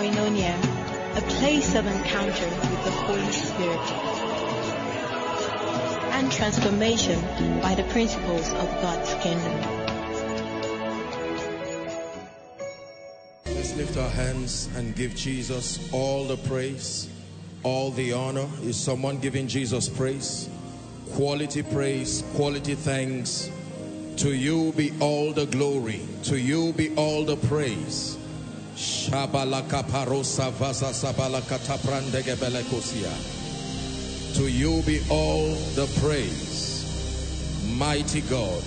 Koinonia, a place of encounter with the Holy Spirit and transformation by the principles of God's kingdom. Let's lift our hands and give Jesus all the praise, all the honor. Is someone giving Jesus praise? Quality praise, quality thanks. To you be all the glory. To you be all the praise. To you be all the praise, mighty God.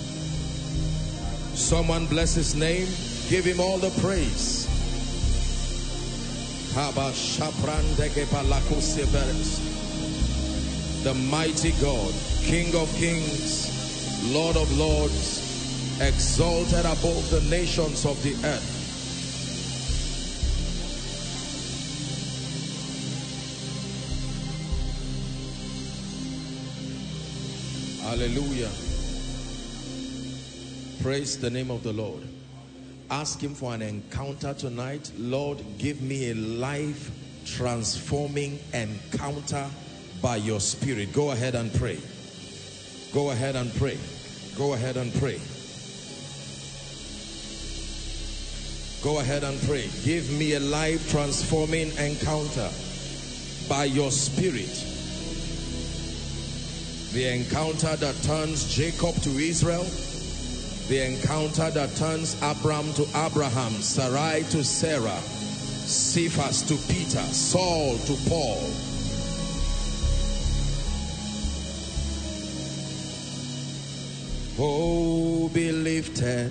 Someone bless his name. Give him all the praise. The mighty God, King of kings, Lord of lords, exalted above the nations of the earth. Hallelujah. Praise the name of the Lord. Ask him for an encounter tonight. Lord, give me a life transforming encounter by your Spirit. Go ahead and pray. Go ahead and pray. Go ahead and pray. Go ahead and pray. Give me a life transforming encounter by your Spirit. The encounter that turns Jacob to Israel. The encounter that turns Abram to Abraham, Sarai to Sarah, Cephas to Peter, Saul to Paul. Oh, be lifted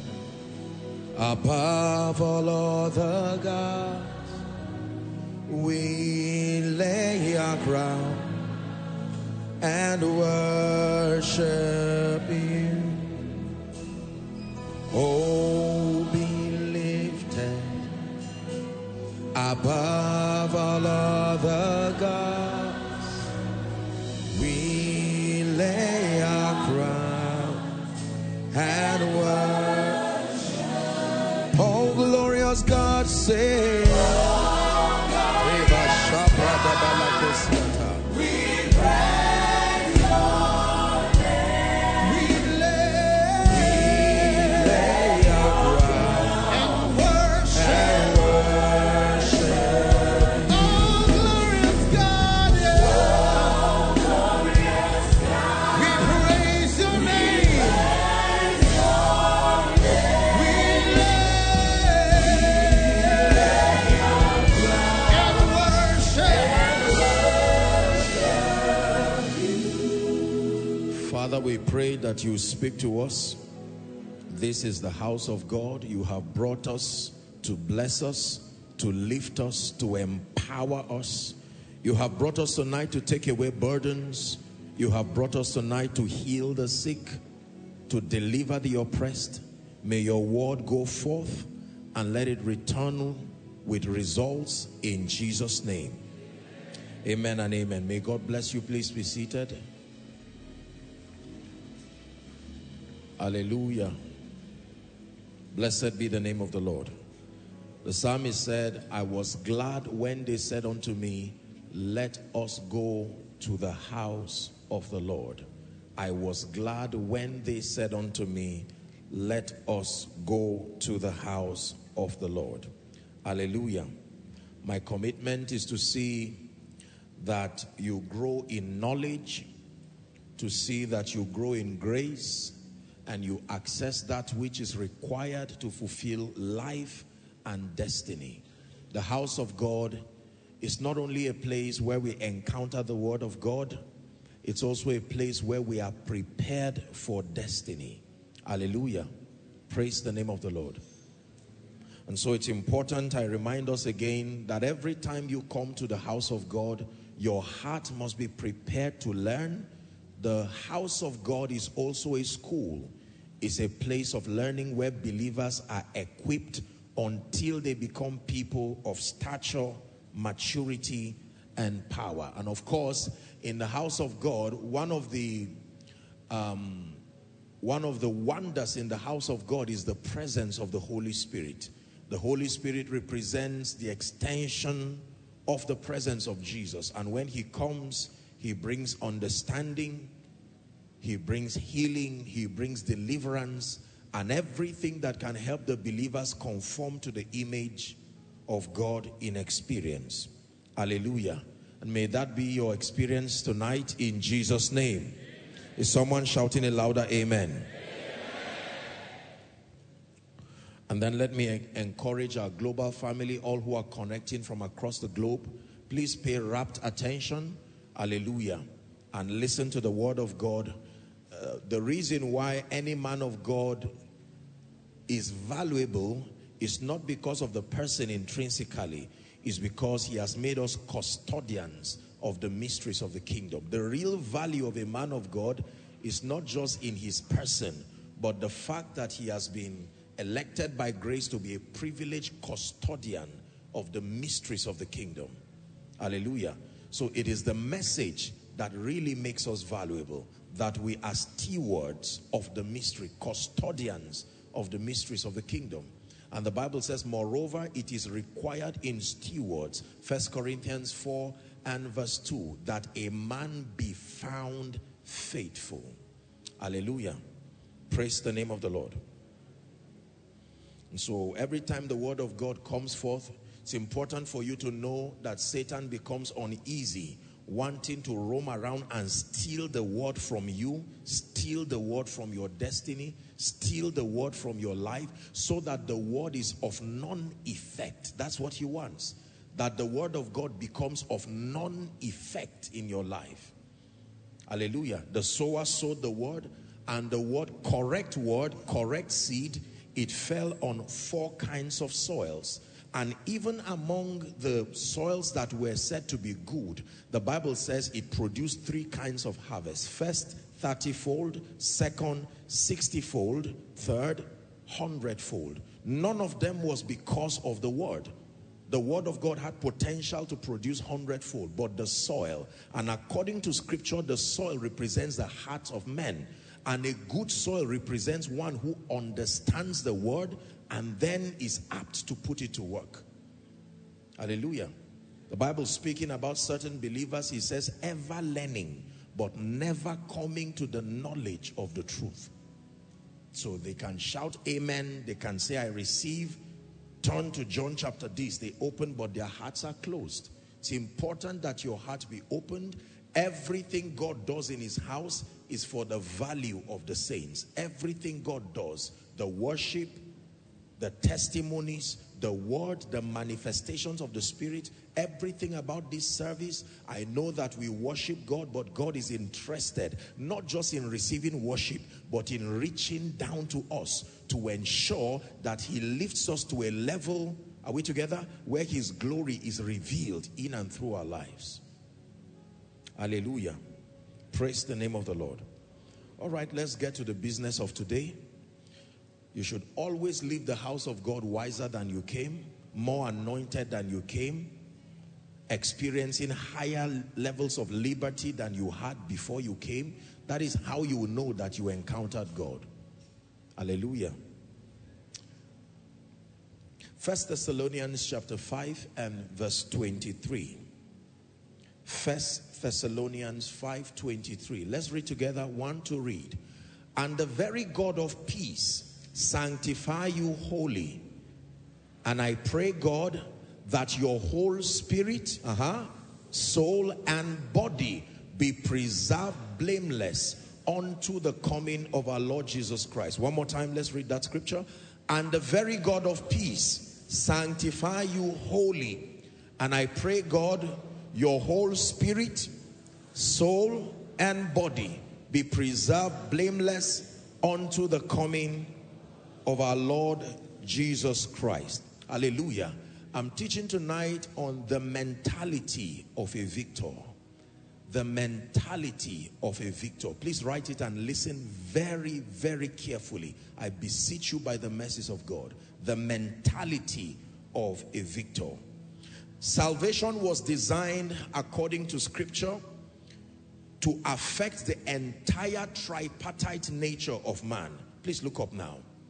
above all other gods. We lay our crown and worship you. Oh, be lifted above all other gods. We lay our crown and worship. Oh, glorious God, say, we praise your name. We lay our crown and worship. Oh, glorious God, yeah. Oh, glorious God. We praise your name. We lay our crown and worship. Father, we pray that you speak to us. This is the house of God. You have brought us to bless us, to lift us, to empower us. You have brought us tonight to take away burdens. You have brought us tonight to heal the sick, to deliver the oppressed. May your word go forth and let it return with results in Jesus' name. Amen and amen. May God bless you. Please be seated. Hallelujah. Blessed be the name of the Lord. The psalmist said, I was glad when they said unto me, let us go to the house of the Lord. I was glad when they said unto me, let us go to the house of the Lord. Hallelujah. My commitment is to see that you grow in knowledge, to see that you grow in grace, and you access that which is required to fulfill life and destiny. The house of God is not only a place where we encounter the word of God, it's also a place where we are prepared for destiny. Hallelujah. Praise the name of the Lord. And so it's important, I remind us again, that every time you come to the house of God, your heart must be prepared to learn. The house of God is also a school. It's a place of learning where believers are equipped until they become people of stature, maturity, and power. And of course, in the house of God, one of the wonders in the house of God is the presence of the Holy Spirit. The Holy Spirit represents the extension of the presence of Jesus. And when he comes, he brings understanding, he brings healing, he brings deliverance, and everything that can help the believers conform to the image of God in experience. Hallelujah. And may that be your experience tonight in Jesus' name. Is someone shouting a louder amen? And then let me encourage our global family, all who are connecting from across the globe. Please pay rapt attention, hallelujah, and listen to the word of God. The reason why any man of God is valuable is not because of the person intrinsically, it's because he has made us custodians of the mysteries of the kingdom. The real value of a man of God is not just in his person, but the fact that he has been elected by grace to be a privileged custodian of the mysteries of the kingdom. Hallelujah. So it is the message that really makes us valuable, that we are stewards of the mystery, custodians of the mysteries of the kingdom. And the Bible says, moreover, it is required in stewards, 1 Corinthians 4 and verse 2, that a man be found faithful. Hallelujah. Praise the name of the Lord. And so every time the word of God comes forth, it's important for you to know that Satan becomes uneasy, wanting to roam around and steal the word from you, steal the word from your destiny, steal the word from your life, so that the word is of non-effect. That's what he wants. That the word of God becomes of non-effect in your life. Hallelujah. The sower sowed the word, and the word, correct seed, it fell on 4 kinds of soils. And even among the soils that were said to be good, the Bible says it produced 3 kinds of harvest. First, 30-fold. Second, 60-fold. Third, 100-fold. None of them was because of the word. The word of God had potential to produce 100-fold, but the soil, and according to scripture, the soil represents the hearts of men. And a good soil represents one who understands the word and then is apt to put it to work. Hallelujah. The Bible speaking about certain believers, he says, ever learning, but never coming to the knowledge of the truth. So they can shout amen, they can say I receive, turn to John chapter this, they open, but their hearts are closed. It's important that your heart be opened. Everything God does in his house is for the value of the saints. Everything God does, the worship, the testimonies, the word, the manifestations of the Spirit, everything about this service, I know that we worship God, but God is interested not just in receiving worship, but in reaching down to us to ensure that he lifts us to a level, are we together, where his glory is revealed in and through our lives. Hallelujah. Praise the name of the Lord. All right, let's get to the business of today. You should always leave the house of God wiser than you came, more anointed than you came, experiencing higher levels of liberty than you had before you came. That is how you will know that you encountered God. Hallelujah. 1 Thessalonians chapter 5 and verse 23. 1 Thessalonians 5:23. Let's read together. 1, 2, read. And the very God of peace sanctify you wholly. And I pray, God, that your whole spirit, soul and body be preserved blameless unto the coming of our Lord Jesus Christ. One more time, let's read that scripture. And the very God of peace sanctify you wholly. And I pray, God, your whole spirit, soul, and body be preserved blameless unto the coming of our Lord Jesus Christ. Hallelujah. I'm teaching tonight on the mentality of a victor. The mentality of a victor. Please write it and listen very, very carefully. I beseech you by the mercies of God. The mentality of a victor. Salvation was designed according to scripture to affect the entire tripartite nature of man. Please look up now.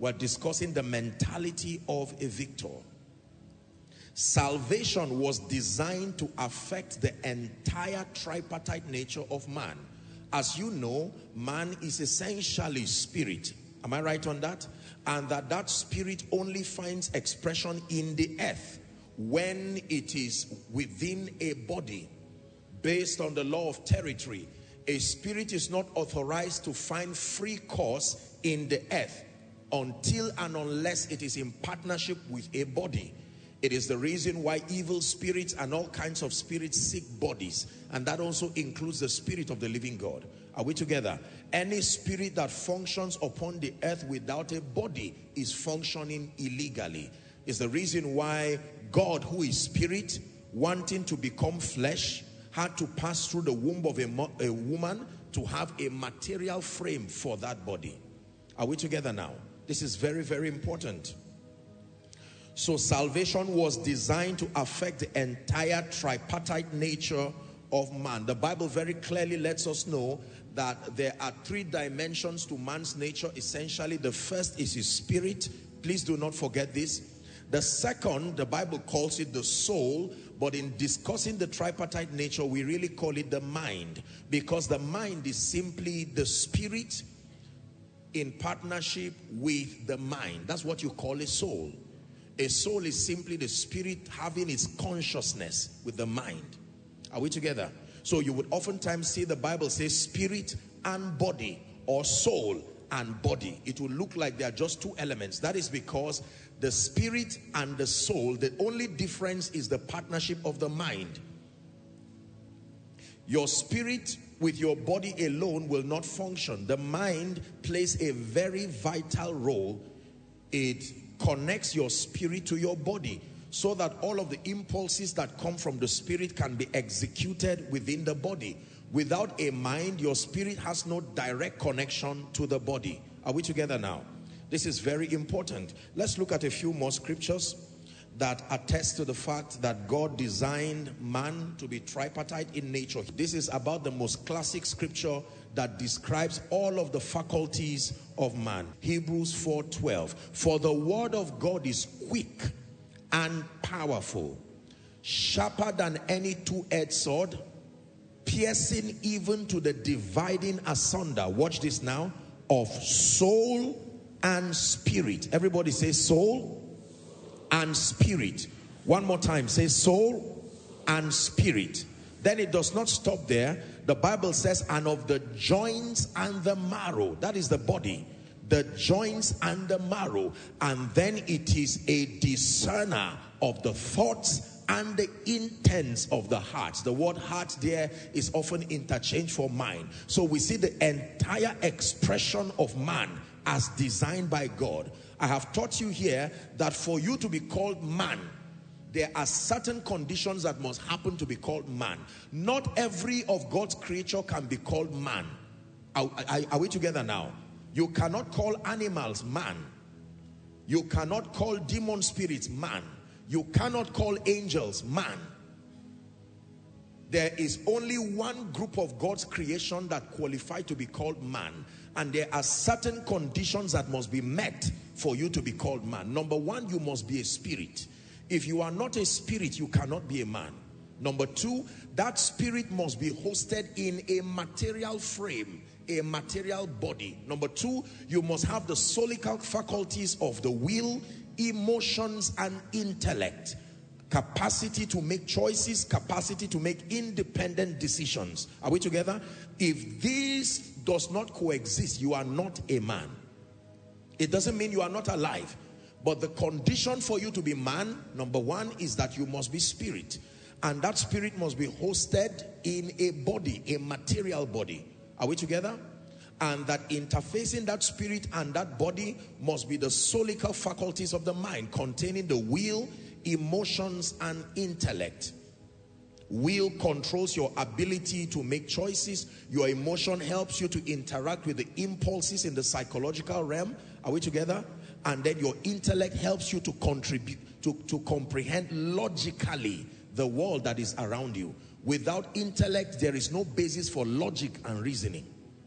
We're discussing the mentality of a victor. Salvation was designed to affect the entire tripartite nature of man. As you know, man is essentially spirit. Am I right on that? And that spirit only finds expression in the earth when it is within a body. Based on the law of territory, a spirit is not authorized to find free course in the earth until and unless it is in partnership with a body. It is the reason why evil spirits and all kinds of spirits seek bodies, and that also includes the spirit of the living God. Are we together? Any spirit that functions upon the earth without a body is functioning illegally. It's the reason why God, who is spirit, wanting to become flesh, had to pass through the womb of a woman to have a material frame for that body. Are we together now? This is very, very important. So salvation was designed to affect the entire tripartite nature of man. The Bible very clearly lets us know that there are three dimensions to man's nature. Essentially, the first is his spirit. Please do not forget this. The second, the Bible calls it the soul, but in discussing the tripartite nature, we really call it the mind, because the mind is simply the spirit in partnership with the mind. That's what you call a soul. A soul is simply the spirit having its consciousness with the mind. Are we together? So you would oftentimes see the Bible say spirit and body, or soul and body. It will look like they are just two elements. That is because the spirit and the soul, the only difference is the partnership of the mind. Your spirit with your body alone will not function. The mind plays a very vital role. It connects your spirit to your body so that all of the impulses that come from the spirit can be executed within the body. Without a mind, your spirit has no direct connection to the body. Are we together now? This is very important. Let's look at a few more scriptures that attest to the fact that God designed man to be tripartite in nature. This is about the most classic scripture that describes all of the faculties of man. Hebrews 4:12. For the word of God is quick and powerful, sharper than any two-edged sword, piercing even to the dividing asunder, watch this now, of soul and spirit. Everybody say soul and spirit. One more time, say soul and spirit. Then it does not stop there. The Bible says, and of the joints and the marrow. That is the body. The joints and the marrow. And then it is a discerner of the thoughts and the intents of the heart. The word heart there is often interchanged for mind. So we see the entire expression of man as designed by God. I have taught you here that for you to be called man, there are certain conditions that must happen to be called man. Not every of God's creature can be called man. Are we together now? You cannot call animals man. You cannot call demon spirits man. You cannot call angels man. There is only one group of God's creation that qualify to be called man. And there are certain conditions that must be met for you to be called man. Number one, you must be a spirit. If you are not a spirit, you cannot be a man. Number two, that spirit must be hosted in a material frame, a material body. Number two, you must have the solical faculties of the will, emotions, and intellect. Capacity to make choices, capacity to make independent decisions. Are we together? If this does not coexist, you are not a man. It doesn't mean you are not alive. But the condition for you to be man, number one, is that you must be spirit. And that spirit must be hosted in a body, a material body. Are we together? And that interfacing that spirit and that body must be the solical faculties of the mind, containing the will, emotions, and intellect. Will controls your ability to make choices. Your emotion helps you to interact with the impulses in the psychological realm. Are we together? And then your intellect helps you to contribute, to comprehend logically the world that is around you. Without intellect, there is no basis for logic and reasoning.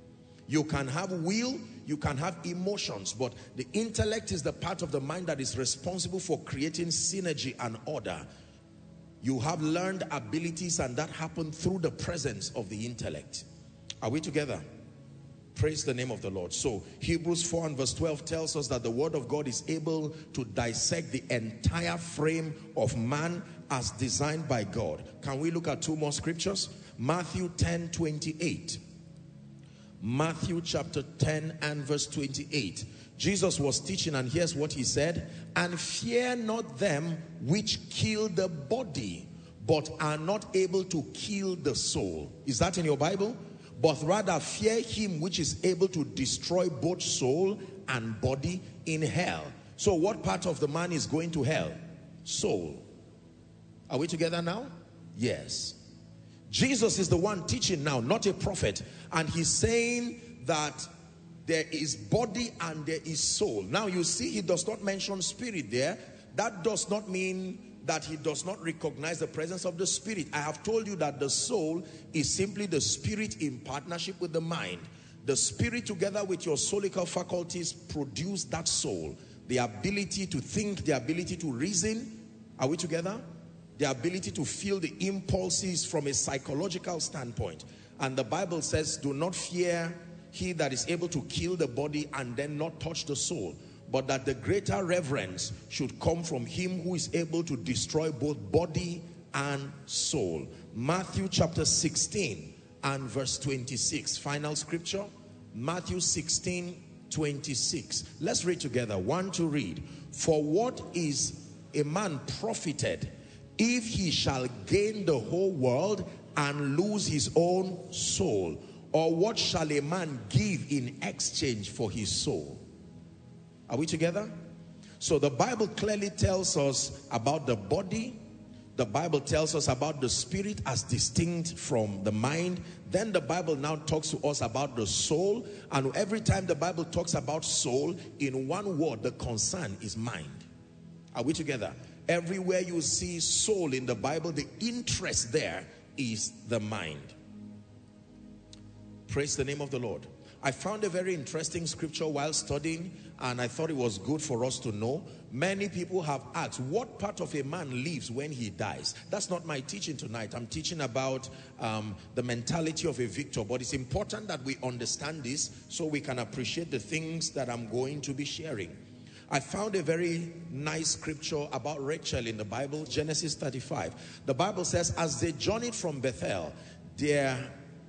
You can have will, you can have emotions, but the intellect is the part of the mind that is responsible for creating synergy and order. You have learned abilities, and that happened through the presence of the intellect. Are we together? Praise the name of the Lord. So Hebrews 4 and verse 12 tells us that the word of God is able to dissect the entire frame of man as designed by God. Can we look at two more scriptures? Matthew 10:28. Matthew chapter 10 and verse 28. Jesus was teaching, and here's what he said: and fear not them which kill the body, but are not able to kill the soul. Is that in your Bible? But rather fear him which is able to destroy both soul and body in hell. So what part of the man is going to hell? Soul. Are we together now? Yes. Jesus is the one teaching now, not a prophet. And he's saying that there is body and there is soul. Now you see, he does not mention spirit there. That does not mean that he does not recognize the presence of the spirit. I have told you that the soul is simply the spirit in partnership with the mind. The spirit together with your soulical faculties produce that soul. The ability to think, the ability to reason. Are we together? The ability to feel the impulses from a psychological standpoint. And the Bible says, do not fear he that is able to kill the body and then not touch the soul, but that the greater reverence should come from him who is able to destroy both body and soul. Matthew chapter 16 and verse 26. Final scripture. Matthew 16:26. Let's read together. 1, 2, read. For what is a man profited if he shall gain the whole world and lose his own soul? Or what shall a man give in exchange for his soul? Are we together? So the Bible clearly tells us about the body. The Bible tells us about the spirit as distinct from the mind. Then the Bible now talks to us about the soul. And every time the Bible talks about soul, in one word, the concern is mind. Are we together? Everywhere you see soul in the Bible, the interest there is the mind. Praise the name of the Lord. I found a very interesting scripture while studying, and I thought it was good for us to know. Many people have asked, what part of a man lives when he dies? That's not my teaching tonight. I'm teaching about the mentality of a victor, but it's important that we understand this so we can appreciate the things that I'm going to be sharing. I found a very nice scripture about Rachel in the Bible, Genesis 35. The Bible says, as they journeyed from Bethel, there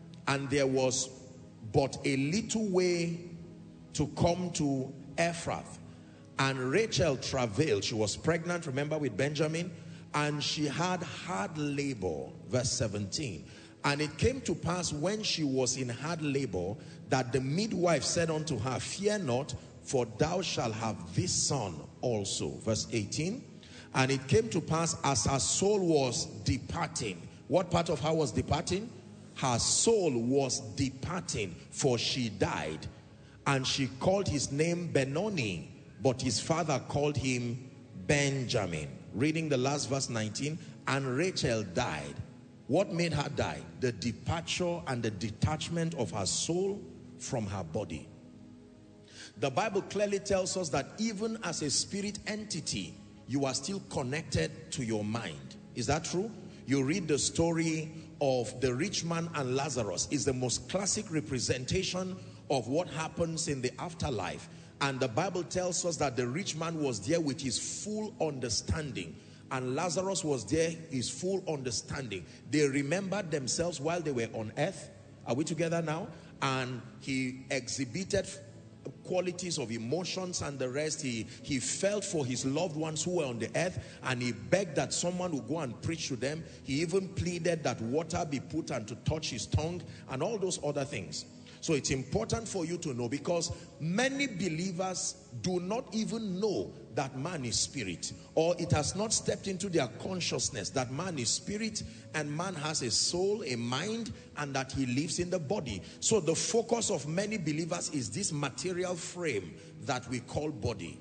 was but a little way to come to Ephrath, and Rachel travailed. She was pregnant, remember, with Benjamin, and she had hard labor. Verse 17. And it came to pass when she was in hard labor that the midwife said unto her, fear not, for thou shalt have this son also. Verse 18. And it came to pass as her soul was departing. What part of her was departing? Her soul was departing, for she died. And she called his name Benoni, but his father called him Benjamin. Reading the last verse 19. And Rachel died. What made her die? The departure and the detachment of her soul from her body. The Bible clearly tells us that even as a spirit entity, you are still connected to your mind. Is that true? You read the story of the rich man and Lazarus. It's the most classic representation of what happens in the afterlife. And the Bible tells us that the rich man was there with his full understanding, and Lazarus was there, his full understanding. They remembered themselves while they were on earth. Are we together now? And he exhibited qualities of emotions and the rest. He felt for his loved ones who were on the earth, and he begged that someone would go and preach to them. He even pleaded that water be put and to touch his tongue and all those other things. So it's important for you to know, because many believers do not even know that man is spirit, or it has not stepped into their consciousness that man is spirit and man has a soul, a mind, and that he lives in the body. So the focus of many believers is this material frame that we call body.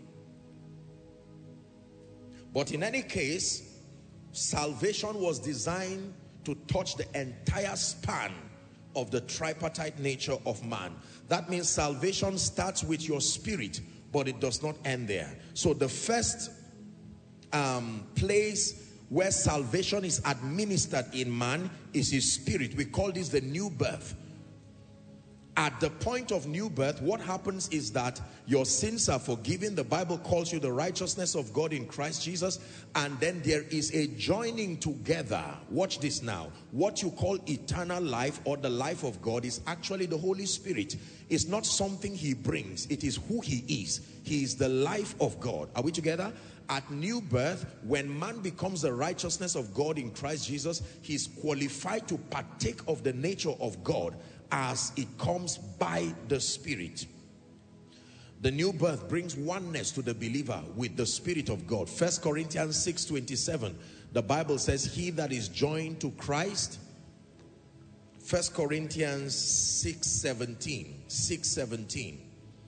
But in any case, salvation was designed to touch the entire span of the tripartite nature of man. That means salvation starts with your spirit, but it does not end there. So the first place where salvation is administered in man is his spirit. We call this the new birth. At the point of new birth, what happens is that your sins are forgiven. The Bible calls you the righteousness of God in Christ Jesus. And then there is a joining together. Watch this now. What you call eternal life or the life of God is actually the Holy Spirit. It's not something he brings. It is who he is. He is the life of God. Are we together? At new birth, when man becomes the righteousness of God in Christ Jesus, he's qualified to partake of the nature of God as it comes by the Spirit. The new birth brings oneness to the believer with the Spirit of God. 1 Corinthians 6:27, the Bible says, he that is joined to Christ. 1 Corinthians 6:17.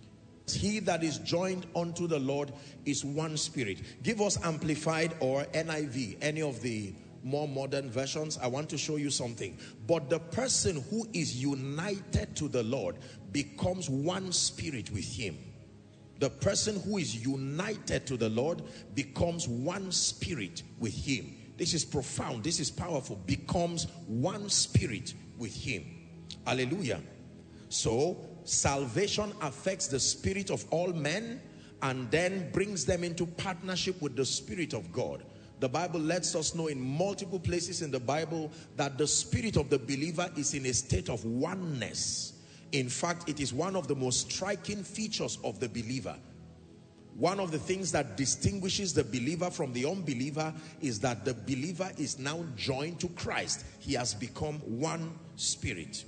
He that is joined unto the Lord is one spirit. Give us Amplified or NIV, any of the more modern versions. I want to show you something. But the person who is united to the Lord becomes one spirit with him. The person who is united to the Lord becomes one spirit with him. This is profound. This is powerful. Becomes one spirit with him. Hallelujah. So salvation affects the spirit of all men and then brings them into partnership with the Spirit of God. The Bible lets us know in multiple places in the Bible that the spirit of the believer is in a state of oneness. In fact, it is one of the most striking features of the believer. One of the things that distinguishes the believer from the unbeliever is that the believer is now joined to Christ. He has become one spirit.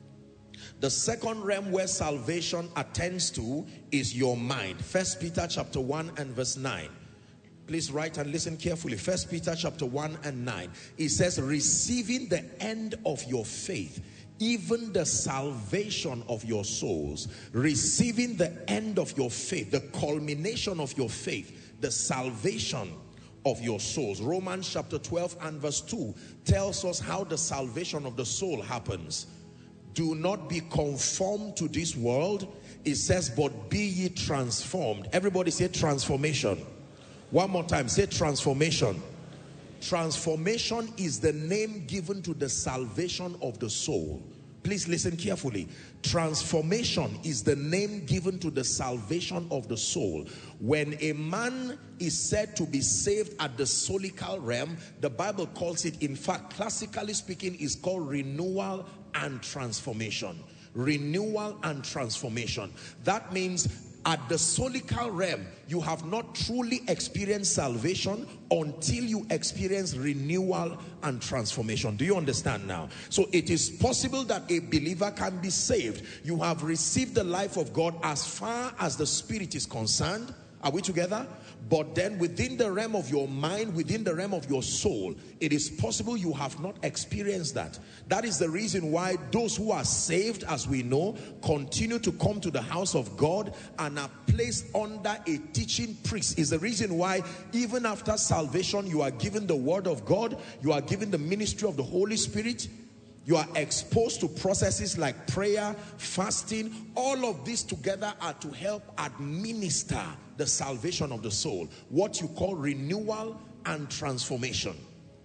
The second realm where salvation attends to is your mind. 1 Peter chapter 1 and verse 9. Please write and listen carefully. 1 Peter chapter 1 and 9. It says, receiving the end of your faith, even the salvation of your souls. Receiving the end of your faith, the culmination of your faith, the salvation of your souls. Romans chapter 12 and verse 2 tells us how the salvation of the soul happens. Do not be conformed to this world. It says, but be ye transformed. Everybody say transformation. One more time, say transformation. Transformation is the name given to the salvation of the soul. Please listen carefully. Transformation is the name given to the salvation of the soul. When a man is said to be saved at the soulical realm, the Bible calls it, in fact, classically speaking, is called renewal and transformation. Renewal and transformation. That means at the soulical realm, you have not truly experienced salvation until you experience renewal and transformation. Do you understand now? So it is possible that a believer can be saved. You have received the life of God as far as the spirit is concerned. Are we together? But then within the realm of your mind, within the realm of your soul, it is possible you have not experienced that. That is the reason why those who are saved, as we know, continue to come to the house of God and are placed under a teaching priest. Is the reason why even after salvation, you are given the word of God, you are given the ministry of the Holy Spirit, you are exposed to processes like prayer, fasting. All of these together are to help administer the salvation of the soul, what you call renewal and transformation.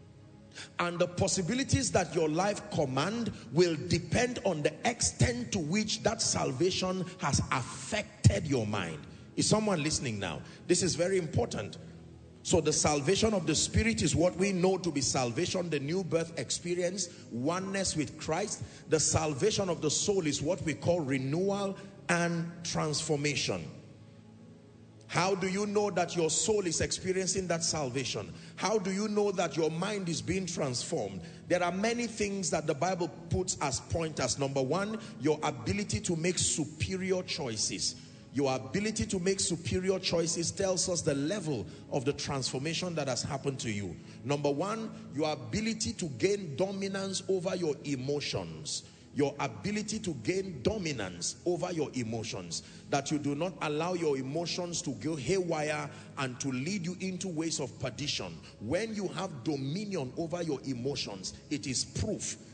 And the possibilities that your life command will depend on the extent to which that salvation has affected your mind. Is someone listening now? This is very important. So the salvation of the spirit is what we know to be salvation, the new birth experience, oneness with Christ. The salvation of the soul is what we call renewal and transformation. How do you know that your soul is experiencing that salvation? How do you know that your mind is being transformed? There are many things that the Bible puts as pointers. Number one, your ability to make superior choices. Your ability to make superior choices tells us the level of the transformation that has happened to you. Number one, your ability to gain dominance over your emotions. Your ability to gain dominance over your emotions. That you do not allow your emotions to go haywire and to lead you into ways of perdition. When you have dominion over your emotions, it is proof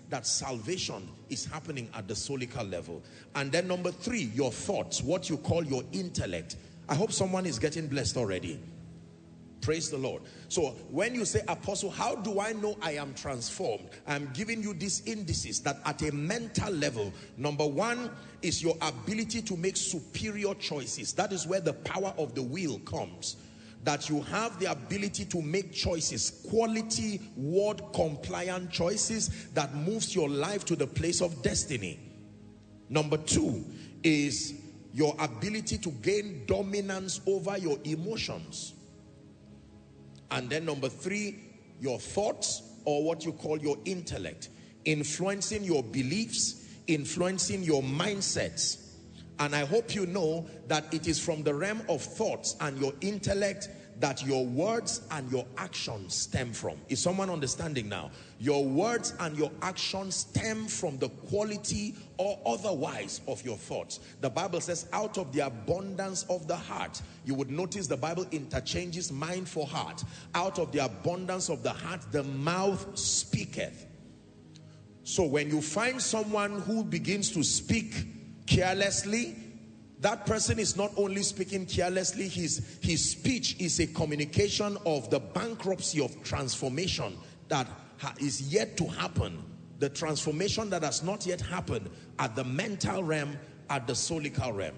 that salvation is happening at the soulical level. And then number 3, your thoughts, what you call your intellect. I hope someone is getting blessed already. Praise the Lord. So when you say, Apostle, how do I know I am transformed? I'm giving you these indices that at a mental level, number 1 is your ability to make superior choices. That is where the power of the will comes. That you have the ability to make choices, quality, word compliant choices that moves your life to the place of destiny. Number 2 is your ability to gain dominance over your emotions. And then number 3, your thoughts, or what you call your intellect, influencing your beliefs, influencing your mindsets. And I hope you know that it is from the realm of thoughts and your intellect that your words and your actions stem from. Is someone understanding now? Your words and your actions stem from the quality or otherwise of your thoughts. The Bible says, out of the abundance of the heart. You would notice the Bible interchanges mind for heart. Out of the abundance of the heart, the mouth speaketh. So when you find someone who begins to speak carelessly, that person is not only speaking carelessly, his speech is a communication of the bankruptcy of transformation that is yet to happen. The transformation that has not yet happened at the mental realm, at the soulical realm.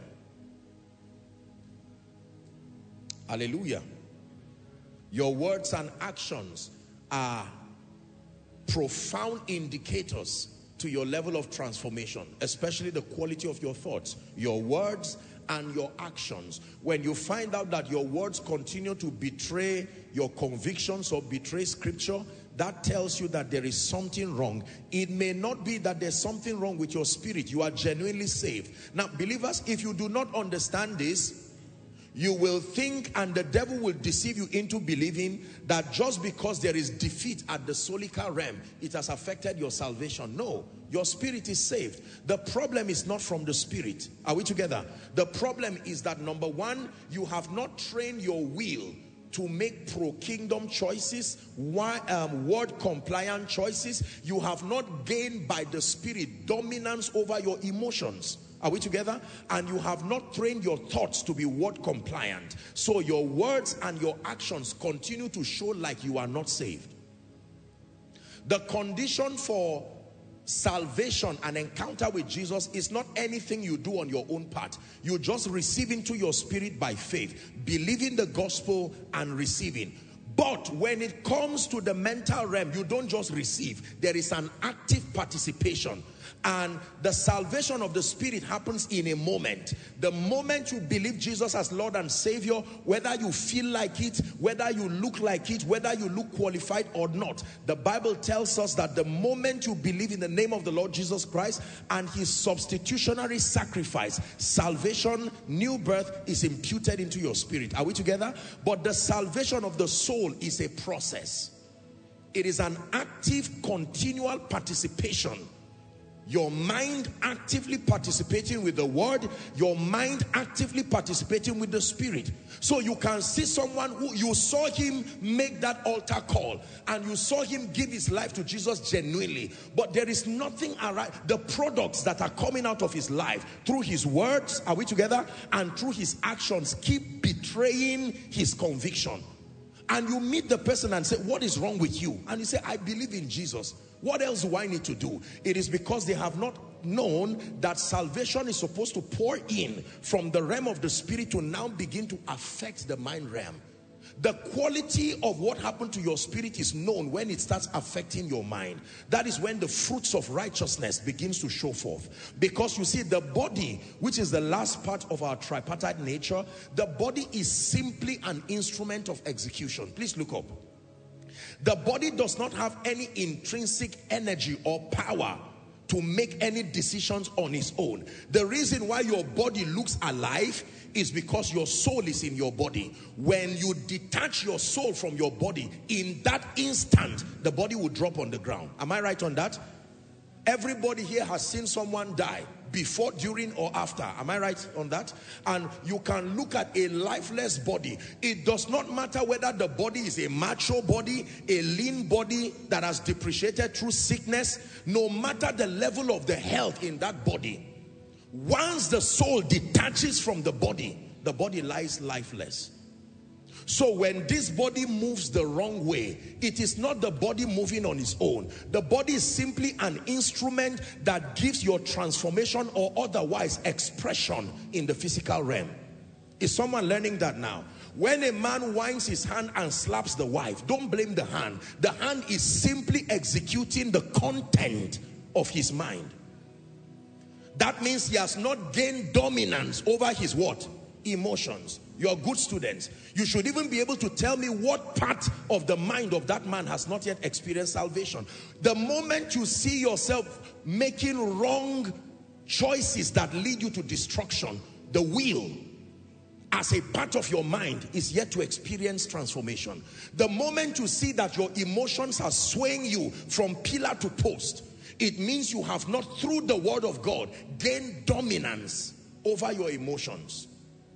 Hallelujah. Your words and actions are profound indicators to your level of transformation, especially the quality of your thoughts, your words and your actions. When you find out that your words continue to betray your convictions or betray scripture, that tells you that there is something wrong. It may not be that there's something wrong with your spirit. You are genuinely saved. Now, believers, if you do not understand this, you will think, and the devil will deceive you into believing that just because there is defeat at the soulical realm, it has affected your salvation. No, your spirit is saved. The problem is not from the spirit. Are we together? The problem is that, number 1, you have not trained your will to make pro-kingdom choices, word compliant choices. You have not gained by the spirit dominance over your emotions. Are we together? And you have not trained your thoughts to be word compliant. So your words and your actions continue to show like you are not saved. The condition for salvation and encounter with Jesus is not anything you do on your own part. You just receive into your spirit by faith, believing the gospel and receiving. But when it comes to the mental realm, you don't just receive. There is an active participation. And the salvation of the spirit happens in a moment. The moment you believe Jesus as Lord and Savior, whether you feel like it, whether you look like it, whether you look qualified or not, the Bible tells us that the moment you believe in the name of the Lord Jesus Christ and his substitutionary sacrifice, salvation, new birth is imputed into your spirit. Are we together? But the salvation of the soul is a process. It is an active, continual participation. Your mind actively participating with the word, your mind actively participating with the spirit. So you can see someone who you saw him make that altar call and you saw him give his life to Jesus genuinely, but there is nothing around the products that are coming out of his life through his words, are we together, and through his actions keep betraying his conviction. And you meet the person and say, what is wrong with you? And you say, I believe in Jesus. What else do I need to do? It is because they have not known that salvation is supposed to pour in from the realm of the spirit to now begin to affect the mind realm. The quality of what happened to your spirit is known when it starts affecting your mind. That is when the fruits of righteousness begins to show forth. Because you see, the body, which is the last part of our tripartite nature, the body is simply an instrument of execution. Please look up. The body does not have any intrinsic energy or power to make any decisions on its own. The reason why your body looks alive is because your soul is in your body. When you detach your soul from your body, in that instant, the body will drop on the ground. Am I right on that? Everybody here has seen someone die, before, during, or after. Am I right on that? And you can look at a lifeless body. It does not matter whether the body is a macho body, a lean body that has depreciated through sickness. No matter the level of the health in that body, once the soul detaches from the body lies lifeless. So when this body moves the wrong way, it is not the body moving on its own. The body is simply an instrument that gives your transformation or otherwise expression in the physical realm. Is someone learning that now? When a man winds his hand and slaps the wife, don't blame the hand. The hand is simply executing the content of his mind. That means he has not gained dominance over his what? Emotions. You are good students. You should even be able to tell me what part of the mind of that man has not yet experienced salvation. The moment you see yourself making wrong choices that lead you to destruction, the will as a part of your mind is yet to experience transformation. The moment you see that your emotions are swaying you from pillar to post, it means you have not, through the word of God, gained dominance over your emotions.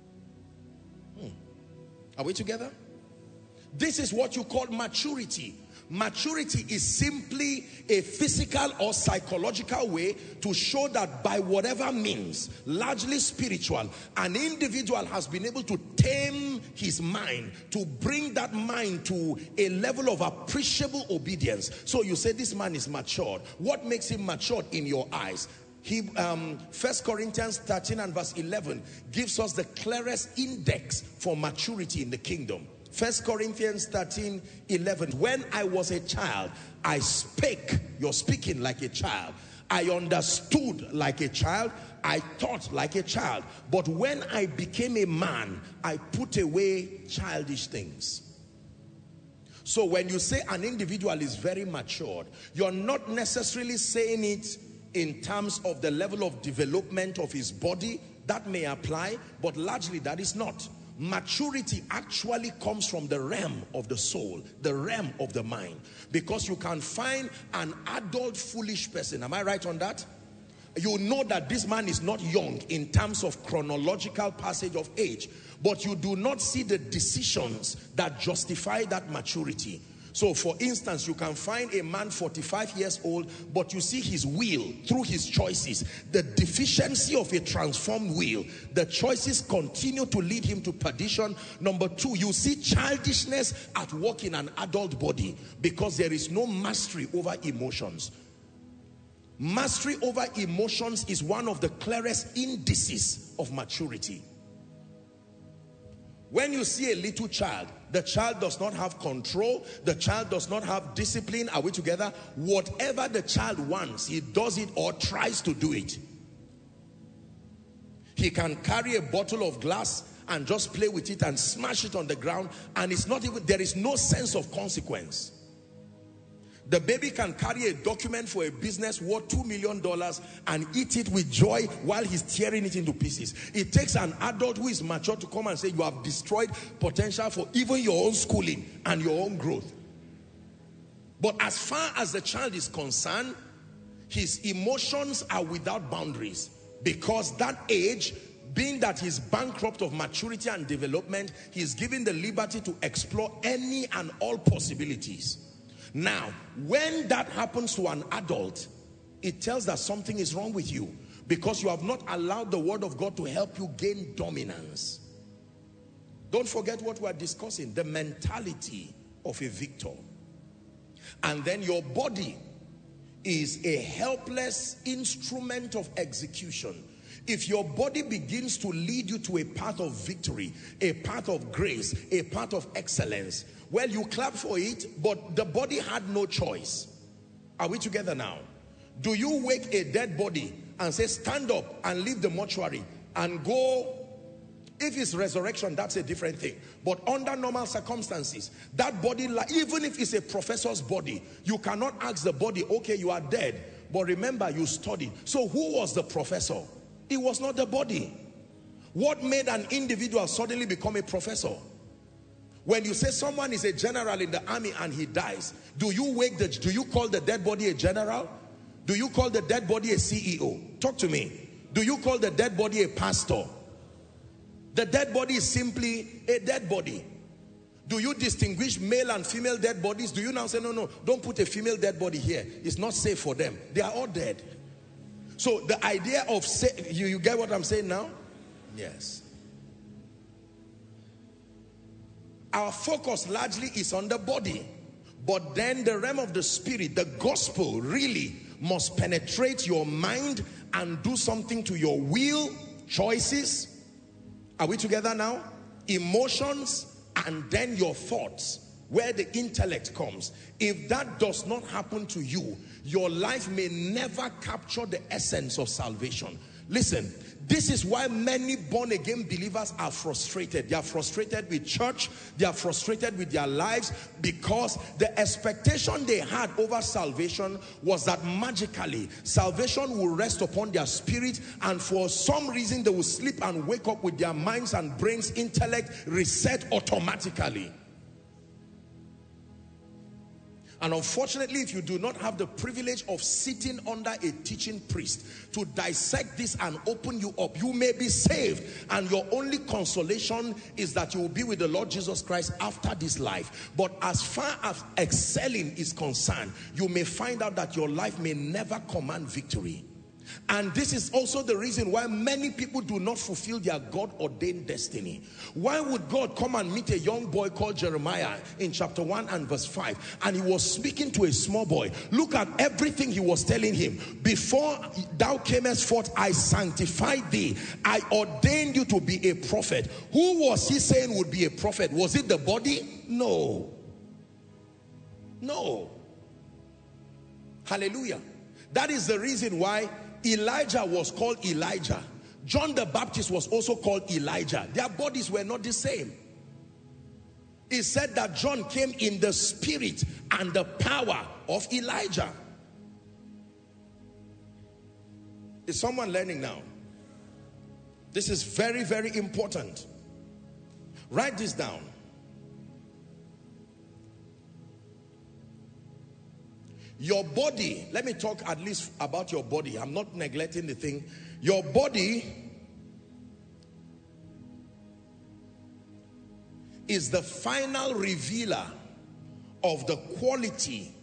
Are we together? This is what you call maturity. Maturity is simply a physical or psychological way to show that by whatever means, largely spiritual, an individual has been able to tame his mind, to bring that mind to a level of appreciable obedience. So you say this man is matured. What makes him matured in your eyes? 1 Corinthians 13 and verse 11 gives us the clearest index for maturity in the kingdom. 1 Corinthians 13, 11. When I was a child, I spake, you're speaking like a child. I understood like a child. I thought like a child. But when I became a man, I put away childish things. So when you say an individual is very matured, you're not necessarily saying it in terms of the level of development of his body. That may apply, but largely that is not. Maturity actually comes from the realm of the soul, the realm of the mind. Because you can find an adult foolish person. Am I right on that? You know that this man is not young in terms of chronological passage of age, but you do not see the decisions that justify that maturity. So for instance, you can find a man 45 years old, but you see his will through his choices, the deficiency of a transformed will. The choices continue to lead him to perdition. Number two, you see childishness at work in an adult body because there is no mastery over emotions. Mastery over emotions is one of the clearest indices of maturity. When you see a little child, the child does not have control, the child does not have discipline. Are we together? Whatever the child wants, he does it or tries to do it. He can carry a bottle of glass and just play with it and smash it on the ground, and it's not even, there is no sense of consequence. The baby can carry a document for a business worth $2 million and eat it with joy while he's tearing it into pieces. It takes an adult who is mature to come and say, you have destroyed potential for even your own schooling and your own growth. But as far as the child is concerned, his emotions are without boundaries, because that age, being that he's bankrupt of maturity and development, he's given the liberty to explore any and all possibilities. Now, when that happens to an adult, it tells that something is wrong with you, because you have not allowed the word of God to help you gain dominance. Don't forget what we are discussing, the mentality of a victor. And then your body is a helpless instrument of execution. If your body begins to lead you to a path of victory, a path of grace, a path of excellence, well, you clap for it, but the body had no choice. Are we together now? Do you wake a dead body and say, stand up and leave the mortuary and go? If it's resurrection, that's a different thing. But under normal circumstances, that body, even if it's a professor's body, you cannot ask the body, okay, you are dead, but remember you studied. So who was the professor? It was not the body. What made an individual suddenly become a professor? When you say someone is a general in the army and he dies, do you call the dead body a general? Do you call the dead body a CEO? Talk to me. Do you call the dead body a pastor? The dead body is simply a dead body. Do you distinguish male and female dead bodies? Do you now say, no, don't put a female dead body here. It's not safe for them. They are all dead. So the idea of, you get what I'm saying now? Yes. Our focus largely is on the body. But then the realm of the spirit, the gospel really must penetrate your mind and do something to your will, choices. Are we together now? Emotions, and then your thoughts, where the intellect comes. If that does not happen to you, your life may never capture the essence of salvation. Listen, this is why many born-again believers are frustrated. They are frustrated with church. They are frustrated with their lives because the expectation they had over salvation was that magically salvation will rest upon their spirit, and for some reason they will sleep and wake up with their minds and brains, intellect reset automatically. And unfortunately, if you do not have the privilege of sitting under a teaching priest to dissect this and open you up, you may be saved, and your only consolation is that you will be with the Lord Jesus Christ after this life. But as far as excelling is concerned, you may find out that your life may never command victory. And this is also the reason why many people do not fulfill their God-ordained destiny. Why would God come and meet a young boy called Jeremiah in chapter 1 and verse 5, and he was speaking to a small boy? Look at everything he was telling him. Before thou camest forth, I sanctified thee. I ordained you to be a prophet. Who was he saying would be a prophet? Was it the body? No. No. Hallelujah. That is the reason why Elijah was called Elijah. John the Baptist was also called Elijah. Their bodies were not the same. It said that John came in the spirit and the power of Elijah. Is someone learning now? This is very, very important. Write this down. Your body, let me talk at least about your body. I'm not neglecting the thing. Your body is the final revealer of the quality.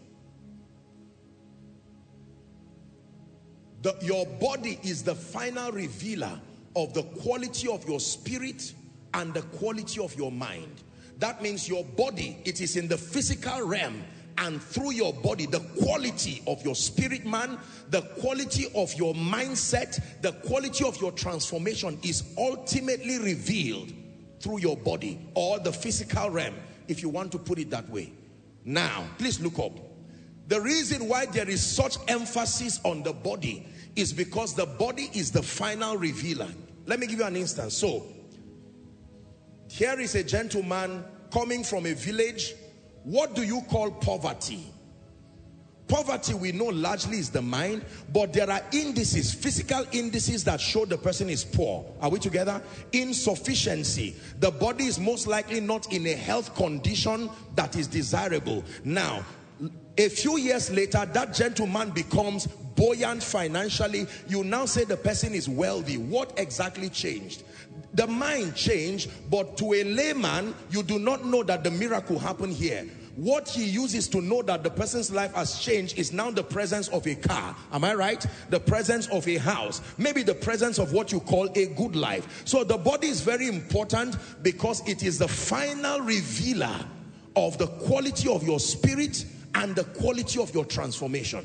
Your body is the final revealer of the quality of your spirit and the quality of your mind. That means your body, it is in the physical realm, and through your body, the quality of your spirit man, the quality of your mindset, the quality of your transformation is ultimately revealed through your body, or the physical realm, if you want to put it that way. Now, please look up. The reason why there is such emphasis on the body is because the body is the final revealer. Let me give you an instance. So, here is a gentleman coming from a village. What do you call poverty? Poverty, we know largely is the mind, but there are indices, physical indices that show the person is poor. Are we together? Insufficiency. The body is most likely not in a health condition that is desirable. Now, a few years later, that gentleman becomes buoyant financially. You now say the person is wealthy. What exactly changed? The mind changed, but to a layman, you do not know that the miracle happened here. What he uses to know that the person's life has changed is now the presence of a car. Am I right? The presence of a house. Maybe the presence of what you call a good life. So the body is very important because it is the final revealer of the quality of your spirit and the quality of your transformation.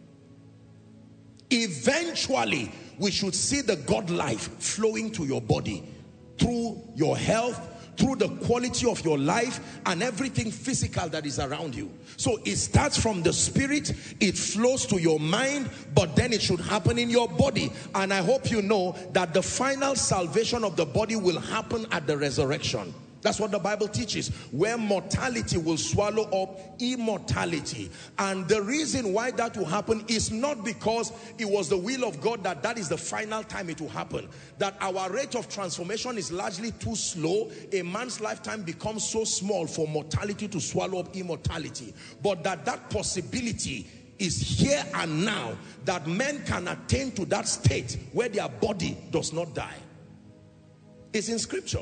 Eventually, we should see the God life flowing to your body through your health, through the quality of your life and everything physical that is around you. So it starts from the spirit, it flows to your mind, but then it should happen in your body. And I hope you know that the final salvation of the body will happen at the resurrection. That's what the Bible teaches, where mortality will swallow up immortality. And the reason why that will happen is not because it was the will of God that that is the final time it will happen. That our rate of transformation is largely too slow. A man's lifetime becomes so small for mortality to swallow up immortality. But that possibility is here and now, that men can attain to that state where their body does not die. It's in scripture.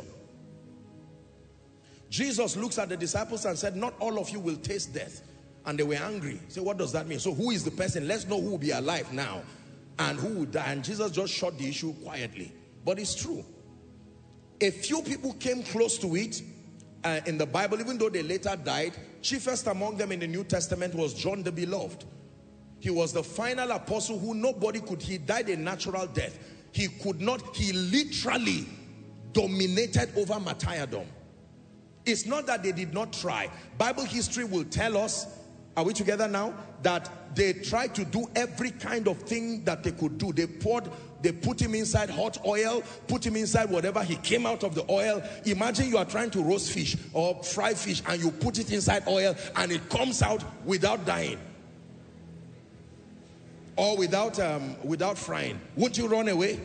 Jesus looks at the disciples and said, not all of you will taste death. And they were angry. So what does that mean? So who is the person? Let's know who will be alive now and who will die. And Jesus just shot the issue quietly. But it's true. A few people came close to it in the Bible, even though they later died. Chiefest among them in the New Testament was John the Beloved. He was the final apostle who nobody could. He died a natural death. He could not. He literally dominated over martyrdom. It's not that they did not try. Bible history will tell us, are we together now? That they tried to do every kind of thing that they could do. They put him inside hot oil, put him inside whatever. He came out of the oil. Imagine you are trying to roast fish or fry fish and you put it inside oil and it comes out without dying. Or without frying. Won't you run away?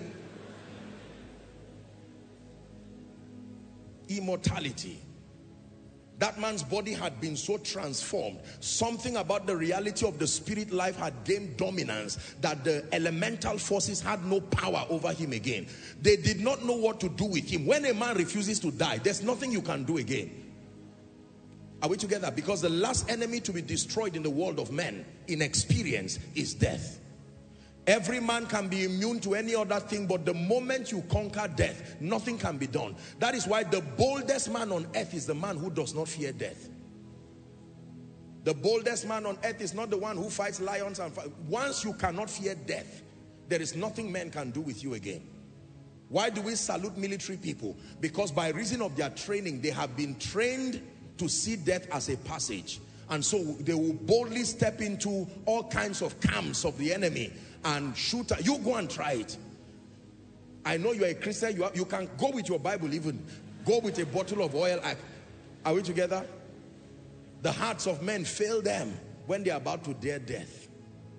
Immortality. That man's body had been so transformed. Something about the reality of the spirit life had gained dominance, that the elemental forces had no power over him again. They did not know what to do with him. When a man refuses to die, there's nothing you can do again. Are we together? Because the last enemy to be destroyed in the world of men in experience is death. Every man can be immune to any other thing, but the moment you conquer death, nothing can be done. That is why the boldest man on earth is the man who does not fear death. The boldest man on earth is not the one who fights lions. Once you cannot fear death, there is nothing men can do with you again. Why do we salute military people? Because by reason of their training, they have been trained to see death as a passage. And so they will boldly step into all kinds of camps of the enemy and shoot. You go and try it. I know you are a Christian. You can go with your Bible, even go with a bottle of oil. Are we together? The hearts of men fail them when they are about to dare death.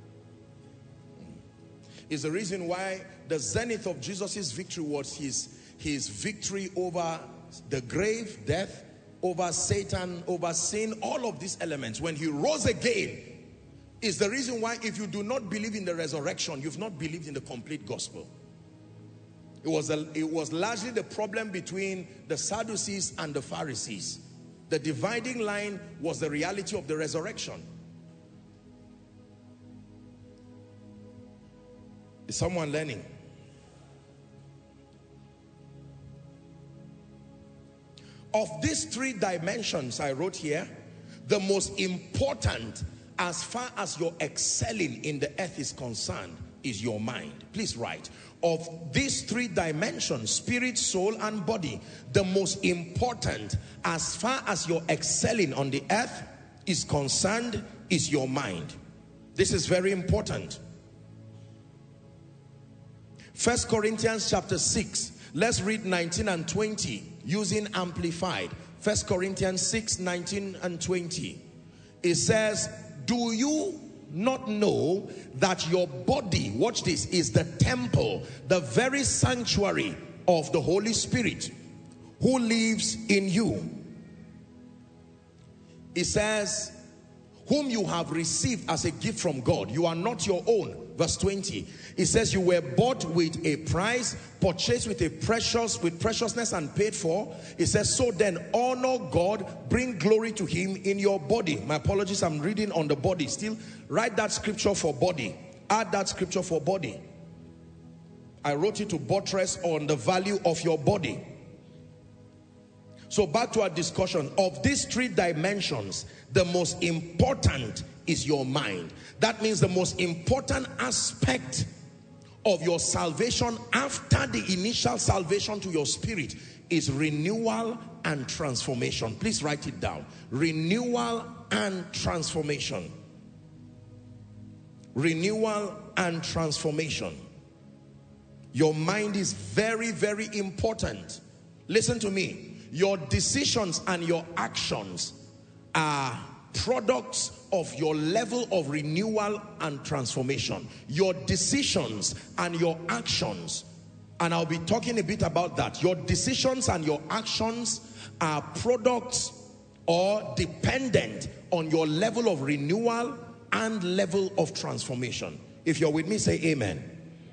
Is the reason why the zenith of Jesus's victory was his victory over the grave, death, over Satan, over sin, all of these elements. When he rose again, is the reason why if you do not believe in the resurrection, you've not believed in the complete gospel. It was largely the problem between the Sadducees and the Pharisees. The dividing line was the reality of the resurrection. Is someone learning? Of these three dimensions I wrote here, the most important as far as your excelling in the earth is concerned is your mind. Please write. Of these three dimensions, spirit, soul, and body, the most important as far as your excelling on the earth is concerned is your mind. This is very important. 1 Corinthians chapter 6. Let's read 19 and 20 using Amplified. 1 Corinthians 6, 19 and 20. It says, do you not know that your body, watch this, is the temple, the very sanctuary of the Holy Spirit who lives in you? It says, whom you have received as a gift from God. You are not your own. Verse 20. It says you were bought with a price, purchased with preciousness and paid for. It says, so then honor God, bring glory to him in your body. My apologies, I'm reading on the body still. Write that scripture for body. Add that scripture for body. I wrote it to buttress on the value of your body. So back to our discussion. Of these three dimensions, the most important is your mind. That means the most important aspect of your salvation after the initial salvation to your spirit is renewal and transformation. Please write it down. Renewal and transformation. Renewal and transformation. Your mind is very, very important. Listen to me. Your decisions and your actions are products of your level of renewal and transformation. Your decisions and your actions, and I'll be talking a bit about that. Your decisions and your actions are products or dependent on your level of renewal and level of transformation. If you're with me, say amen.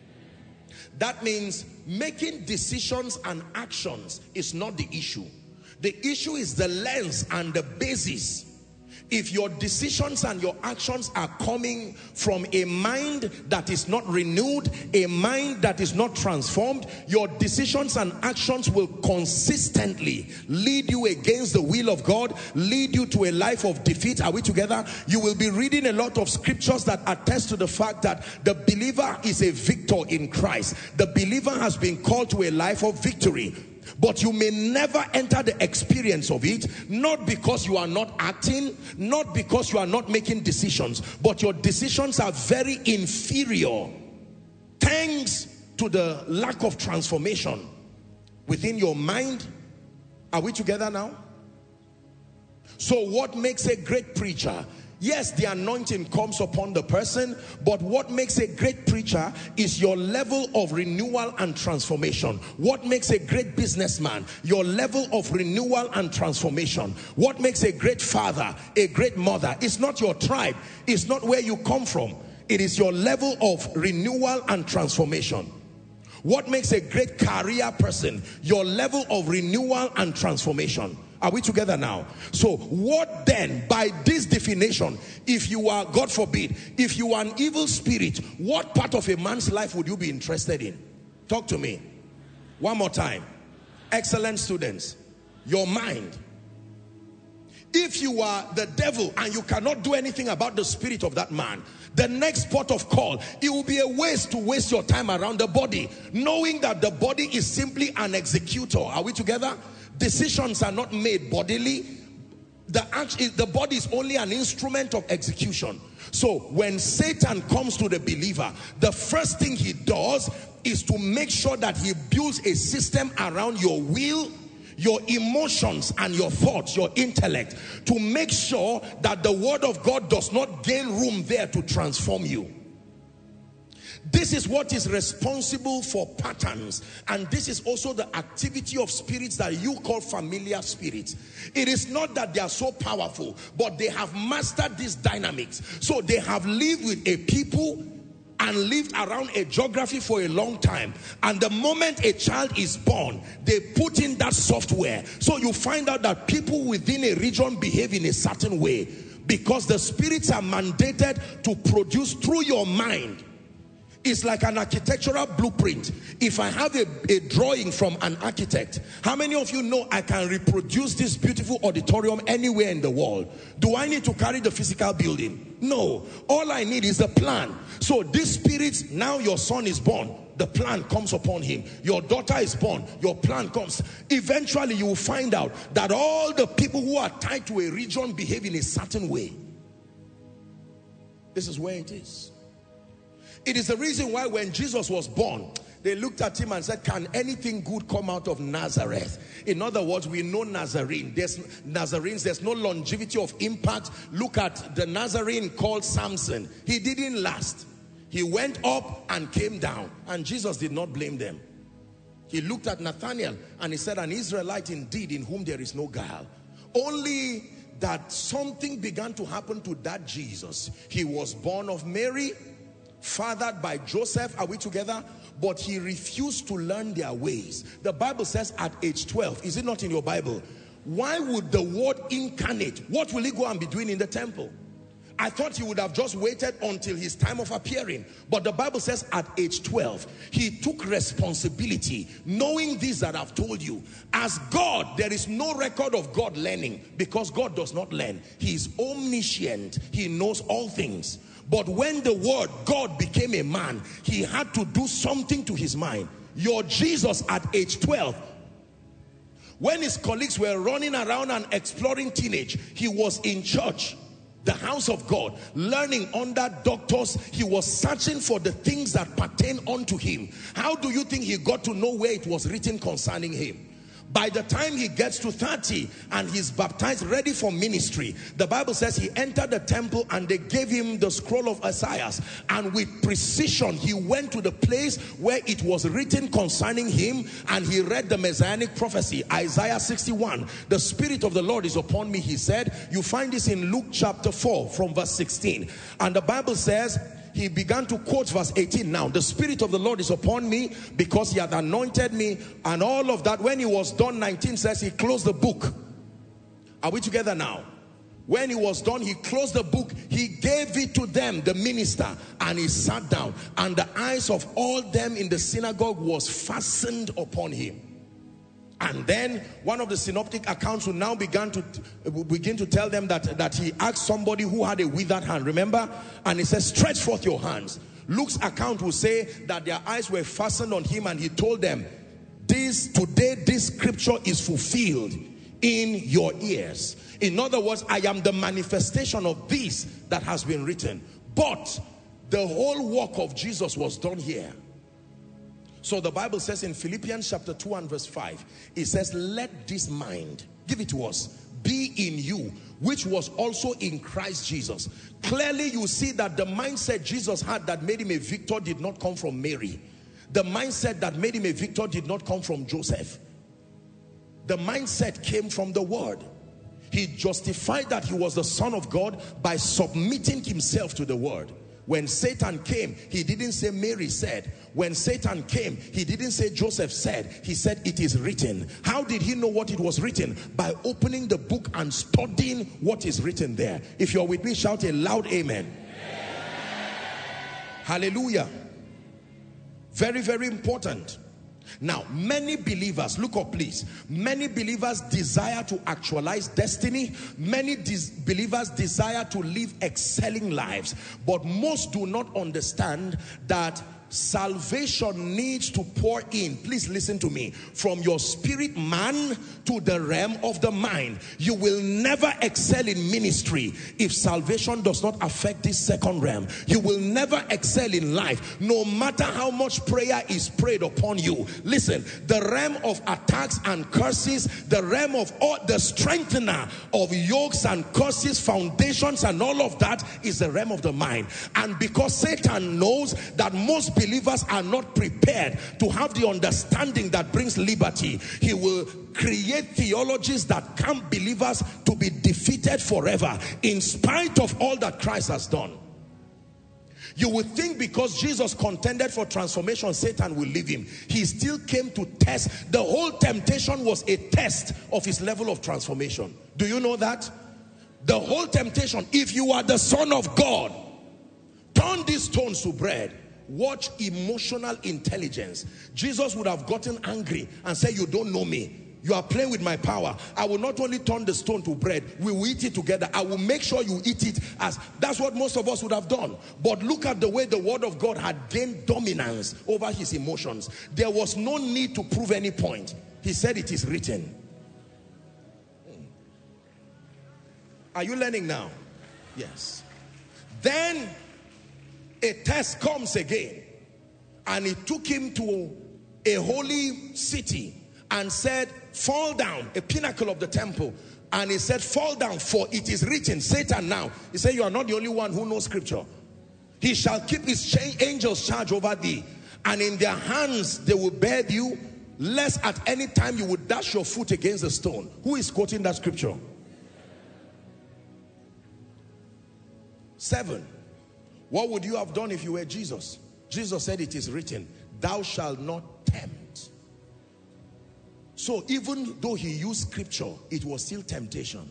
That means making decisions and actions is not the issue. The issue is the lens and the basis. If your decisions and your actions are coming from a mind that is not renewed, a mind that is not transformed, your decisions and actions will consistently lead you against the will of God, lead you to a life of defeat. Are we together? You will be reading a lot of scriptures that attest to the fact that the believer is a victor in Christ. The believer has been called to a life of victory. But you may never enter the experience of it, not because you are not acting, not because you are not making decisions, but your decisions are very inferior thanks to the lack of transformation within your mind. Are we together now? So what makes a great preacher? Yes, the anointing comes upon the person, but what makes a great preacher is your level of renewal and transformation. What makes a great businessman? Your level of renewal and transformation. What makes a great father, a great mother? It's not your tribe. It's not where you come from. It is your level of renewal and transformation. What makes a great career person? Your level of renewal and transformation. Are we together now? So what then, by this definition, if you are, God forbid, if you are an evil spirit, what part of a man's life would you be interested in? Talk to me. One more time. Excellent students. Your mind. If you are the devil and you cannot do anything about the spirit of that man, the next port of call, it will be a waste to waste your time around the body, knowing that the body is simply an executor. Are we together? Decisions are not made bodily. The body is only an instrument of execution. So when Satan comes to the believer, the first thing he does is to make sure that he builds a system around your will, your emotions and your thoughts, your intellect, to make sure that the word of God does not gain room there to transform you. This is what is responsible for patterns, and this is also the activity of spirits that you call familiar spirits. It is not that they are so powerful, but they have mastered these dynamics. So they have lived with a people and lived around a geography for a long time, and the moment a child is born, they put in that software. So you find out that people within a region behave in a certain way because the spirits are mandated to produce through your mind. It's like an architectural blueprint. If I have a drawing from an architect, how many of you know I can reproduce this beautiful auditorium anywhere in the world? Do I need to carry the physical building? No. All I need is the plan. So these spirits, now your son is born, the plan comes upon him. Your daughter is born, your plan comes. Eventually you will find out that all the people who are tied to a region behave in a certain way. This is where it is. It is the reason why when Jesus was born, they looked at him and said, can anything good come out of Nazareth? In other words, we know Nazarene. Nazarenes, there's no longevity of impact. Look at the Nazarene called Samson. He didn't last. He went up and came down, and Jesus did not blame them. He looked at Nathanael and he said, an Israelite indeed in whom there is no guile. Only that something began to happen to that Jesus. He was born of Mary, fathered by Joseph. Are we together? But he refused to learn their ways. The Bible says at age 12, is it not in your Bible? Why would the word incarnate, what will he go and be doing in the temple? I thought he would have just waited until his time of appearing. But the Bible says at age 12, he took responsibility, knowing this that I've told you. As God, there is no record of God learning, because God does not learn. He is omniscient. He knows all things. But when the word God became a man, he had to do something to his mind. Your Jesus at age 12, when his colleagues were running around and exploring teenage, he was in church, the house of God, learning under doctors. He was searching for the things that pertain unto him. How do you think he got to know where it was written concerning him? By the time he gets to 30 and he's baptized, ready for ministry, the Bible says he entered the temple and they gave him the scroll of Isaiah, and with precision he went to the place where it was written concerning him, and he read the messianic prophecy, Isaiah 61. The Spirit of the Lord is upon me, he said. You find this in Luke chapter 4 from verse 16, and the Bible says, he began to quote verse 18. Now, the Spirit of the Lord is upon me because he had anointed me, and all of that. When he was done, 19 says he closed the book. Are we together now? When he was done, he closed the book. He gave it to them, the minister, and he sat down. And the eyes of all them in the synagogue was fastened upon him. And then one of the synoptic accounts will now begin to tell them that he asked somebody who had a withered hand, remember? And he says, stretch forth your hands. Luke's account will say that their eyes were fastened on him, and he told them, today this scripture is fulfilled in your ears. In other words, I am the manifestation of this that has been written. But the whole work of Jesus was done here. So the Bible says in Philippians chapter 2 and verse 5, it says, let this mind, give it to us, be in you, which was also in Christ Jesus. Clearly you see that the mindset Jesus had that made him a victor did not come from Mary. The mindset that made him a victor did not come from Joseph. The mindset came from the word. He justified that he was the Son of God by submitting himself to the word. When Satan came, he didn't say Mary said. When Satan came, he didn't say Joseph said. He said it is written. How did he know what it was written? By opening the book and studying what is written there. If you're with me, shout a loud amen. Hallelujah. Very, very important. Now, many believers, look up please, many believers desire to actualize destiny. Many believers desire to live excelling lives. But most do not understand that salvation needs to pour in. Please listen to me. From your spirit man to the realm of the mind. You will never excel in ministry if salvation does not affect this second realm. You will never excel in life, no matter how much prayer is prayed upon you. Listen, the realm of attacks and curses, the realm of all the strengthener of yokes and curses, foundations and all of that is the realm of the mind. And because Satan knows that most believers are not prepared to have the understanding that brings liberty, he will create theologies that camp believers to be defeated forever in spite of all that Christ has done. You would think because Jesus contended for transformation, Satan will leave him. He still came to test. The whole temptation was a test of his level of transformation. Do you know that? The whole temptation, if you are the Son of God, turn these stones to bread. Watch emotional intelligence. Jesus would have gotten angry and said, you don't know me. You are playing with my power. I will not only turn the stone to bread, we will eat it together. I will make sure you eat it as. That's what most of us would have done. But look at the way the word of God had gained dominance over his emotions. There was no need to prove any point. He said it is written. Are you learning now? Yes. Then a test comes again, and he took him to a holy city and said, fall down, a pinnacle of the temple, and he said, fall down, for it is written. Satan now, he said, you are not the only one who knows scripture. He shall keep his angels charge over thee, and in their hands they will bear you, lest at any time you would dash your foot against a stone. Who is quoting that scripture? 7. What would you have done if you were Jesus? Jesus said it is written, thou shalt not tempt. So even though he used scripture, it was still temptation.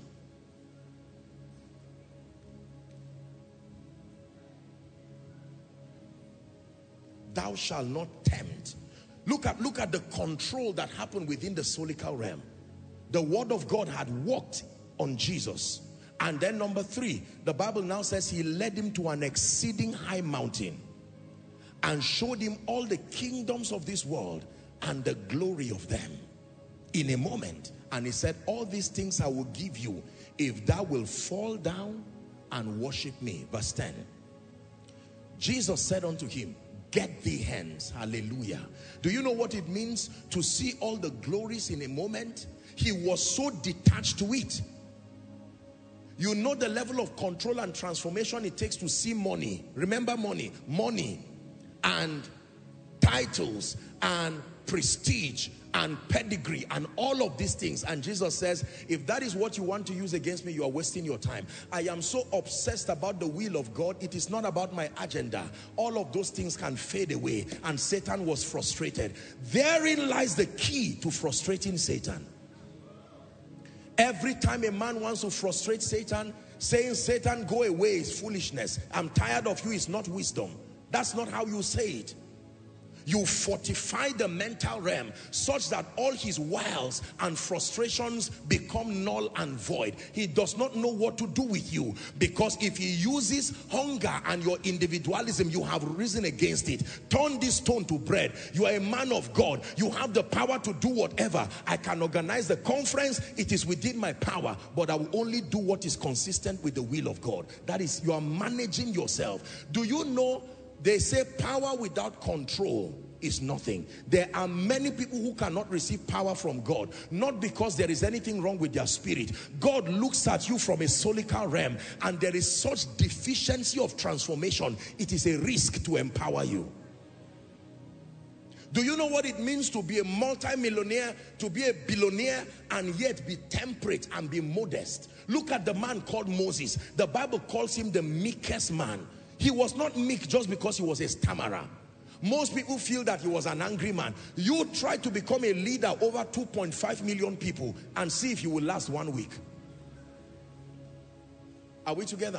Thou shalt not tempt. Look at the control that happened within the solical realm. The word of God had worked on Jesus. And then number 3, the Bible now says he led him to an exceeding high mountain and showed him all the kingdoms of this world and the glory of them in a moment. And he said, all these things I will give you if thou will fall down and worship me. Verse 10. Jesus said unto him, get thee hence. Hallelujah. Do you know what it means to see all the glories in a moment? He was so detached to it. You know the level of control and transformation it takes to see money. Remember money. Money and titles and prestige and pedigree and all of these things. And Jesus says, if that is what you want to use against me, you are wasting your time. I am so obsessed about the will of God. It is not about my agenda. All of those things can fade away. And Satan was frustrated. Therein lies the key to frustrating Satan. Every time a man wants to frustrate Satan, saying, Satan, go away, is foolishness. I'm tired of you, is not wisdom. That's not how you say it. You fortify the mental realm such that all his wiles and frustrations become null and void. He does not know what to do with you, because if he uses hunger and your individualism, you have risen against it. Turn this stone to bread. You are a man of God. You have the power to do whatever. I can organize the conference. It is within my power, but I will only do what is consistent with the will of God. That is, you are managing yourself. Do you know they say power without control is nothing? There are many people who cannot receive power from God, not because there is anything wrong with their spirit. God looks at you from a solical realm, and there is such deficiency of transformation. It is a risk to empower you. Do you know what it means to be a multi-millionaire, to be a billionaire, and yet be temperate and be modest? Look at the man called Moses. The Bible calls him the meekest man. He was not meek just because he was a stammerer. Most people feel that he was an angry man. You try to become a leader over 2.5 million people and see if you will last 1 week. Are we together?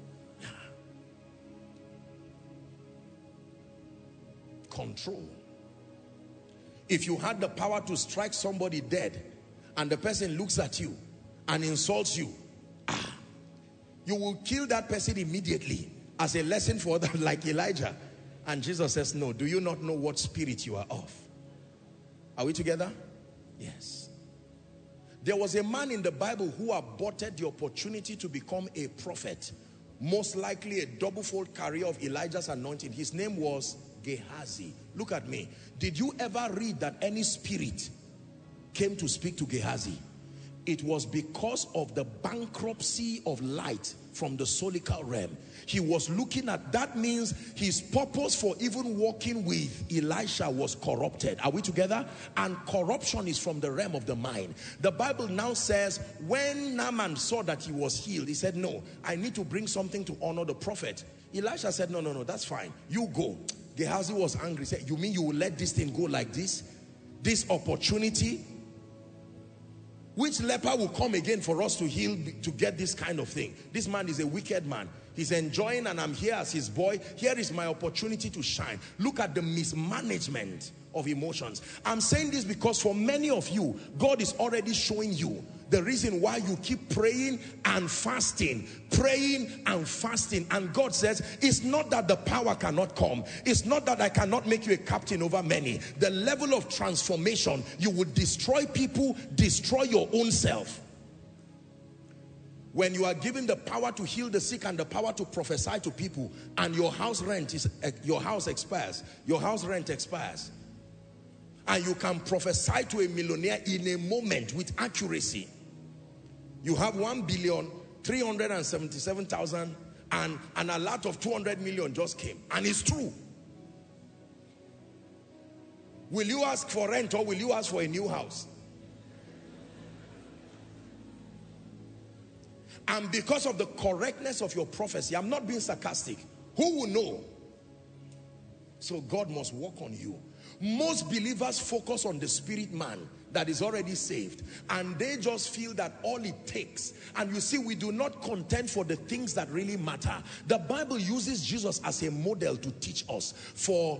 Control. If you had the power to strike somebody dead and the person looks at you and insults you, you will kill that person immediately as a lesson for them, like Elijah. And Jesus says, no, do you not know what spirit you are of? Are we together? Yes. There was a man in the Bible who aborted the opportunity to become a prophet. Most likely a double-fold career of Elijah's anointing. His name was Gehazi. Look at me. Did you ever read that any spirit came to speak to Gehazi? It was because of the bankruptcy of light from the solical realm. He was looking at, that means his purpose for even walking with Elisha was corrupted. Are we together? And corruption is from the realm of the mind. The Bible now says, when Naaman saw that he was healed, he said, no, I need to bring something to honor the prophet. Elisha said, no, that's fine. You go. Gehazi was angry. He said, you mean you will let this thing go like this? This opportunity? Which leper will come again for us to heal, to get this kind of thing? This man is a wicked man. He's enjoying, and I'm here as his boy. Here is my opportunity to shine. Look at the mismanagement of emotions. I'm saying this because for many of you, God is already showing you the reason why you keep praying and fasting. And God says, it's not that the power cannot come. It's not that I cannot make you a captain over many. The level of transformation, you would destroy people, destroy your own self. When you are given the power to heal the sick and the power to prophesy to people, and your house rent expires, and you can prophesy to a millionaire in a moment with accuracy. You have 1,377,000 and an alert of 200 million just came, and it's true. Will you ask for rent, or will you ask for a new house? And because of the correctness of your prophecy, I'm not being sarcastic, who will know? So God must work on you. Most believers focus on the spirit man that is already saved, and they just feel that all it takes. And you see, we do not contend for the things that really matter. The Bible uses Jesus as a model to teach us. For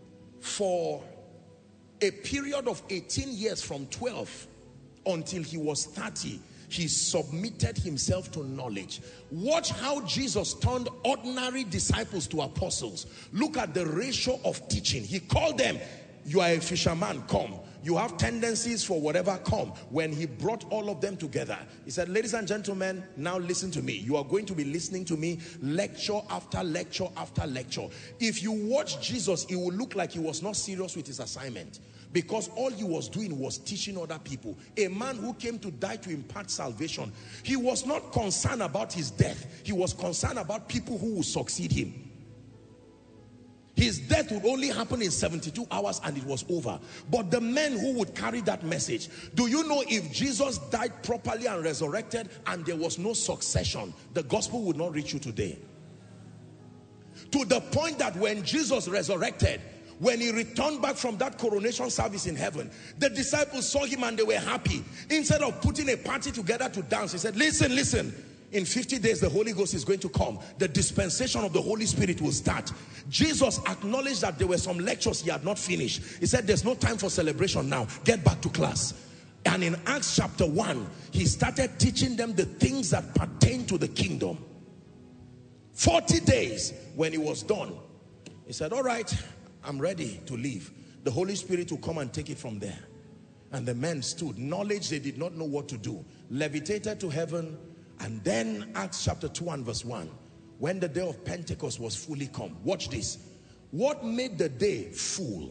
a period of 18 years, from 12 until he was 30, he submitted himself to knowledge. Watch how Jesus turned ordinary disciples to apostles. Look at the ratio of teaching. He called them, you are a fisherman, come. You have tendencies for whatever, come. When he brought all of them together, he said, ladies and gentlemen, now listen to me. You are going to be listening to me lecture after lecture after lecture. If you watch Jesus, it will look like he was not serious with his assignment, because all he was doing was teaching other people. A man who came to die to impart salvation. He was not concerned about his death. He was concerned about people who would succeed him. His death would only happen in 72 hours and it was over. But the men who would carry that message, do you know if Jesus died properly and resurrected and there was no succession, the gospel would not reach you today? To the point that when Jesus resurrected, when he returned back from that coronation service in heaven, the disciples saw him and they were happy. Instead of putting a party together to dance, he said, listen, listen. In 50 days, the Holy Ghost is going to come. The dispensation of the Holy Spirit will start. Jesus acknowledged that there were some lectures he had not finished. He said, there's no time for celebration now. Get back to class. And in Acts chapter 1, he started teaching them the things that pertain to the kingdom. 40 days when he was done, he said, all right, I'm ready to leave. The Holy Spirit will come and take it from there. And the men stood. Knowledge, they did not know what to do. Levitated to heaven. And then Acts chapter 2 and verse 1. When the day of Pentecost was fully come. Watch this. What made the day full?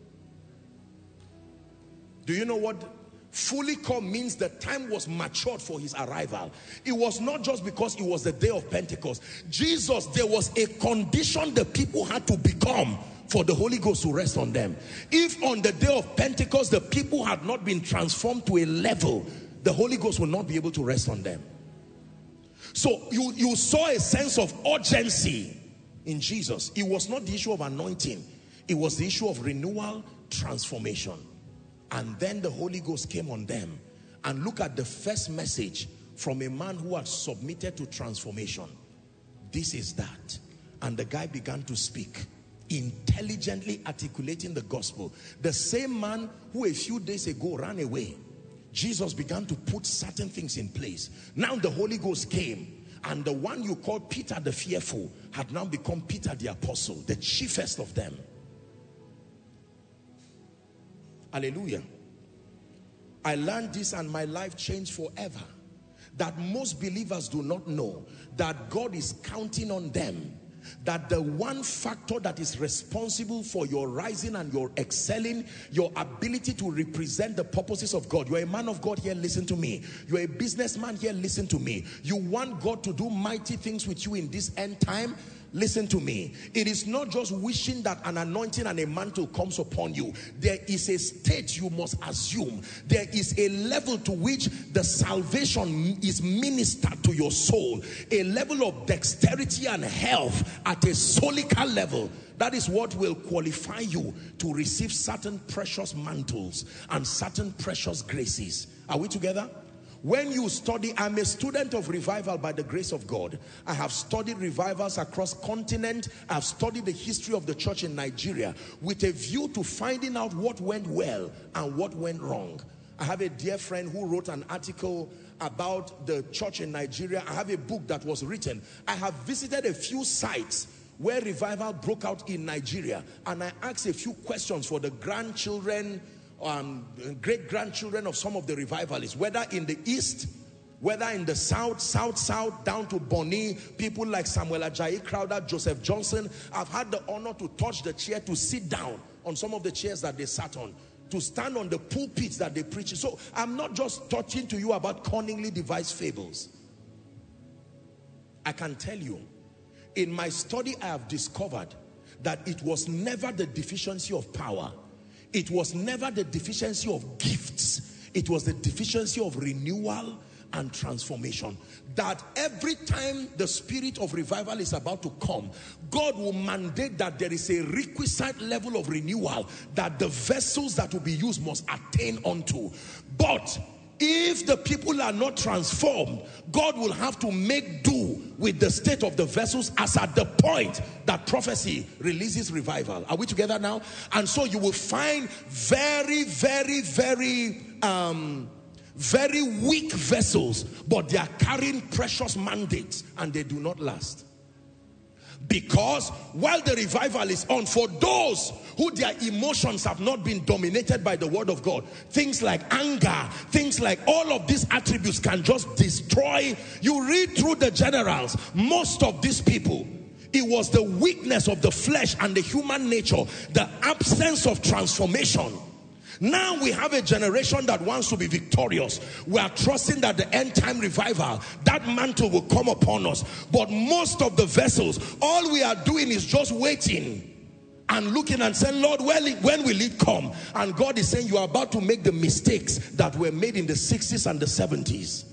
Do you know what fully come means? The time was matured for his arrival. It was not just because it was the day of Pentecost. Jesus, there was a condition the people had to become for the Holy Ghost to rest on them. If on the day of Pentecost the people had not been transformed to a level, the Holy Ghost will not be able to rest on them. So you saw a sense of urgency in Jesus. It was not the issue of anointing. It was the issue of renewal, transformation. And then the Holy Ghost came on them. And look at the first message from a man who had submitted to transformation. This is that. And the guy began to speak, intelligently articulating the gospel. The same man who a few days ago ran away, Jesus began to put certain things in place. Now the Holy Ghost came, and the one you call Peter the fearful had now become Peter the apostle, the chiefest of them. Hallelujah. I learned this and my life changed forever. That most believers do not know that God is counting on them. That the one factor that is responsible for your rising and your excelling, your ability to represent the purposes of God. You're a man of God here, listen to me. You're a businessman here, listen to me. You want God to do mighty things with you in this end time, listen to me. It is not just wishing that an anointing and a mantle comes upon you. There is a state you must assume. There is a level to which the salvation is ministered to your soul. A level of dexterity and health at a solical level. That is what will qualify you to receive certain precious mantles and certain precious graces. Are we together? When you study, I'm a student of revival by the grace of God. I have studied revivals across continent. I've studied the history of the church in Nigeria with a view to finding out what went well and what went wrong. I have a dear friend who wrote an article about the church in Nigeria. I have a book that was written. I have visited a few sites where revival broke out in Nigeria, and I asked a few questions for the grandchildren, great-grandchildren of some of the revivalists, whether in the east, whether in the south, down to Bonny, people like Samuel Ajayi Crowder, Joseph Johnson. I've had the honor to touch the chair, to sit down on some of the chairs that they sat on, to stand on the pulpits that they preach. So I'm not just talking to you about cunningly devised fables. I can tell you, in my study, I have discovered that it was never the deficiency of power. It was never the deficiency of gifts. It was the deficiency of renewal and transformation. That every time the spirit of revival is about to come, God will mandate that there is a requisite level of renewal that the vessels that will be used must attain unto. But if the people are not transformed, God will have to make do with the state of the vessels as at the point that prophecy releases revival. Are we together now? And so you will find very, very, very weak vessels, but they are carrying precious mandates and they do not last. Because while the revival is on, for those who their emotions have not been dominated by the word of God, things like anger, things like all of these attributes can just destroy. You read through the generals, most of these people, it was the weakness of the flesh and the human nature, the absence of transformation. Now we have a generation that wants to be victorious. We are trusting that the end time revival, that mantle will come upon us. But most of the vessels, all we are doing is just waiting and looking and saying, Lord, when will it come? And God is saying, you are about to make the mistakes that were made in the 60s and the 70s.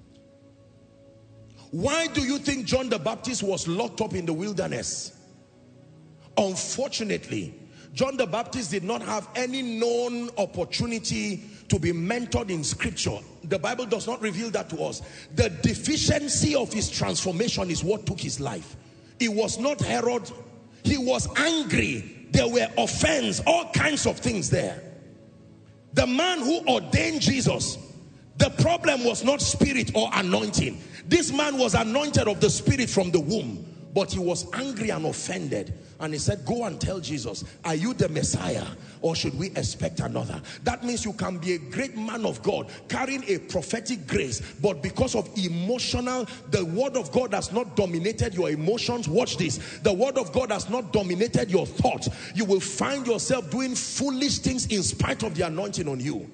Why do you think John the Baptist was locked up in the wilderness? Unfortunately, John the Baptist did not have any known opportunity to be mentored in scripture. The Bible does not reveal that to us. The deficiency of his transformation is what took his life. It was not Herod. He was angry. There were offense, all kinds of things there. The man who ordained Jesus, the problem was not spirit or anointing. This man was anointed of the Spirit from the womb, but he was angry and offended. And he said, go and tell Jesus, are you the Messiah or should we expect another? That means you can be a great man of God carrying a prophetic grace, but because of emotional, the word of God has not dominated your emotions. Watch this. The word of God has not dominated your thoughts. You will find yourself doing foolish things in spite of the anointing on you.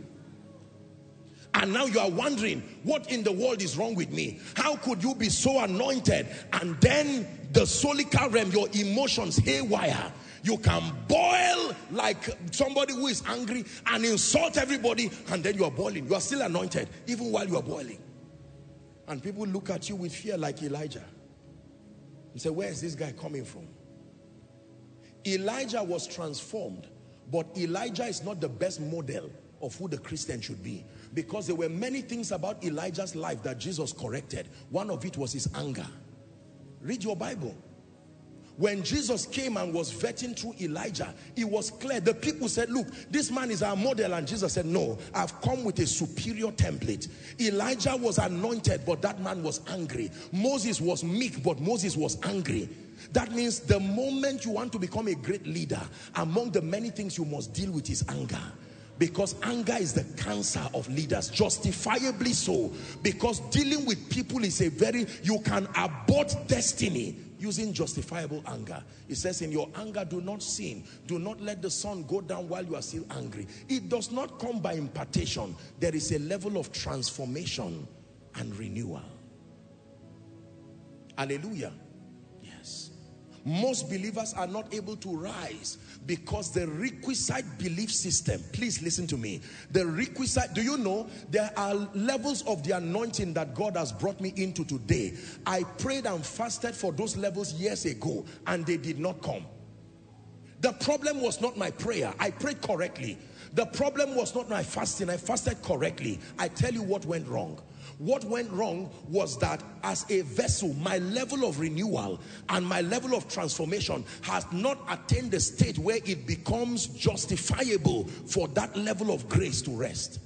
And now you are wondering, what in the world is wrong with me? How could you be so anointed and then the solical realm, your emotions haywire? You can boil like somebody who is angry and insult everybody, and then you are boiling. You are still anointed even while you are boiling. And people look at you with fear like Elijah. You say, where is this guy coming from? Elijah was transformed, but Elijah is not the best model of who the Christian should be, because there were many things about Elijah's life that Jesus corrected. One of it was his anger. Read your Bible. When Jesus came and was vetting through Elijah, it was clear. The people said, look, this man is our model. And Jesus said, no, I've come with a superior template. Elijah was anointed, but that man was angry. Moses was meek, but Moses was angry. That means the moment you want to become a great leader, among the many things you must deal with is anger. Because anger is the cancer of leaders, justifiably so. Because dealing with people is you can abort destiny using justifiable anger. It says, in your anger, do not sin. Do not let the sun go down while you are still angry. It does not come by impartation. There is a level of transformation and renewal. Hallelujah. Yes. Most believers are not able to rise because the requisite belief system, please listen to me, the requisite, do you know there are levels of the anointing that God has brought me into today? I prayed and fasted for those levels years ago and they did not come. The problem was not my prayer. I prayed correctly. The problem was not my fasting. I fasted correctly. I tell you what went wrong. What went wrong was that as a vessel, my level of renewal and my level of transformation has not attained the stage where it becomes justifiable for that level of grace to rest.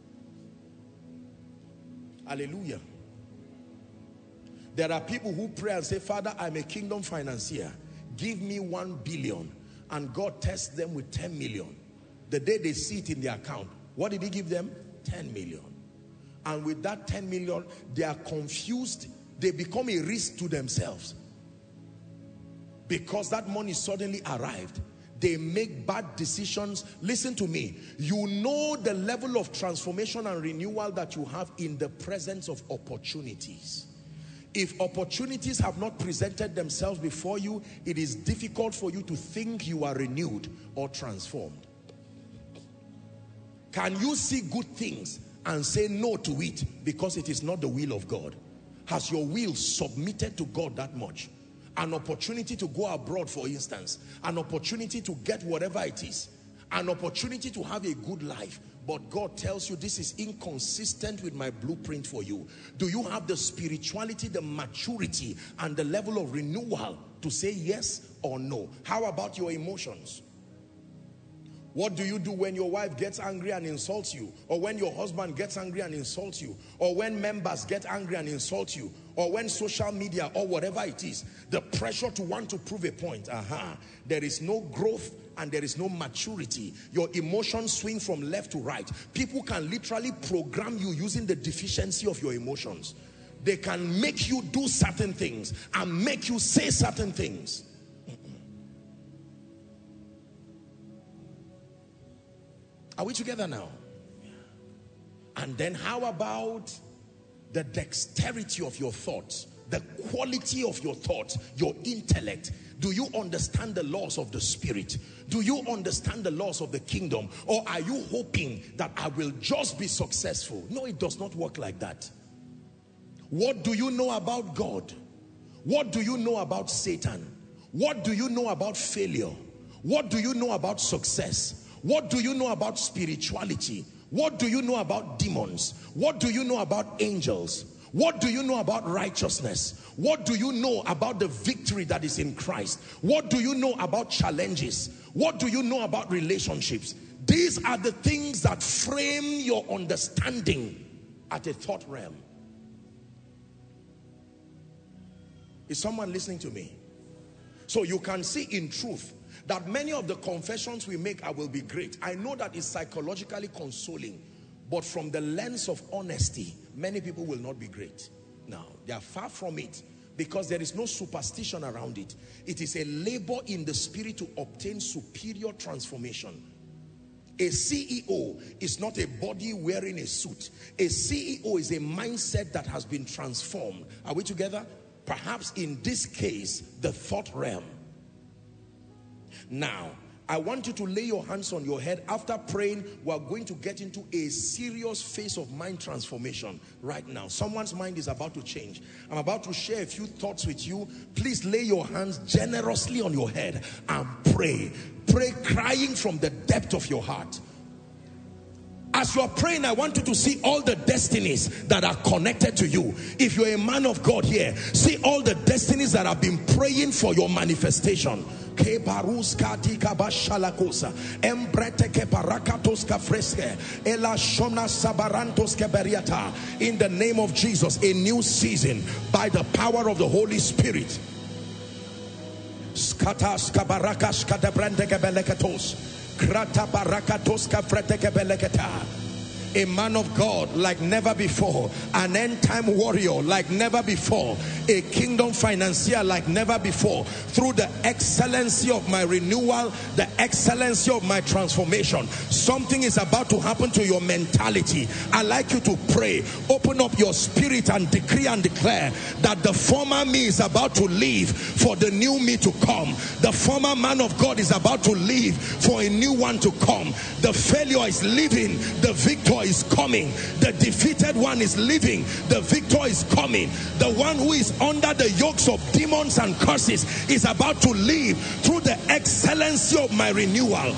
Hallelujah. There are people who pray and say, Father, I'm a kingdom financier. Give me 1 billion. And God tests them with 10 million. The day they see it in their account, what did he give them? 10 million. And with that 10 million, they are confused. They become a risk to themselves. Because that money suddenly arrived. They make bad decisions. Listen to me. You know the level of transformation and renewal that you have in the presence of opportunities. If opportunities have not presented themselves before you, it is difficult for you to think you are renewed or transformed. Can you see good things and say no to it because it is not the will of God? Has your will submitted to God that much? An opportunity to go abroad, for instance, an opportunity to get whatever it is, an opportunity to have a good life, but God tells you this is inconsistent with my blueprint for you. Do you have the spirituality, the maturity, and the level of renewal to say yes or no? How about your emotions? What do you do when your wife gets angry and insults you? Or when your husband gets angry and insults you? Or when members get angry and insult you? or when social media or whatever it is, the pressure to want to prove a point, there is no growth and there is no maturity. Your emotions swing from left to right. People can literally program you using the deficiency of your emotions. They can make you do certain things and make you say certain things. Are we together now? And then how about the dexterity of your thoughts, the quality of your thoughts, your intellect? Do you understand the laws of the spirit? Do you understand the laws of the kingdom? Or are you hoping that I will just be successful? No, it does not work like that. What do you know about God? What do you know about Satan? What do you know about failure? What do you know about success? What do you know about spirituality? What do you know about demons? What do you know about angels? What do you know about righteousness? What do you know about the victory that is in Christ? What do you know about challenges? What do you know about relationships? These are the things that frame your understanding at a thought realm. Is someone listening to me? So you can see in truth that many of the confessions we make, I will be great. I know that is psychologically consoling, but from the lens of honesty, many people will not be great. Now, they are far from it because there is no superstition around it. It is a labor in the spirit to obtain superior transformation. A CEO is not a body wearing a suit. A CEO is a mindset that has been transformed. Are we together? Perhaps in this case, the thought realm. Now, I want you to lay your hands on your head. After praying, we are going to get into a serious phase of mind transformation right now. Someone's mind is about to change. I'm about to share a few thoughts with you. Please lay your hands generously on your head and pray. Pray crying from the depth of your heart. As you are praying, I want you to see all the destinies that are connected to you. If you're a man of God here, see all the destinies that have been praying for your manifestation. In the name of Jesus, a new season by the power of the Holy Spirit. A man of God like never before, an end time warrior like never before, a kingdom financier like never before, through the excellency of my renewal, the excellency of my transformation. Something is about to happen to your mentality. I'd like you to pray, open up your spirit and decree and declare that the former me is about to leave for the new me to come. The former man of God is about to leave for a new one to come. The failure is leaving, the victor is coming. The defeated one is leaving, the victor is coming. The one who is under the yokes of demons and curses is about to leave through the excellency of my renewal.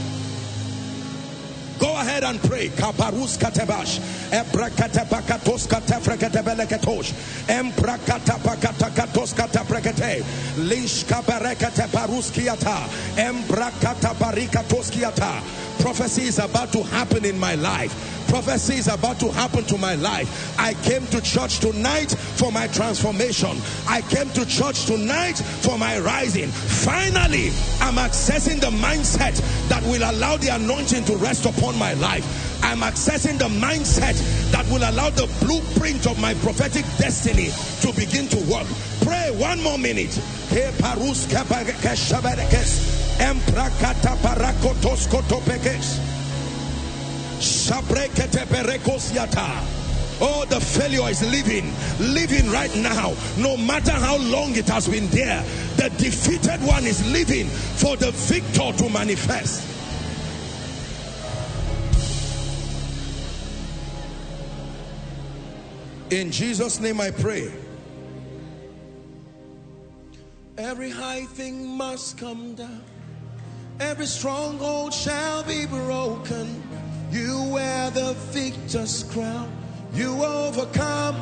Go ahead and pray. Kaparus katebash, ebrakatapakatos katafrekatebeleketosh, emprakatapakatakatos kataprekete, lish kabarekataparuskiata, embrakatabarikatoskiata. Prophecy is about to happen in my life. Prophecy is about to happen to my life. I came to church tonight for my transformation. I came to church tonight for my rising. Finally, I'm accessing the mindset that will allow the anointing to rest upon my life. I'm accessing the mindset that will allow the blueprint of my prophetic destiny to begin to work. Pray 1 more minute. Oh, the failure is living right now. No matter how long it has been there, the defeated one is living for the victor to manifest. In Jesus' name I pray. Every high thing must come down. Every stronghold shall be broken. You wear the victor's crown. You overcome.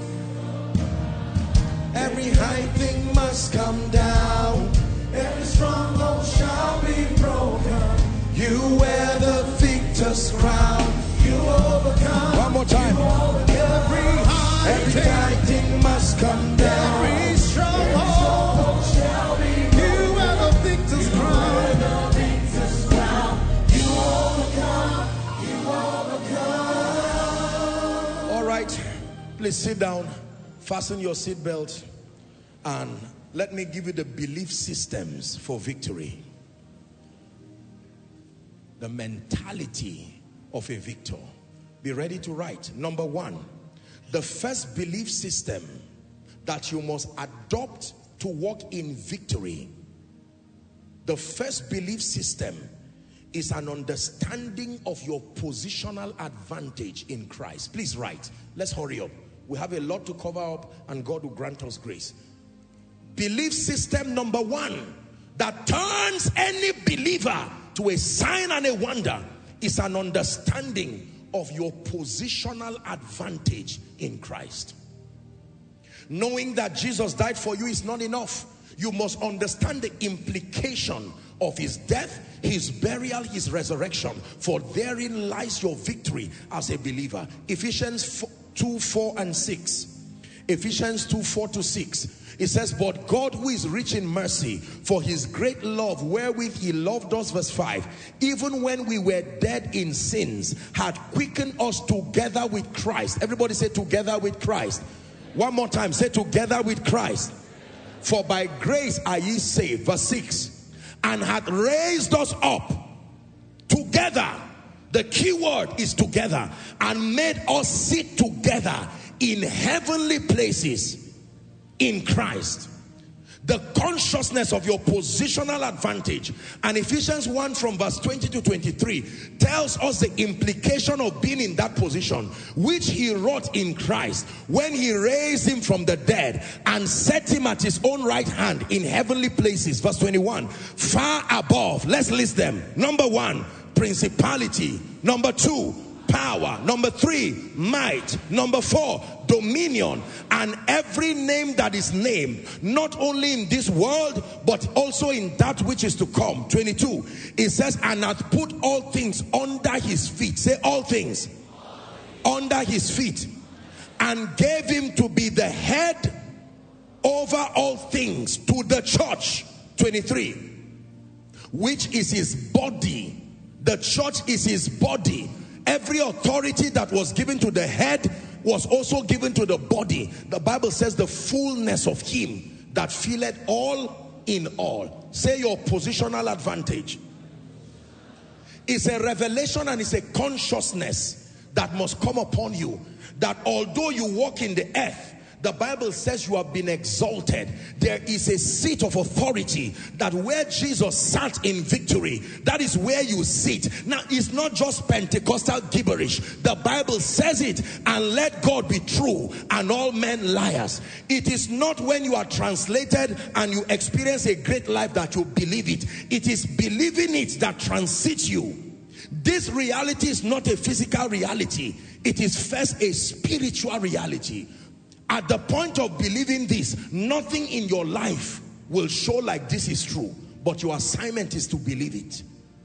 Every high thing must come down. Every stronghold shall be broken. You wear the victor's crown. You overcome. One more time. Every high thing must come Please sit down, fasten your seatbelt, and let me give you the belief systems for victory. The mentality of a victor. Be ready to write. Number one, the first belief system that you must adopt to walk in victory. The first belief system is an understanding of your positional advantage in Christ. Please write. Let's hurry up. We have a lot to cover up, and God will grant us grace. Belief system number one that turns any believer to a sign and a wonder is an understanding of your positional advantage in Christ. Knowing that Jesus died for you is not enough. You must understand the implication of his death, his burial, his resurrection, for therein lies your victory as a believer. Ephesians 2, 4 and 6. Ephesians 2, 4 to 6. It says, but God, who is rich in mercy, for his great love wherewith he loved us, verse 5, even when we were dead in sins, had quickened us together with Christ. Everybody say, together with Christ. One more time, say, together with Christ. For by grace are ye saved, verse 6, and hath raised us up together. The key word is together. And made us sit together in heavenly places in Christ. The consciousness of your positional advantage. And Ephesians 1 from verse 20 to 23 tells us the implication of being in that position, which he wrought in Christ when he raised him from the dead and set him at his own right hand in heavenly places. Verse 21, far above. Let's list them. Number one, principality. Number two, power. Number three, might. Number four, dominion. And every name that is named, not only in this world but also in that which is to come. 22, it says, and hath put all things under his feet. Say, all things under his feet, and gave him to be the head over all things to the church. 23, which is his body. The church is his body. Every authority that was given to the head was also given to the body. The Bible says the fullness of him that filleth all in all. Say, your positional advantage. It's a revelation and it's a consciousness that must come upon you, that although you walk in the earth, the Bible says you have been exalted. There is a seat of authority, that where Jesus sat in victory, that is where you sit. Now, it's not just Pentecostal gibberish. The Bible says it, and let God be true and all men liars. It is not when you are translated and you experience a great life that you believe it. It is believing it that transits you. This reality is not a physical reality. It is first a spiritual reality. At the point of believing this, nothing in your life will show like this is true, but your assignment is to believe it.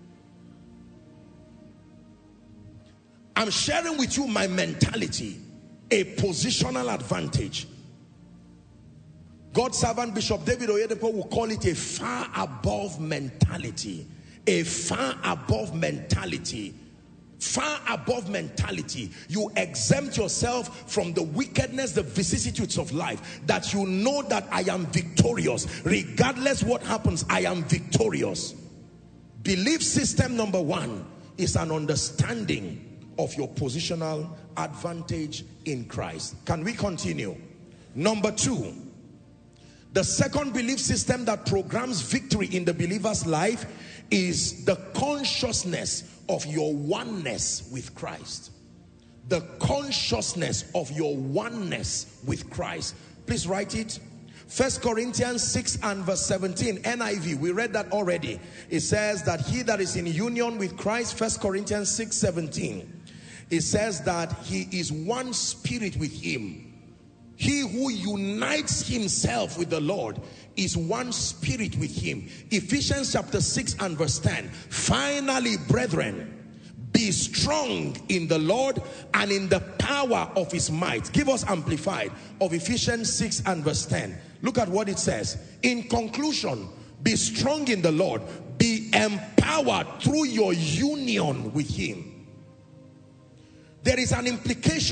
I'm sharing with you my mentality, a positional advantage. God's servant Bishop David Oyedepo will call it a far above mentality. A far above mentality. Far above mentality. You exempt yourself from the wickedness, the vicissitudes of life, that you know that I am victorious. Regardless what happens, I am victorious. Belief system number one is an understanding of your positional advantage in Christ. Can we continue? Number two, the second belief system that programs victory in the believer's life is the consciousness of your oneness with Christ. The consciousness of your oneness with Christ. Please write it. 1 Corinthians 6 and verse 17, NIV. We read that already. It says that he that is in union with Christ, 1 Corinthians 6, 17. It says that he is one spirit with him. He who unites himself with the Lord is one spirit with him. Ephesians chapter 6 and verse 10. Finally, brethren, be strong in the Lord and in the power of his might. Give us amplified of Ephesians 6 and verse 10. Look at what it says. In conclusion, be strong in the Lord. Be empowered through your union with him. There is an implication.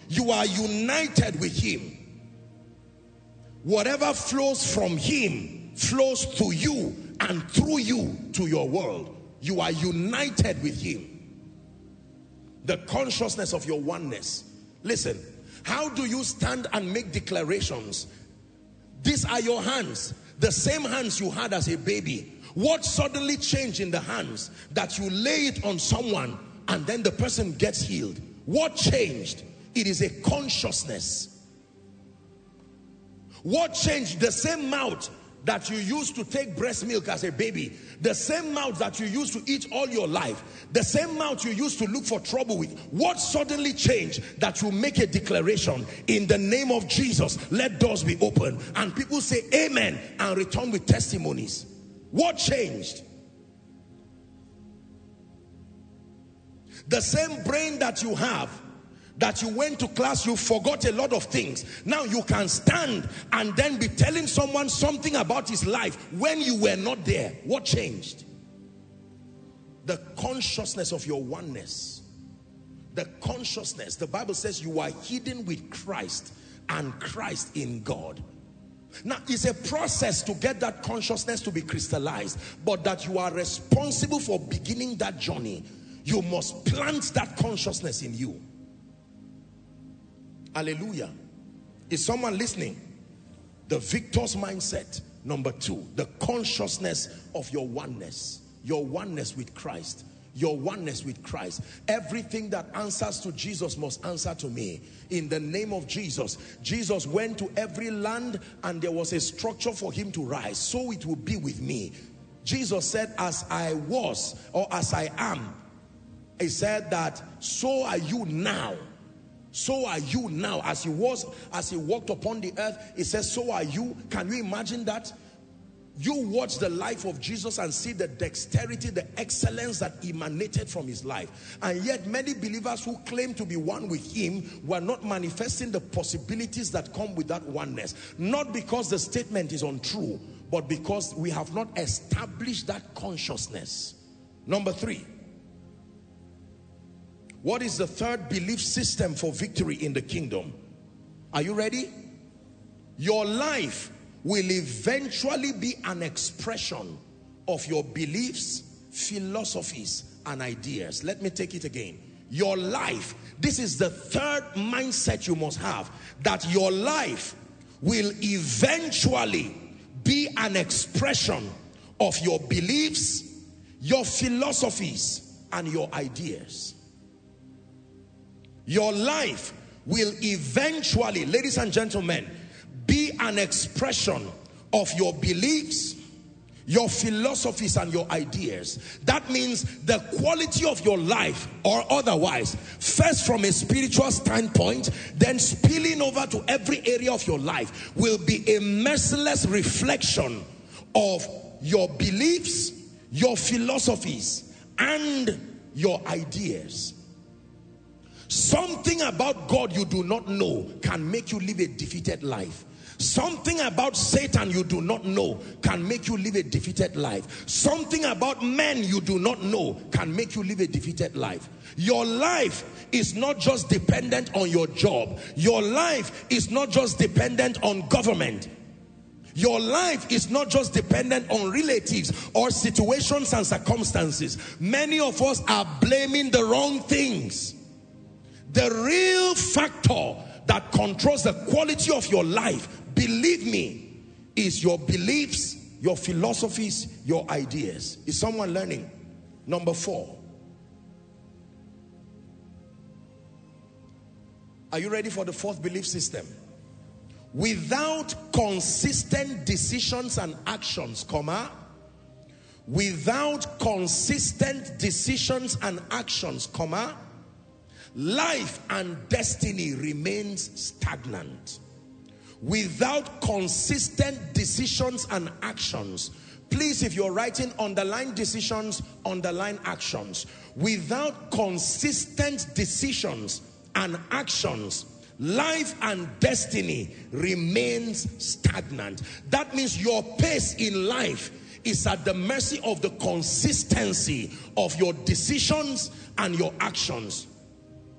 You are united with him. Whatever flows from him flows to you and through you to your world. You are united with him. The consciousness of your oneness. Listen, how do you stand and make declarations? These are your hands, the same hands you had as a baby. What suddenly changed in the hands that you lay it on someone and then the person gets healed? What changed? It is a consciousness. What changed? The same mouth that you used to take breast milk as a baby, the same mouth that you used to eat all your life, the same mouth you used to look for trouble with. What suddenly changed that you make a declaration, in the name of Jesus, let doors be open, and people say amen and return with testimonies? What changed? The same brain that you have, that you went to class, you forgot a lot of things. Now you can stand and then be telling someone something about his life when you were not there. What changed? The consciousness of your oneness. The consciousness. The Bible says you are hidden with Christ and Christ in God. Now it's a process to get that consciousness to be crystallized, but that you are responsible for beginning that journey. You must plant that consciousness in you. Hallelujah. Is someone listening? The victor's mindset. Number 2, the consciousness of your oneness. Your oneness with Christ. Your oneness with Christ. Everything that answers to Jesus must answer to me. In the name of Jesus. Jesus went to every land and there was a structure for him to rise. So it will be with me. Jesus said, as I was, or as I am, he said that so are you now. So are you now. As he was, as he walked upon the earth, he says, so are you. Can you imagine that? You watch the life of Jesus and see the dexterity, the excellence that emanated from his life. And yet many believers who claim to be one with him were not manifesting the possibilities that come with that oneness. Not because the statement is untrue, but because we have not established that consciousness. Number 3. What is the third belief system for victory in the kingdom? Are you ready? Your life will eventually be an expression of your beliefs, philosophies, and ideas. Let me take it again. Your life, this is the third mindset you must have, that your life will eventually be an expression of your beliefs, your philosophies, and your ideas. Your life will eventually, ladies and gentlemen, be an expression of your beliefs, your philosophies, and your ideas. That means the quality of your life, or otherwise, first from a spiritual standpoint, then spilling over to every area of your life, will be a merciless reflection of your beliefs, your philosophies, and your ideas. Something about God you do not know can make you live a defeated life. Something about Satan you do not know can make you live a defeated life. Something about men you do not know can make you live a defeated life. Your life is not just dependent on your job. Your life is not just dependent on government. Your life is not just dependent on relatives or situations and circumstances. Many of us are blaming the wrong things. The real factor that controls the quality of your life, believe me, is your beliefs, your philosophies, your ideas. Is someone learning? Number 4. Are you ready for the fourth belief system? Without consistent decisions and actions, without consistent decisions and actions, life and destiny remains stagnant. Without consistent decisions and actions, please, if you're writing, underline decisions, underline actions. Without consistent decisions and actions, life and destiny remains stagnant. That means your pace in life is at the mercy of the consistency of your decisions and your actions.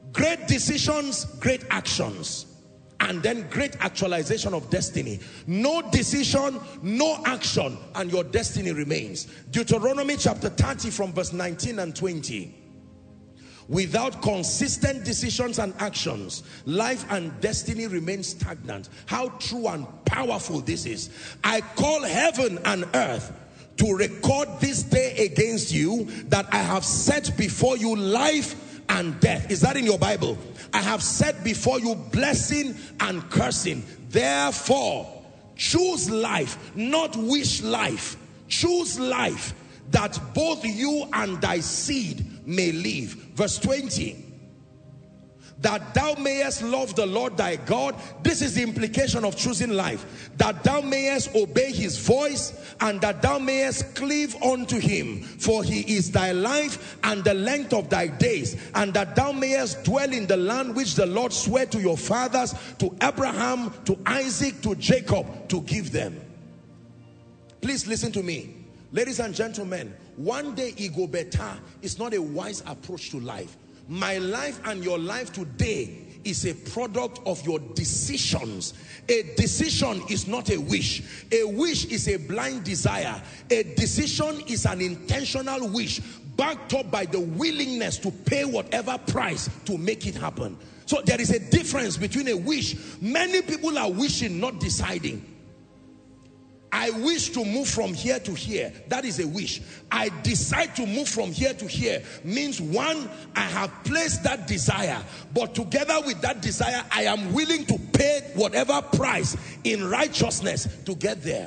Great decisions, great actions, and then great actualization of destiny. No decision, no action, and your destiny remains. Deuteronomy chapter 30 from verse 19 and 20. Without consistent decisions and actions, life and destiny remain stagnant. How true and powerful this is. I call heaven and earth to record this day against you, that I have set before you life and death. Is that in your Bible? I have set before you blessing and cursing. Therefore, choose life, not wish life. Choose life, that both you and thy seed may live. Verse 20. That thou mayest love the Lord thy God. This is the implication of choosing life. That thou mayest obey his voice, and that thou mayest cleave unto him. For he is thy life and the length of thy days. And that thou mayest dwell in the land which the Lord sware to your fathers, to Abraham, to Isaac, to Jacob, to give them. Please listen to me. Ladies and gentlemen, one day ego better is not a wise approach to life. My life and your life today is a product of your decisions. A decision is not a wish. A wish is a blind desire. A decision is an intentional wish backed up by the willingness to pay whatever price to make it happen. So there is a difference between a wish. Many people are wishing, not deciding. I wish to move from here to here. That is a wish. I decide to move from here to here means, one, I have placed that desire, but together with that desire, I am willing to pay whatever price in righteousness to get there.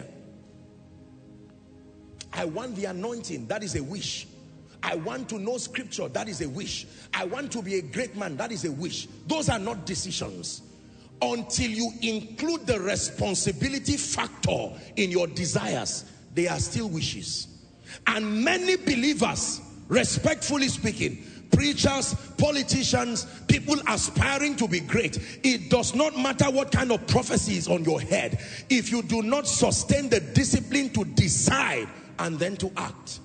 I want the anointing. That is a wish. I want to know scripture. That is a wish. I want to be a great man. That is a wish. Those are not decisions. Until you include the responsibility factor in your desires, they are still wishes. And many believers, respectfully speaking, preachers, politicians, people aspiring to be great, it does not matter what kind of prophecy is on your head. If you do not sustain the discipline to decide and then to act.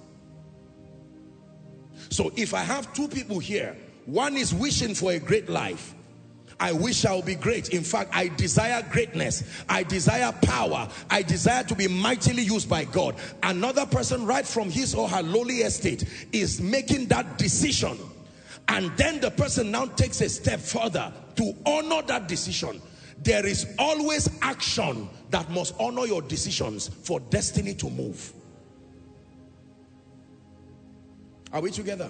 So if I have two people here, one is wishing for a great life. I wish I will be great. In fact, I desire greatness. I desire power. I desire to be mightily used by God. Another person, right from his or her lowly estate, is making that decision. And then the person now takes a step further to honor that decision. There is always action that must honor your decisions for destiny to move. Are we together?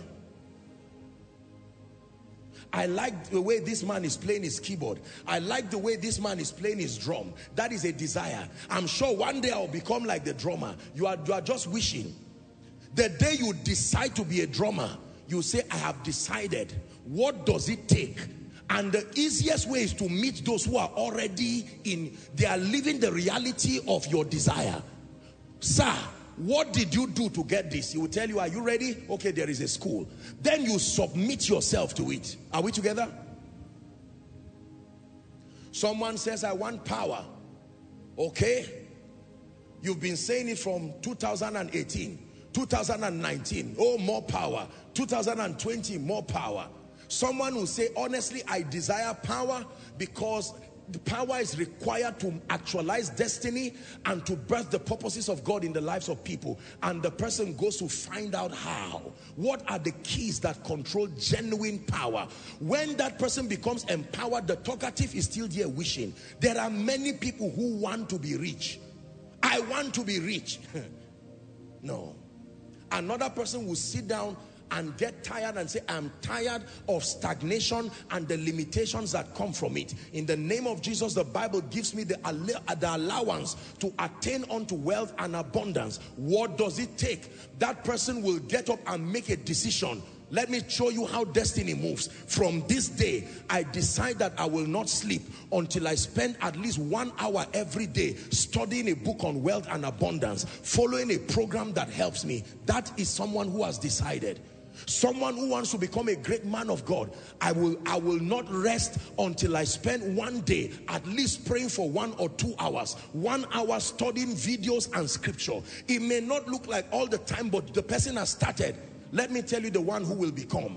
I like the way this man is playing his keyboard. I like the way this man is playing his drum. That is a desire. I'm sure one day I'll become like the drummer. You are just wishing. The day you decide to be a drummer, you say, I have decided. What does it take? And the easiest way is to meet those who are already they are living the reality of your desire. Sir, what did you do to get this? He will tell you, are you ready? Okay, there is a school. Then you submit yourself to it. Are we together? Someone says, I want power. Okay. You've been saying it from 2018, 2019. Oh, more power. 2020, more power. Someone will say, honestly, I desire power because the power is required to actualize destiny and to birth the purposes of God in the lives of people. And the person goes to find out how. What are the keys that control genuine power? When that person becomes empowered, the talkative is still there wishing. There are many people who want to be rich. I want to be rich. No. Another person will sit down and get tired and say, I'm tired of stagnation and the limitations that come from it. In the name of Jesus, the Bible gives me the allowance to attain unto wealth and abundance. What does it take? That person will get up and make a decision. Let me show you how destiny moves. From this day, I decide that I will not sleep until I spend at least 1 hour every day studying a book on wealth and abundance, following a program that helps me. That is someone who has decided. Someone who wants to become a great man of God. I will not rest until I spend one day at least praying for 1 or 2 hours. 1 hour studying videos and scripture. It may not look like all the time, but the person has started. Let me tell you the one who will become.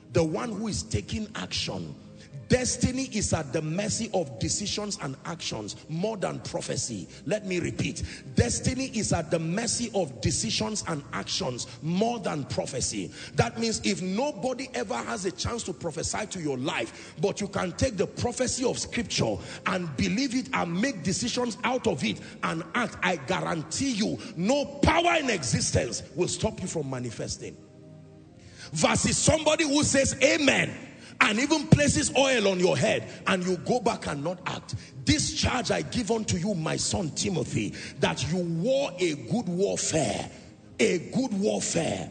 the one who is taking action. Destiny is at the mercy of decisions and actions more than prophecy. Let me repeat. Destiny is at the mercy of decisions and actions more than prophecy. That means if nobody ever has a chance to prophesy to your life, but you can take the prophecy of scripture and believe it and make decisions out of it and act, I guarantee you, no power in existence will stop you from manifesting. Versus somebody who says amen and even places oil on your head and you go back and not act. This charge I give unto you, my son Timothy, that you war a good warfare. A good warfare.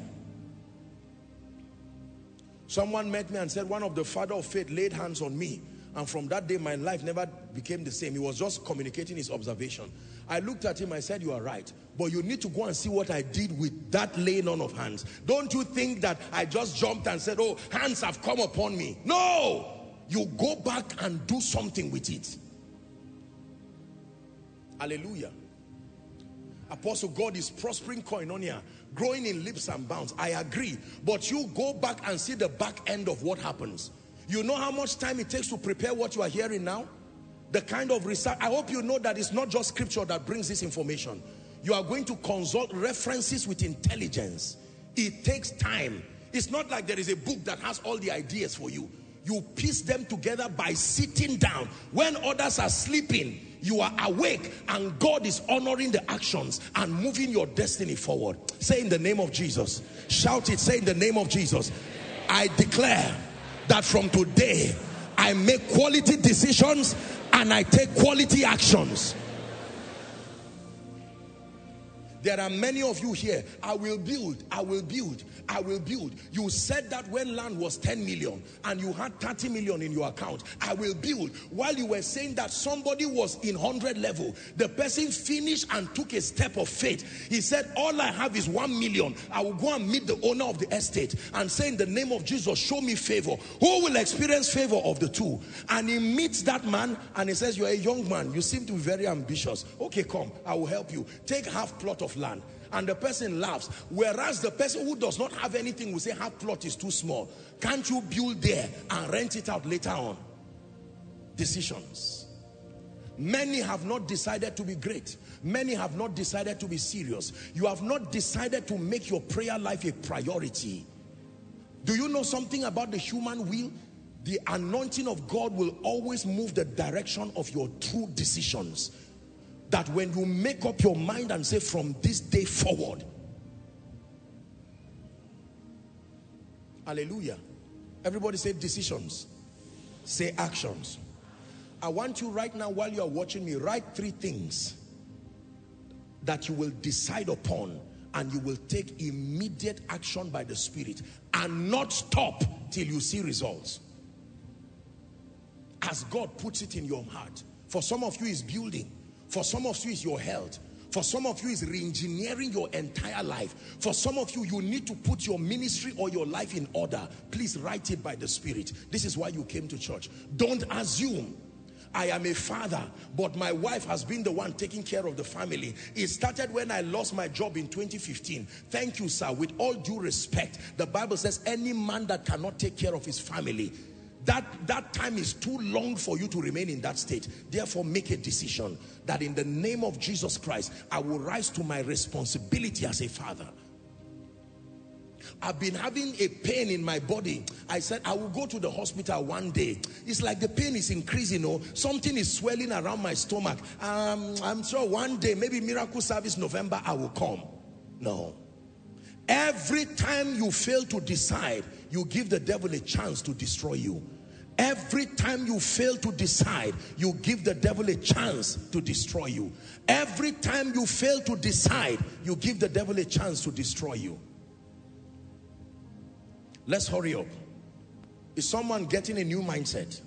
Someone met me and said one of the father of faith laid hands on me, and from that day my life never became the same. He was just communicating his observation. I looked at him, I said, you are right, but you need to go and see what I did with that laying on of hands. Don't you think that I just jumped and said, oh, hands have come upon me. No, you go back and do something with it. Hallelujah. Apostle, God is prospering Koinonia, growing in leaps and bounds. I agree, but you go back and see the back end of what happens. You know how much time it takes to prepare what you are hearing now? The kind of research. I hope you know that it's not just scripture that brings this information. You are going to consult references with intelligence. It takes time. It's not like there is a book that has all the ideas for you. You piece them together by sitting down. When others are sleeping, you are awake, and God is honoring the actions and moving your destiny forward. Say in the name of Jesus. Shout it. Say in the name of Jesus. I declare that from today I make quality decisions and I take quality actions. There are many of you here. I will build, I will build, I will build. You said that when land was 10 million and you had 30 million in your account. I will build. While you were saying that, somebody was in 100 level. The person finished and took a step of faith. He said, all I have is 1 million. I will go and meet the owner of the estate and say, in the name of Jesus, show me favor. Who will experience favor of the two? And he meets that man and he says, you're a young man. You seem to be very ambitious. Okay, come, I will help you. Take half plot of land. And the person laughs. Whereas the person who does not have anything will say, half plot is too small. Can't you build there and rent it out later on? Decisions. Many have not decided to be great. Many have not decided to be serious. You have not decided to make your prayer life a priority. Do you know something about the human will? The anointing of God will always move the direction of your true decisions. That when you make up your mind and say, from this day forward. Hallelujah. Everybody say decisions. Say actions. I want you right now, while you are watching me, write 3 things that you will decide upon and you will take immediate action by the Spirit and not stop till you see results. As God puts it in your heart. For some of you is building. For some of you is your health. For some of you is re-engineering your entire life. For some of you, you need to put your ministry or your life in order. Please write it by the Spirit. This is why you came to church. Don't assume. I am a father, but my wife has been the one taking care of the family. It started when I lost my job in 2015. Thank you, sir. With all due respect, the Bible says any man that cannot take care of his family, that time is too long for you to remain in that state. Therefore, make a decision that in the name of Jesus Christ, I will rise to my responsibility as a father. I've been having a pain in my body. I said, I will go to the hospital one day. It's like the pain is increasing. Oh, something is swelling around my stomach. I'm sure one day, maybe miracle service November, I will come. No. Every time you fail to decide, you give the devil a chance to destroy you. Every time you fail to decide, you give the devil a chance to destroy you. Every time you fail to decide, you give the devil a chance to destroy you. Let's hurry up. Is someone getting a new mindset?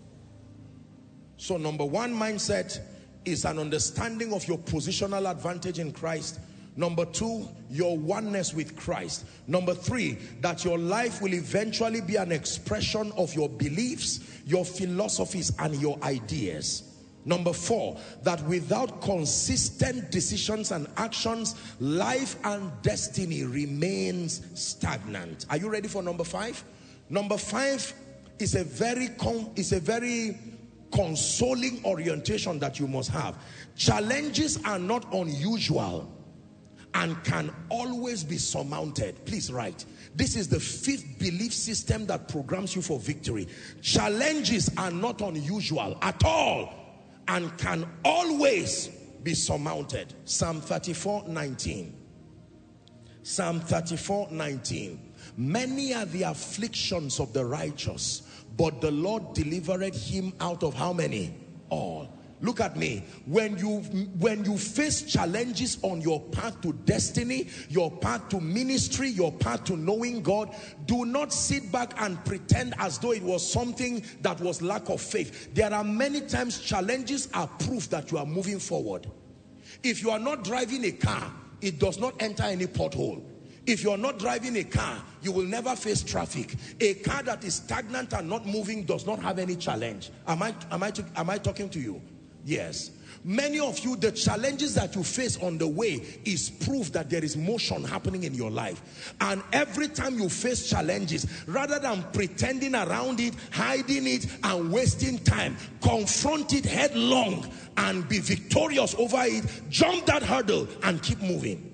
So number 1 mindset is an understanding of your positional advantage in Christ. Number 2, your oneness with Christ. Number 3, that your life will eventually be an expression of your beliefs, your philosophies, and your ideas. Number 4, that without consistent decisions and actions, life and destiny remains stagnant. Are you ready for number 5? Number 5 is a very consoling orientation that you must have. Challenges are not unusual and can always be surmounted. Please write. This is the 5th belief system that programs you for victory. Challenges are not unusual at all and can always be surmounted. Psalm 34:19. Psalm 34:19. Many are the afflictions of the righteous, but the Lord delivered him out of how many? All. Look at me. When you face challenges on your path to destiny, your path to ministry, your path to knowing God, do not sit back and pretend as though it was something that was lack of faith. There are many times challenges are proof that you are moving forward. If you are not driving a car, it does not enter any pothole. If you're not driving a car, you will never face traffic. A car that is stagnant and not moving does not have any challenge. Am I talking to you? Yes. Many of you, the challenges that you face on the way is proof that there is motion happening in your life. And every time you face challenges, rather than pretending around it, hiding it, and wasting time, confront it headlong and be victorious over it. Jump that hurdle and keep moving.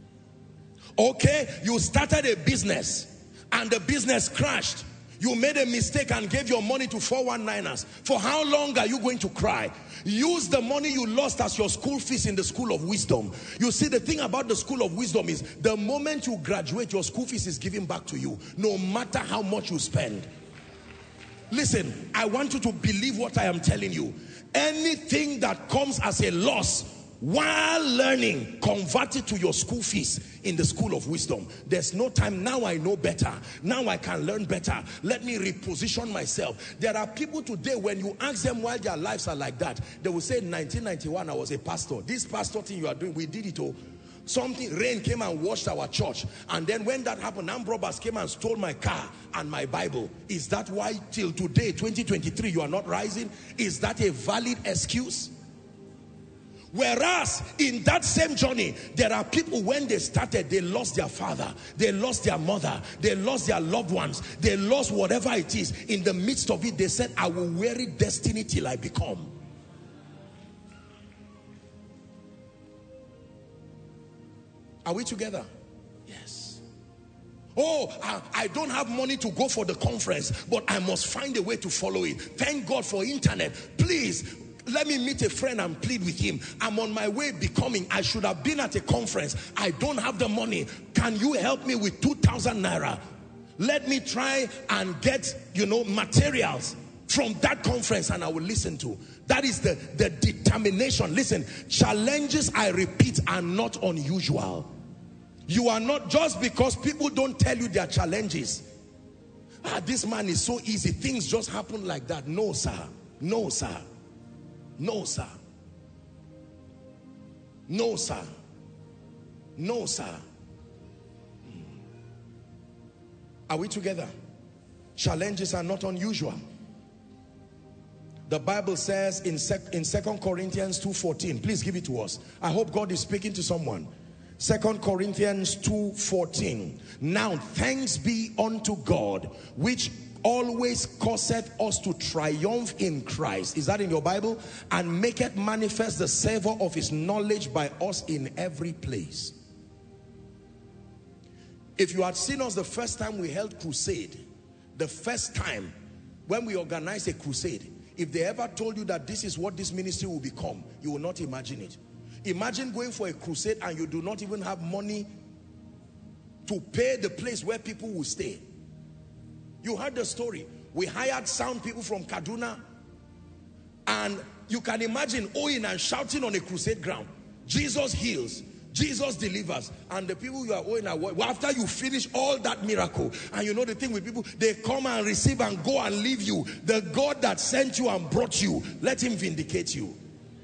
Okay, you started a business and the business crashed. You made a mistake and gave your money to 419ers. For how long are you going to cry? Use the money you lost as your school fees in the school of wisdom. You see, the thing about the school of wisdom is the moment you graduate, your school fees is given back to you, no matter how much you spend. Listen, I want you to believe what I am telling you. Anything that comes as a loss while learning, convert it to your school fees in the school of wisdom. There's no time. Now I know better. Now I can learn better. Let me reposition myself. There are people today, when you ask them why their lives are like that, they will say, in 1991, I was a pastor. This pastor thing you are doing, we did it all. Something, rain came and washed our church. And then when that happened, armed robbers came and stole my car and my Bible. Is that why till today, 2023, you are not rising? Is that a valid excuse? Whereas in that same journey, there are people, when they started, they lost their father, they lost their mother, they lost their loved ones, they lost whatever it is. In the midst of it, they said, I will weary destiny till I become. Are we together? Yes. Oh, I don't have money to go for the conference, but I must find a way to follow it. Thank God for internet. Please, let me meet a friend and plead with him. I'm on my way becoming. I should have been at a conference. I don't have the money. Can you help me with 2,000 naira? Let me try and get, materials from that conference and I will listen to. That is the determination. Listen, challenges, I repeat, are not unusual. You are not, just because people don't tell you their challenges. This man is so easy. Things just happen like that. No, sir. No, sir. No, sir. No, sir. No, sir. Are we together? Challenges are not unusual. The Bible says in 2 Corinthians 2:14, please give it to us. I hope God is speaking to someone. 2 Corinthians 2:14. Now thanks be unto God, which always causeth us to triumph in Christ. Is that in your Bible? And maketh manifest the savor of his knowledge by us in every place. If you had seen us the first time we held crusade, the first time when we organized a crusade, if they ever told you that this is what this ministry will become, you will not imagine it. Imagine going for a crusade and you do not even have money to pay the place where people will stay. You heard the story. We hired sound people from Kaduna, and you can imagine owing and shouting on a crusade ground. Jesus heals, Jesus delivers, and the people you are owing are, well, after you finish all that miracle, and you know the thing with people, they come and receive and go and leave you. The God that sent you and brought you, let him vindicate you.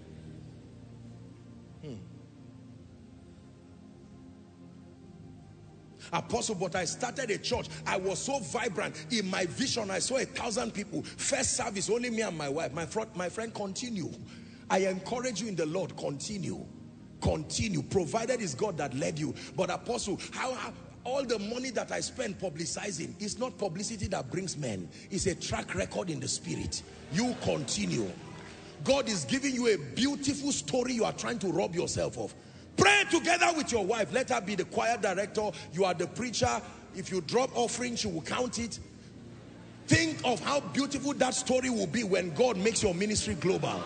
Apostle, but I started a church. I was so vibrant. In my vision, I saw 1,000 people. First service, only me and my wife. My friend, continue. I encourage you in the Lord, continue. Continue. Provided it's God that led you. But Apostle, how all the money that I spend publicizing, it's not publicity that brings men. It's a track record in the spirit. You continue. God is giving you a beautiful story you are trying to rob yourself of. Pray together with your wife. Let her be the choir director. You are the preacher. If you drop offering, she will count it. Think of how beautiful that story will be when God makes your ministry global.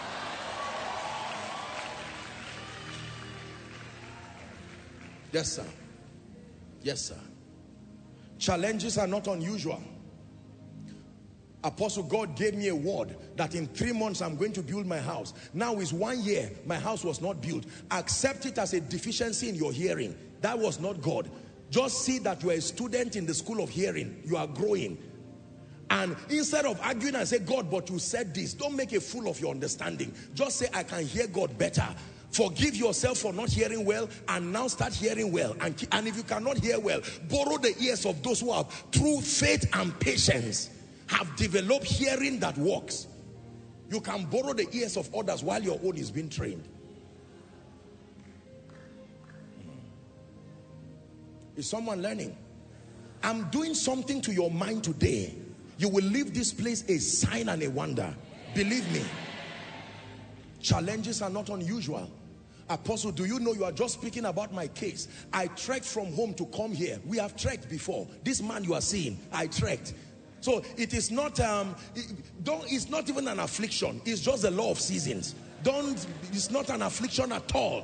Yes, sir. Yes, sir. Challenges are not unusual. Apostle, God gave me a word that in 3 months I'm going to build my house. Now is 1 year, my house was not built. Accept it as a deficiency in your hearing. That was not God. Just see that you are a student in the school of hearing. You are growing. And instead of arguing and say, God, but you said this, don't make a fool of your understanding. Just say, I can hear God better. Forgive yourself for not hearing well and now start hearing well. And if you cannot hear well, borrow the ears of those who have, through faith and patience, have developed hearing that works. You can borrow the ears of others while your own is being trained. Is someone learning? I'm doing something to your mind today. You will leave this place a sign and a wonder. Believe me. Challenges are not unusual. Apostle, do you know you are just speaking about my case? I trekked from home to come here. We have trekked before. This man you are seeing, I trekked. So it is not, it's not even an affliction. It's just the law of seasons. It's not an affliction at all.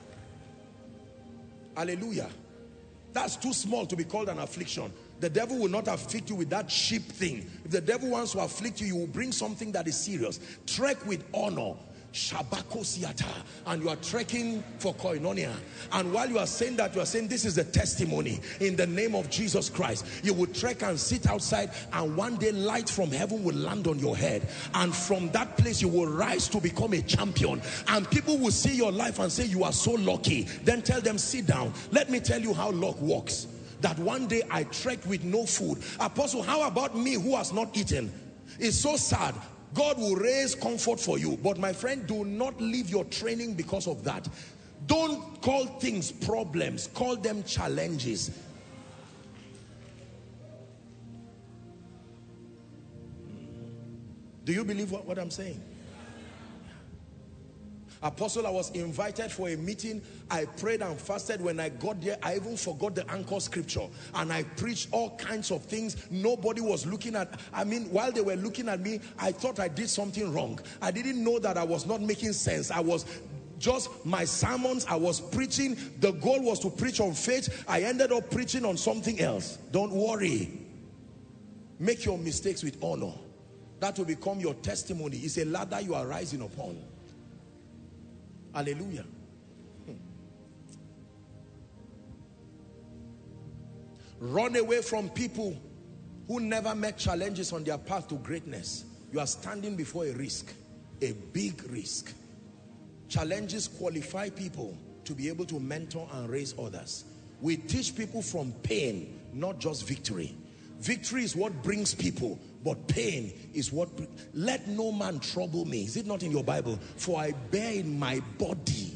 Hallelujah. That's too small to be called an affliction. The devil will not afflict you with that cheap thing. If the devil wants to afflict you, you will bring something that is serious. Trek with honor. Shabako Siata, and you are trekking for koinonia. And while you are saying that, you are saying this is a testimony in the name of Jesus Christ. You will trek and sit outside, and one day light from heaven will land on your head, and from that place you will rise to become a champion. And people will see your life and say you are so lucky. Then tell them, sit down. Let me tell you how luck works. That one day I trekked with no food. Apostle, how about me who has not eaten? It's so sad. God will raise comfort for you. But my friend, do not leave your training because of that. Don't call things problems. Call them challenges. Do you believe what I'm saying? Apostle, I was invited for a meeting. I prayed and fasted. When I got there, I even forgot the anchor scripture. And I preached all kinds of things. Nobody was looking at, while they were looking at me, I thought I did something wrong. I didn't know that I was not making sense. I was just, my sermons, I was preaching. The goal was to preach on faith. I ended up preaching on something else. Don't worry. Make your mistakes with honor. That will become your testimony. It's a ladder you are rising upon. Hallelujah. Run away from people who never met challenges on their path to greatness. You are standing before a risk, a big risk. Challenges qualify people to be able to mentor and raise others. We teach people from pain, not just victory. Victory is what brings people, but pain is what... Let no man trouble me. Is it not in your Bible? For I bear in my body.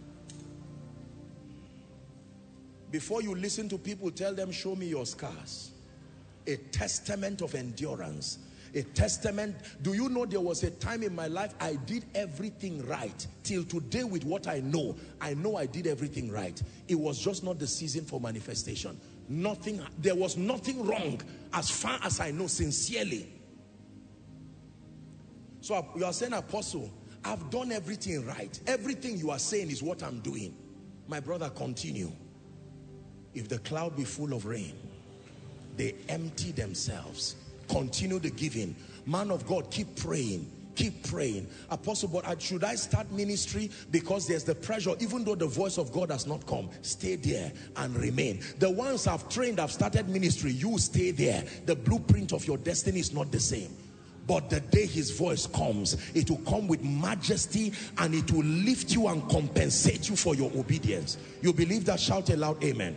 Before you listen to people, tell them, show me your scars. A testament of endurance. A testament. Do you know there was a time in my life I did everything right. Till today with what I know I did everything right. It was just not the season for manifestation. Nothing, there was nothing wrong as far as I know, sincerely. So you are saying, Apostle, I've done everything right. Everything you are saying is what I'm doing. My brother, continue. If the cloud be full of rain, they empty themselves. Continue the giving. Man of God, keep praying. Keep praying. Apostle, but should I start ministry? Because there's the pressure, even though the voice of God has not come. Stay there and remain. The ones I've trained, I've started ministry, you stay there. The blueprint of your destiny is not the same. But the day his voice comes, it will come with majesty, and it will lift you and compensate you for your obedience. You believe that? Shout aloud, amen.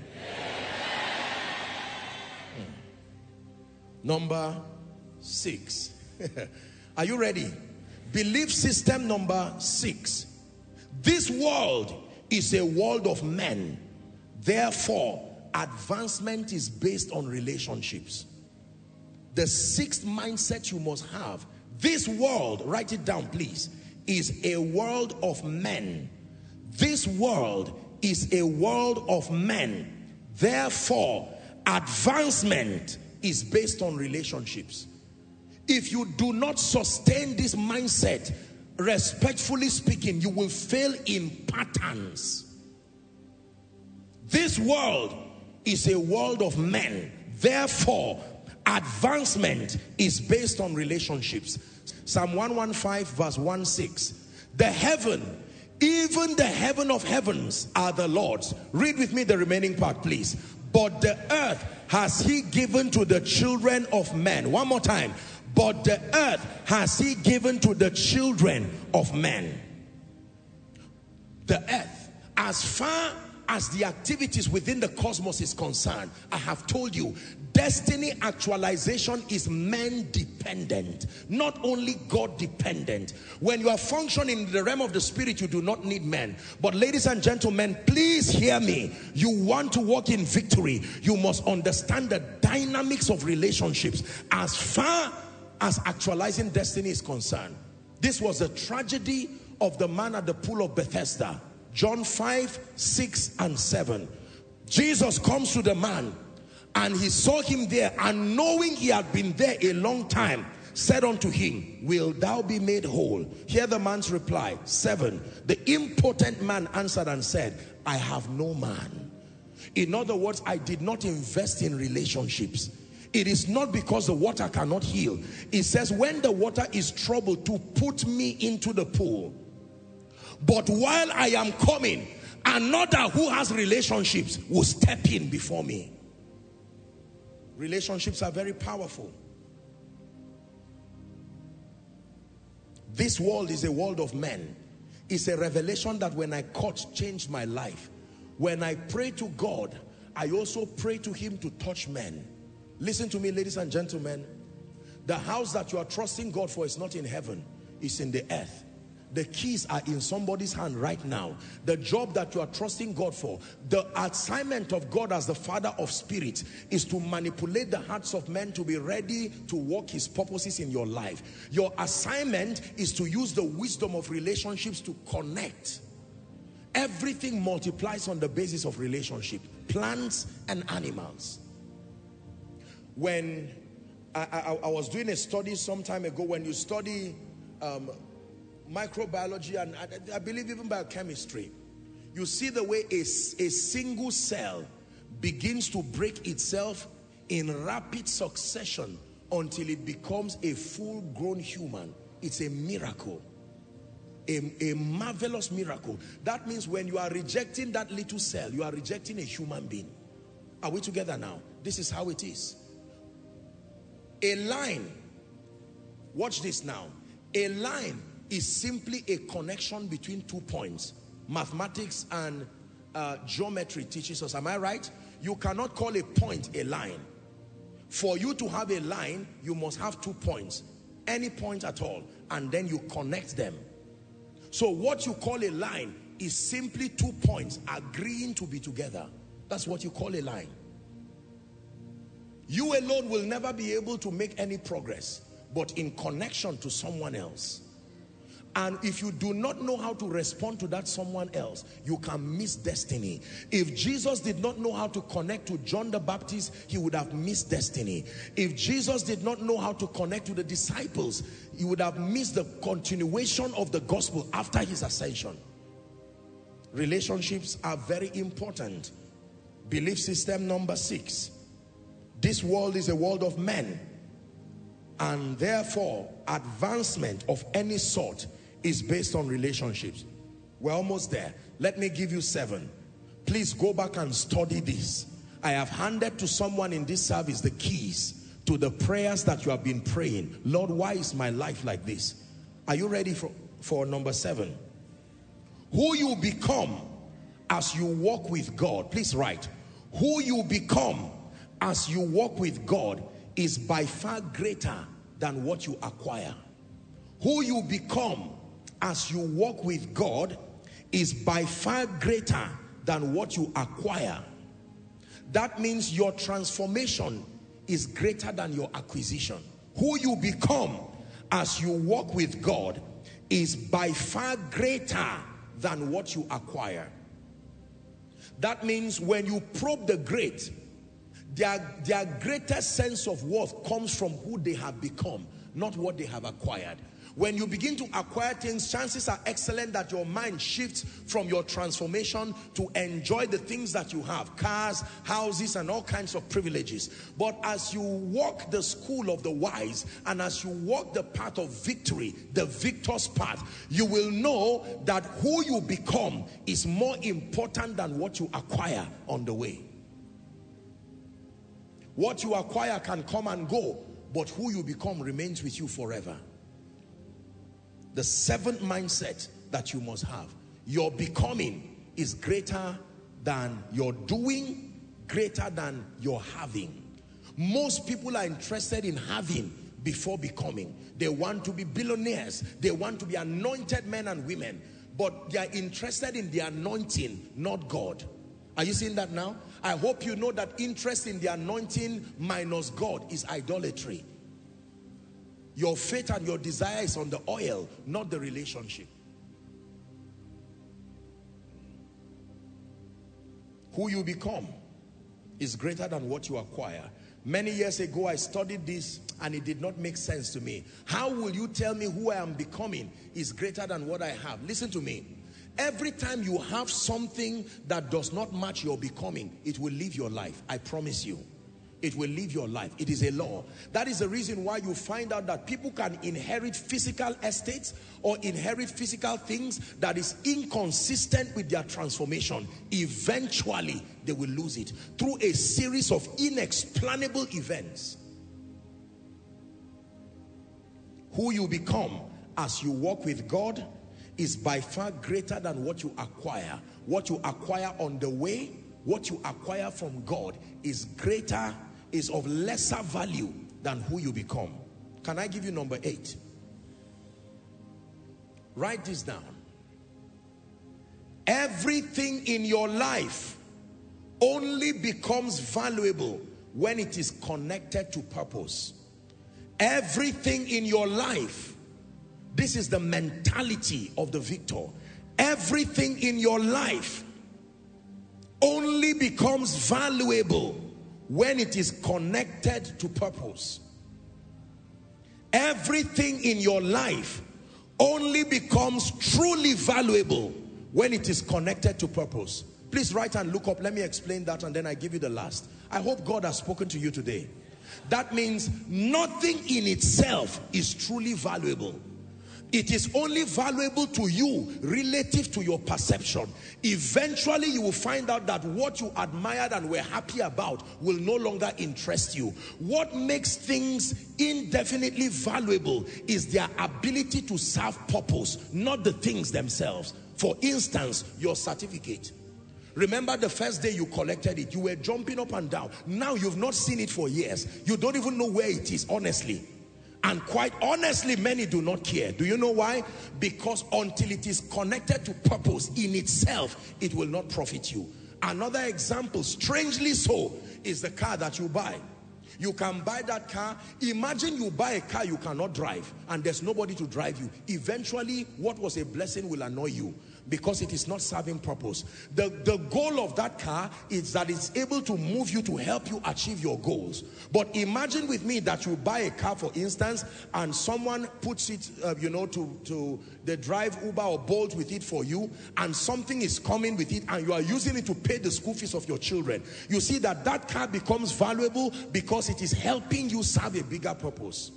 Number 6. Are you ready? Belief system number 6. This world is a world of men. Therefore, advancement is based on relationships. The sixth mindset you must have, this world, write it down please, is a world of men. This world is a world of men. Therefore, advancement is based on relationships. If you do not sustain this mindset, respectfully speaking, you will fail in patterns. This world is a world of men. Therefore, advancement is based on relationships. Psalm 115 verse 16. The heaven, even the heaven of heavens are the Lord's. Read with me the remaining part, please. But the earth has he given to the children of men. One more time. But the earth has he given to the children of men. The earth, as far as the activities within the cosmos is concerned, I have told you, destiny actualization is man dependent, not only God dependent. When you are functioning in the realm of the spirit, you do not need men. But ladies and gentlemen, please hear me. You want to walk in victory, you must understand the dynamics of relationships as far as actualizing destiny is concerned. This was the tragedy of the man at the pool of Bethesda. John 5, 6 and 7. Jesus comes to the man and he saw him there, and knowing he had been there a long time, said unto him, will thou be made whole? Hear the man's reply. 7. The impotent man answered and said, I have no man. In other words, I did not invest in relationships. It is not because the water cannot heal. It says when the water is troubled, to put me into the pool. But while I am coming, another who has relationships will step in before me. Relationships are very powerful. This world is a world of men. It's a revelation that when I caught, changed my life. When I pray to God, I also pray to him to touch men. Listen to me, ladies and gentlemen. The house that you are trusting God for is not in heaven, it's in the earth. The keys are in somebody's hand right now. The job that you are trusting God for, the assignment of God as the Father of spirits is to manipulate the hearts of men to be ready to walk his purposes in your life. Your assignment is to use the wisdom of relationships to connect. Everything multiplies on the basis of relationship. Plants and animals. When I was doing a study some time ago, when you study microbiology and I believe even biochemistry, you see the way a single cell begins to break itself in rapid succession until it becomes a full-grown human. It's a miracle, a marvelous miracle. That means when you are rejecting that little cell, you are rejecting a human being. Are we together now? This is how it is. A line, watch this now. A line is simply a connection between 2 points. Mathematics and geometry teaches us, am I right? You cannot call a point a line. For you to have a line, you must have 2 points, any point at all, and then you connect them. So what you call a line is simply 2 points agreeing to be together. That's what you call a line. You alone will never be able to make any progress, but in connection to someone else. And if you do not know how to respond to that someone else, you can miss destiny. If Jesus did not know how to connect to John the Baptist, he would have missed destiny. If Jesus did not know how to connect to the disciples, he would have missed the continuation of the gospel after his ascension. Relationships are very important. Belief system number 6. This world is a world of men, and therefore advancement of any sort is based on relationships. We're almost there. Let me give you 7. Please go back and study this. I have handed to someone in this service the keys to the prayers that you have been praying. Lord, why is my life like this? Are you ready for number 7? Who you become as you walk with God. Please write. Who you become as you walk with God is by far greater than what you acquire. Who you become as you walk with God is by far greater than what you acquire. That means your transformation is greater than your acquisition. Who you become as you walk with God is by far greater than what you acquire. That means when you probe the great, their greatest sense of worth comes from who they have become, not what they have acquired. When you begin to acquire things, chances are excellent that your mind shifts from your transformation to enjoy the things that you have, cars, houses, and all kinds of privileges. But as you walk the school of the wise, and as you walk the path of victory, the victor's path, you will know that who you become is more important than what you acquire on the way. What you acquire can come and go, but who you become remains with you forever. The seventh mindset that you must have: your becoming is greater than your doing, greater than your having. Most people are interested in having before becoming. They want to be billionaires. They want to be anointed men and women, but they are interested in the anointing, not God. Are you seeing that now? I hope you know that interest in the anointing minus God is idolatry. Your faith and your desire is on the oil, not the relationship. Who you become is greater than what you acquire. Many years ago, I studied this and it did not make sense to me. How will you tell me who I am becoming is greater than what I have? Listen to me. Every time you have something that does not match your becoming, it will leave your life. I promise you. It will leave your life. It is a law. That is the reason why you find out that people can inherit physical estates or inherit physical things that is inconsistent with their transformation. Eventually, they will lose it through a series of inexplainable events. Who you become as you walk with God is by far greater than what you acquire. What you acquire on the way, what you acquire from God is greater, is of lesser value than who you become. Can I give you number 8? Write this down. Everything in your life only becomes valuable when it is connected to purpose. Everything in your life, this is the mentality of the victor. Everything in your life only becomes valuable when it is connected to purpose. Everything in your life only becomes truly valuable when it is connected to purpose. Please write and look up. Let me explain that and then I give you the last. I hope God has spoken to you today. That means nothing in itself is truly valuable. It is only valuable to you relative to your perception. Eventually you will find out that what you admired and were happy about will no longer interest you. What makes things indefinitely valuable is their ability to serve purpose, not the things themselves. For instance, your certificate. Remember the first day you collected it, you were jumping up and down. Now you've not seen it for years. You don't even know where it is, honestly. And quite honestly, many do not care. Do you know why? Because until it is connected to purpose in itself, it will not profit you. Another example, strangely so, is the car that you buy. You can buy that car. Imagine you buy a car you cannot drive and there's nobody to drive you. Eventually, what was a blessing will annoy you because it is not serving purpose. The goal of that car is that it's able to move you to help you achieve your goals. But imagine with me that you buy a car, for instance, and someone puts it, to the drive Uber or Bolt with it for you, and something is coming with it and you are using it to pay the school fees of your children. You see that that car becomes valuable because it is helping you serve a bigger purpose.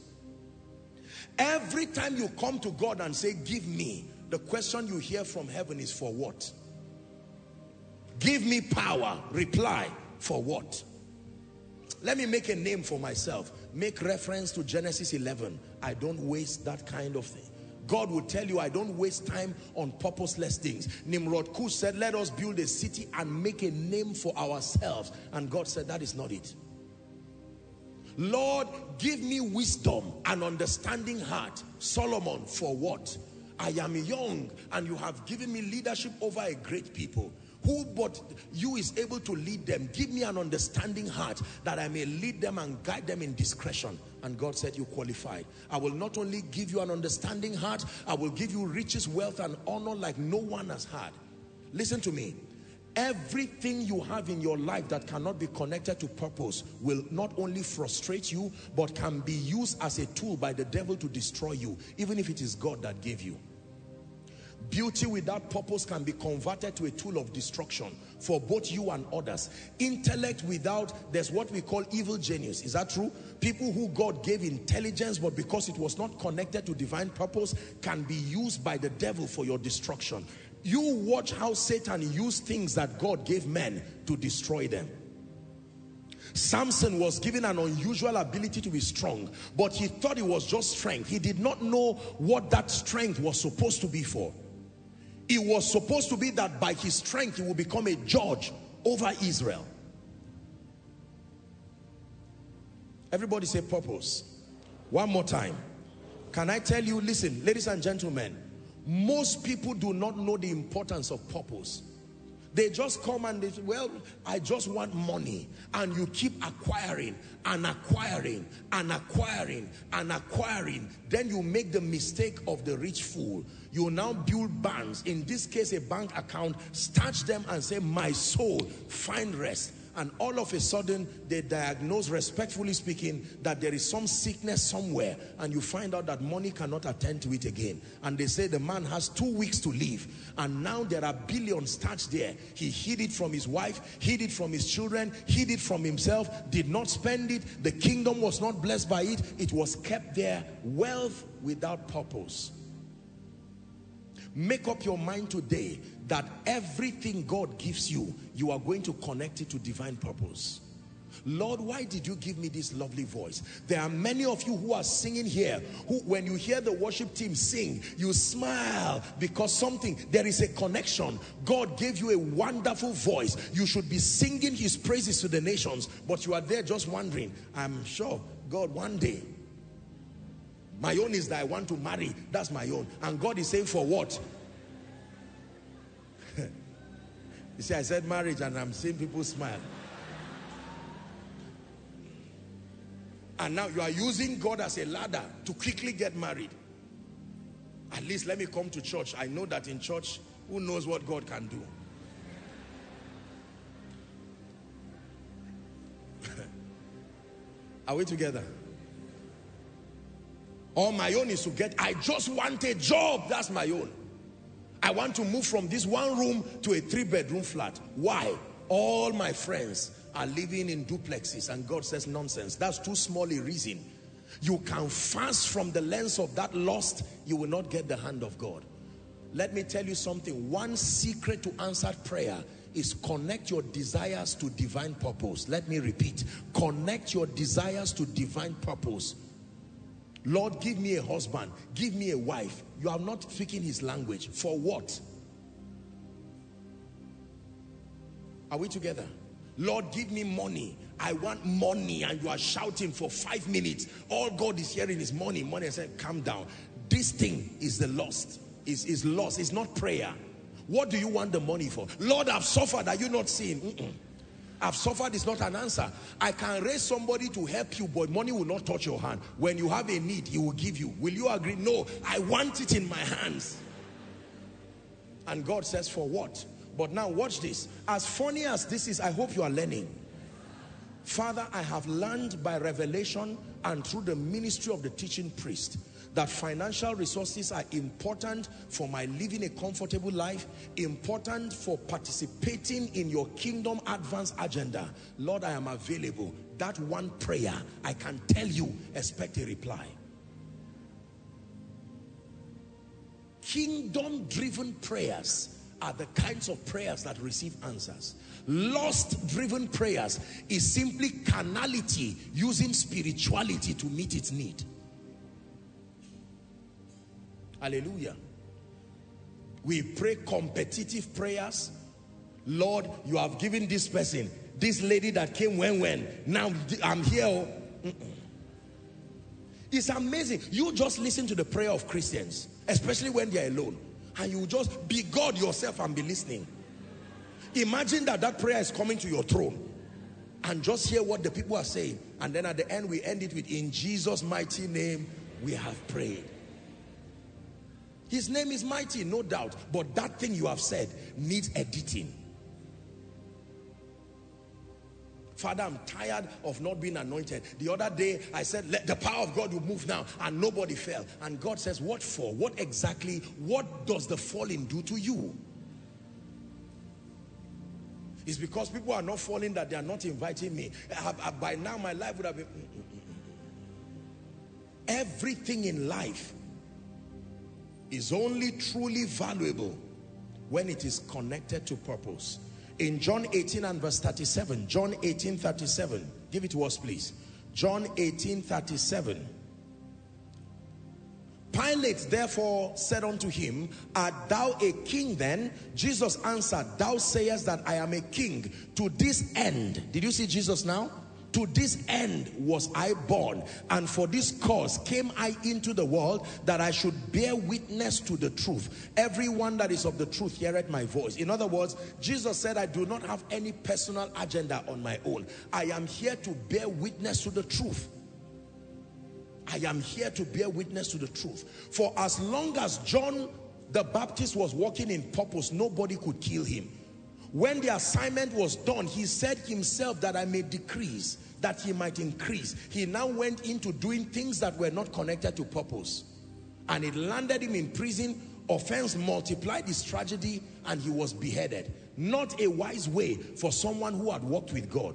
Every time you come to God and say, give me, the question you hear from heaven is, for what? Give me power. Reply, for what? Let me make a name for myself. Make reference to Genesis 11. I don't waste that kind of thing. God will tell you, I don't waste time on purposeless things. Nimrod Kush said, let us build a city and make a name for ourselves. And God said, that is not it. Lord, give me wisdom and understanding heart. Solomon, for what? I am young and you have given me leadership over a great people. Who but you is able to lead them? Give me an understanding heart that I may lead them and guide them in discretion. And God said, you qualified. I will not only give you an understanding heart, I will give you riches, wealth, and honor like no one has had. Listen to me. Everything you have in your life that cannot be connected to purpose will not only frustrate you, but can be used as a tool by the devil to destroy you, even if it is God that gave you. Beauty without purpose can be converted to a tool of destruction for both you and others. Intellect without, there's what we call evil genius. Is that true? People who God gave intelligence, but because it was not connected to divine purpose, can be used by the devil for your destruction. You watch how Satan used things that God gave men to destroy them. Samson was given an unusual ability to be strong, but he thought it was just strength. He did not know what that strength was supposed to be for. It was supposed to be that by his strength he will become a judge over Israel. Everybody say purpose. One more time. Can I tell you, listen, ladies and gentlemen, most people do not know the importance of purpose. They just come and they say, well, I just want money. And you keep acquiring and acquiring and acquiring and acquiring. Then you make the mistake of the rich fool. You now build banks, in this case a bank account, starch them and say, my soul, find rest. And all of a sudden they diagnose, respectfully speaking, that there is some sickness somewhere, and you find out that money cannot attend to it again. And they say the man has 2 weeks to live, and now there are billions starched there. He hid it from his wife, hid it from his children, hid it from himself, did not spend it. The kingdom was not blessed by it. It was kept there. Wealth without purpose. Make up your mind today that everything God gives you, you are going to connect it to divine purpose. Lord, why did you give me this lovely voice? There are many of you who are singing here, who when you hear the worship team sing, you smile because there is a connection. God gave you a wonderful voice. You should be singing his praises to the nations, but you are there just wondering, I'm sure, God, one day, my own is that I want to marry. That's my own. And God is saying, for what? You see, I said marriage and I'm seeing people smile. And now you are using God as a ladder to quickly get married. At least let me come to church. I know that in church, who knows what God can do? Are we together? All my own is to get, I just want a job. That's my own. I want to move from this 1 room to a 3-bedroom flat. Why? All my friends are living in duplexes, and God says nonsense. That's too small a reason. You can fast from the lens of that lust, you will not get the hand of God. Let me tell you something. One secret to answered prayer is connect your desires to divine purpose. Let me repeat. Connect your desires to divine purpose. Lord, give me a husband, give me a wife. You are not speaking his language. For what? Are we together? Lord, give me money. I want money. And you are shouting for 5 minutes. All God is hearing is money. Money. I said, calm down. This thing is the lost. Is lost. It's not prayer. What do you want the money for? Lord, I've suffered. Are you not seeing? I've suffered is not an answer. I can raise somebody to help you, but money will not touch your hand. When you have a need, he will give you. Will you agree? No, I want it in my hands. And God says, for what? But now watch this. As funny as this is, I hope you are learning. Father, I have learned by revelation and through the ministry of the teaching priest that financial resources are important for my living a comfortable life, important for participating in your kingdom advance agenda. Lord, I am available. That one prayer, I can tell you, expect a reply. Kingdom-driven prayers are the kinds of prayers that receive answers. Lust-driven prayers is simply carnality using spirituality to meet its need. Hallelujah. We pray competitive prayers. Lord, you have given this person, this lady that came when, now I'm here. It's amazing. You just listen to the prayer of Christians, especially when they're alone, and you just be God yourself and be listening. Imagine that prayer is coming to your throne, and just hear what the people are saying, and then at the end we end it with, in Jesus' mighty name we have prayed. His name is mighty, no doubt, but that thing you have said needs editing. Father, I'm tired of not being anointed. The other day I said, let the power of God will move now, and nobody fell. And God says, what for? What exactly? What does the falling do to you? It's because people are not falling that they are not inviting me. By now my life would have been... Everything in life is only truly valuable when it is connected to purpose. In John 18 and verse 37, John 18:37, give it to us please. John 18:37. Pilate therefore said unto him, art thou a king then? Jesus answered, thou sayest that I am a king. To this end, did you see Jesus now? To this end was I born, and for this cause came I into the world, that I should bear witness to the truth. Everyone that is of the truth heareth my voice. In other words, Jesus said, I do not have any personal agenda on my own. I am here to bear witness to the truth. I am here to bear witness to the truth. For as long as John the Baptist was walking in purpose, nobody could kill him. When the assignment was done, he said himself that I may decrease, that he might increase. He now went into doing things that were not connected to purpose. And it landed him in prison. Offense multiplied his tragedy, and he was beheaded. Not a wise way for someone who had walked with God.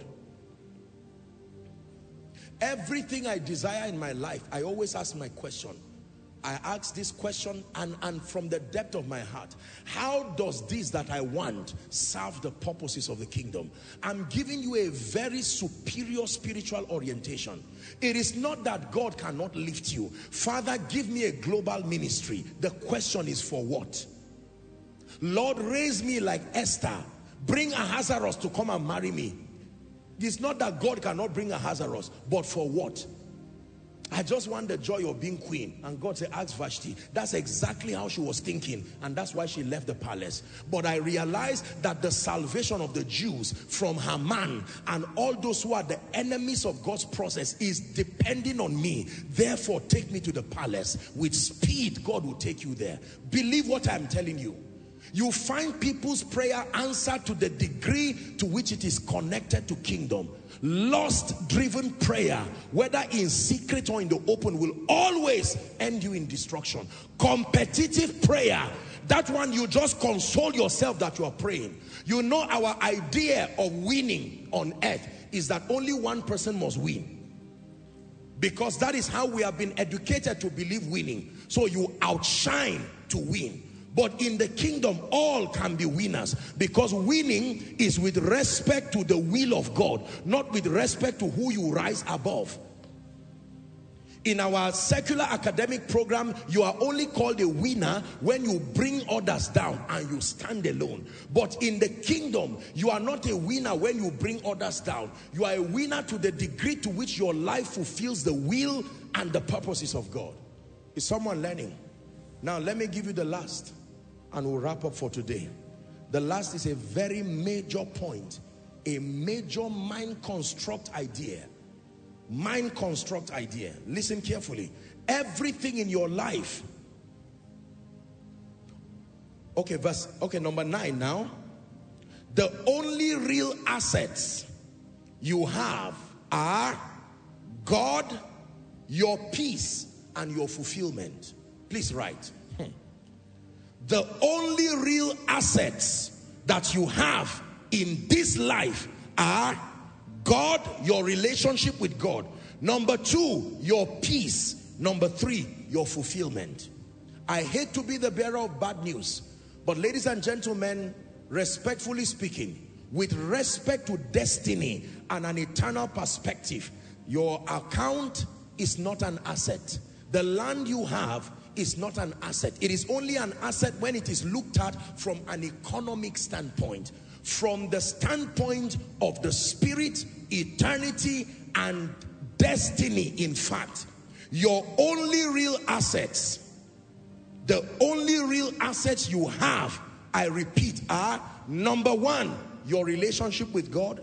Everything I desire in my life, I always ask my question. I ask this question and from the depth of my heart, how does this that I want serve the purposes of the kingdom? I'm giving you a very superior spiritual orientation. It is not that God cannot lift you. Father, give me a global ministry. The question is for what? Lord, raise me like Esther. Bring Ahasuerus to come and marry me. It's not that God cannot bring Ahasuerus, but for what? I just want the joy of being queen. And God said, ask Vashti. That's exactly how she was thinking. And that's why she left the palace. But I realized that the salvation of the Jews from Haman and all those who are the enemies of God's process is depending on me. Therefore, take me to the palace. With speed, God will take you there. Believe what I'm telling you. You find people's prayer answered to the degree to which it is connected to kingdom. Lust-driven prayer, whether in secret or in the open, will always end you in destruction. Competitive prayer, that one you just console yourself that you are praying. You know, our idea of winning on earth is that only one person must win. Because that is how we have been educated to believe winning. So you outshine to win. But in the kingdom, all can be winners, because winning is with respect to the will of God, not with respect to who you rise above. In our secular academic program, you are only called a winner when you bring others down and you stand alone. But in the kingdom, you are not a winner when you bring others down. You are a winner to the degree to which your life fulfills the will and the purposes of God. Is someone learning? Now let me give you the last, and we'll wrap up for today. The last is a very major point, a major mind construct idea. Mind construct idea. Listen carefully. Everything in your life. Okay, number 9 now. The only real assets you have are God, your peace, and your fulfillment. Please write. The only real assets that you have in this life are God, your relationship with God. Number 2, your peace. Number 3, your fulfillment. I hate to be the bearer of bad news, but ladies and gentlemen, respectfully speaking, with respect to destiny and an eternal perspective, your account is not an asset. The land you have is not an asset. It is only an asset when it is looked at from an economic standpoint. From the standpoint of the spirit, eternity, and destiny, in fact, your only real assets, the only real assets you have I repeat, are number one, your relationship with God.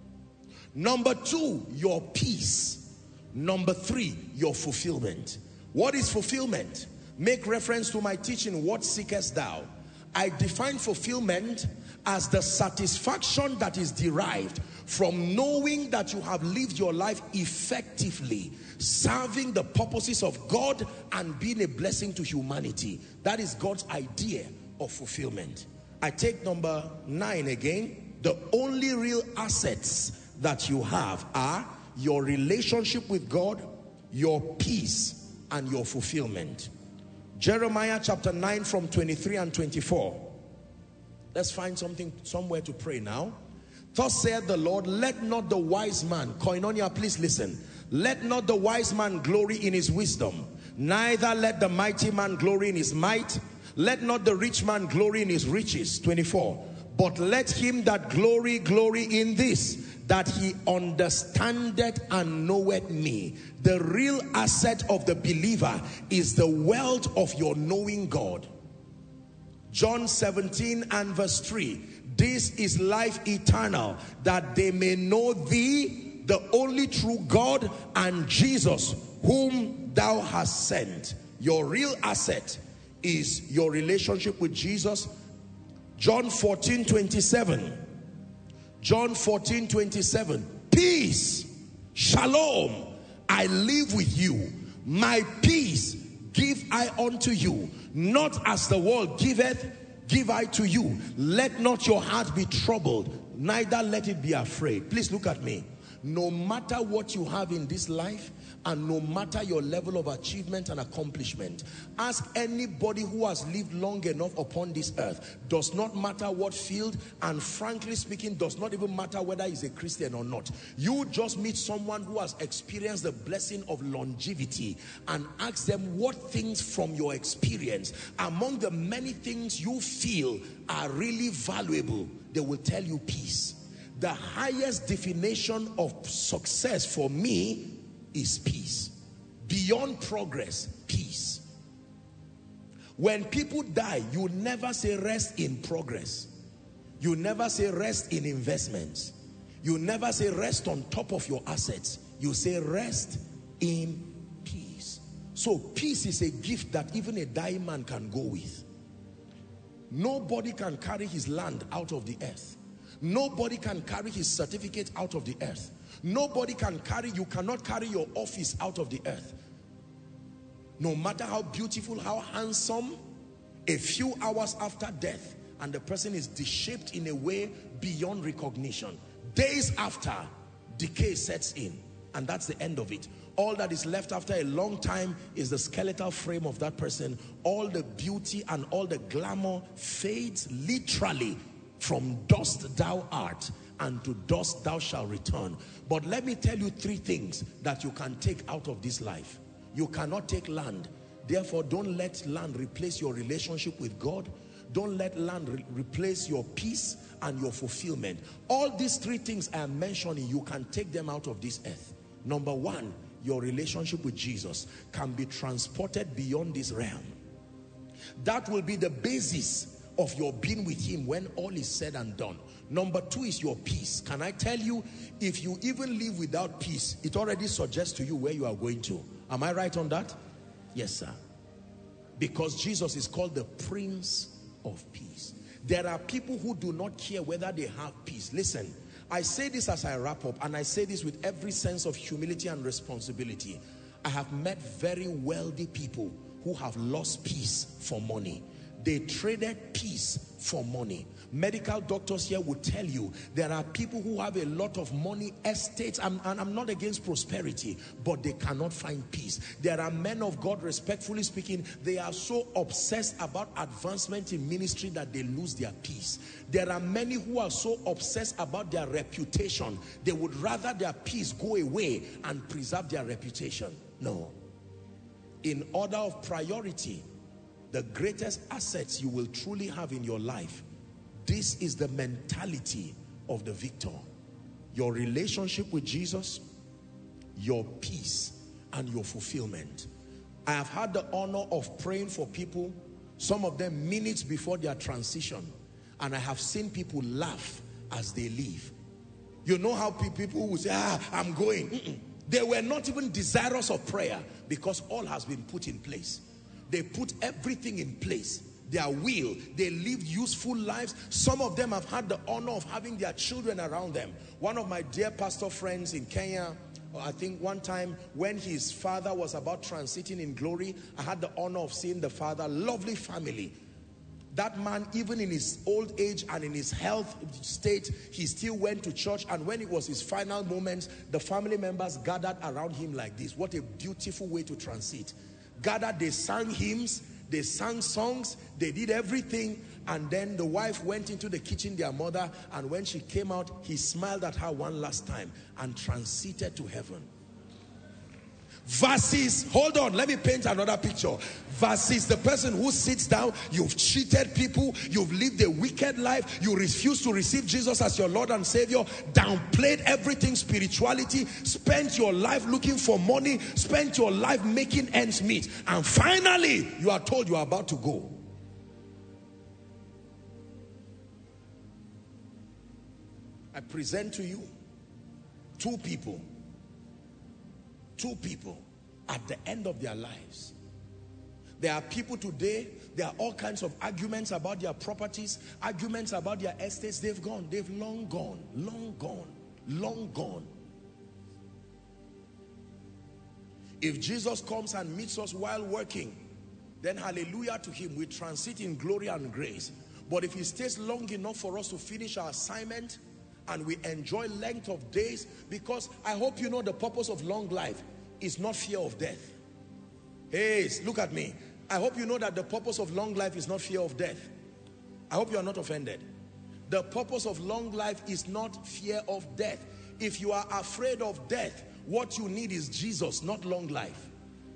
Number two, your peace. Number three, your fulfillment. What is fulfillment? Make reference to my teaching, what seekest thou? I define fulfillment as the satisfaction that is derived from knowing that you have lived your life effectively, serving the purposes of God and being a blessing to humanity. That is God's idea of fulfillment. I take number 9 again. The only real assets that you have are your relationship with God, your peace, and your fulfillment. Jeremiah chapter 9 from 23 and 24. Let's find somewhere to pray now. Thus saith the Lord, let not the wise man, Koinonia, please listen. Let not the wise man glory in his wisdom, neither let the mighty man glory in his might. Let not the rich man glory in his riches. 24. But let him that glory in this, that he understandeth and knoweth me. The real asset of the believer is the wealth of your knowing God. John 17 and verse 3. This is life eternal, that they may know thee, the only true God, and Jesus, whom thou hast sent. Your real asset is your relationship with Jesus. John 14, 27. John 14, 27. Peace, shalom, I live with you. My peace give I unto you. Not as the world giveth, give I to you. Let not your heart be troubled, neither let it be afraid. Please look at me. No matter what you have in this life, and no matter your level of achievement and accomplishment, ask anybody who has lived long enough upon this earth. Does not matter what field, and frankly speaking, does not even matter whether he's a Christian or not. You just meet someone who has experienced the blessing of longevity and ask them what things from your experience, among the many things you feel are really valuable, they will tell you peace. The highest definition of success for me is peace. Beyond progress, peace. When people die, you never say rest in progress. You never say rest in investments. You never say rest on top of your assets. You say rest in peace. So peace is a gift that even a dying man can go with. Nobody can carry his land out of the earth. Nobody can carry his certificate out of the earth. Nobody can carry, you cannot carry your office out of the earth. No matter how beautiful, how handsome, a few hours after death, and the person is deshaped in a way beyond recognition. Days after, decay sets in, and that's the end of it. All that is left after a long time is the skeletal frame of that person. All the beauty and all the glamour fades literally. From dust thou art, and to dust thou shalt return. But let me tell you 3 things that you can take out of this life. You cannot take land. Therefore, don't let land replace your relationship with God. Don't let land replace your peace and your fulfillment. All these 3 things I am mentioning, you can take them out of this earth. Number 1, your relationship with Jesus can be transported beyond this realm. That will be the basis of your being with him when all is said and done. Number 2 is your peace. Can I tell you, if you even live without peace, it already suggests to you where you are going to. Am I right on that? Yes, sir. Because Jesus is called the Prince of Peace. There are people who do not care whether they have peace. Listen, I say this as I wrap up, and I say this with every sense of humility and responsibility. I have met very wealthy people who have lost peace for money. They traded peace for money. Medical doctors here will tell you there are people who have a lot of money, estates, and I'm not against prosperity, but they cannot find peace. There are men of God, respectfully speaking, they are so obsessed about advancement in ministry that they lose their peace. There are many who are so obsessed about their reputation, they would rather their peace go away and preserve their reputation. No. In order of priority, the greatest assets you will truly have in your life, this is the mentality of the victor. Your relationship with Jesus, your peace, and your fulfillment. I have had the honor of praying for people Some of them minutes before their transition. And I have seen people laugh as they leave. You know how people will say, I'm going. They were not even desirous of prayer because all has been put in place. They put everything in place. Their will, they lived useful lives. Some of them have had the honor of having their children around them. One of my dear pastor friends in Kenya, I think one time when his father was about transiting in glory, I had the honor of seeing the father. Lovely family. That man, even in his old age and in his health state, he still went to church. And when it was his final moments, the family members gathered around him like this. What a beautiful way to transit. Gathered, they sang hymns, they sang songs, they did everything. And then the wife went into the kitchen, their mother, and when she came out, he smiled at her one last time and transited to heaven. Versus, hold on, let me paint another picture. Versus the person who sits down, you've cheated people, you've lived a wicked life, you refuse to receive Jesus as your Lord and Savior, downplayed everything spirituality, spent your life looking for money, spent your life making ends meet, and finally you are told you are about to go. I present to you two people at the end of their lives. There are people today, there are all kinds of arguments about their properties, arguments about their estates. They've gone, they've long gone, long gone, long gone. If Jesus comes and meets us while working, then hallelujah to him, we transit in glory and grace. But if he stays long enough for us to finish our assignment and we enjoy length of days, because I hope you know the purpose of long life is not fear of death. Hey, look at me. I hope you know that the purpose of long life is not fear of death. I hope you are not offended. The purpose of long life is not fear of death. If you are afraid of death, what you need is Jesus, not long life.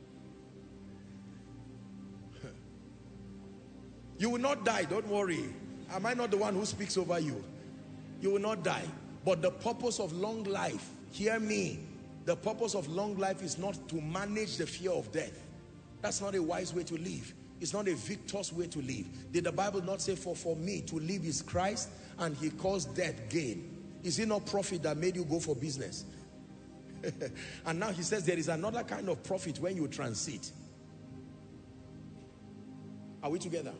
You will not die, don't worry. Am I not the one who speaks over you? You will not die. But the purpose of long life, hear me, the purpose of long life is not to manage the fear of death. That's not a wise way to live. It's not a victorious way to live. Did the Bible not say, for me to live is Christ, and he calls death gain? Is it not profit that made you go for business? And now he says there is another kind of profit when you transit. Are we together?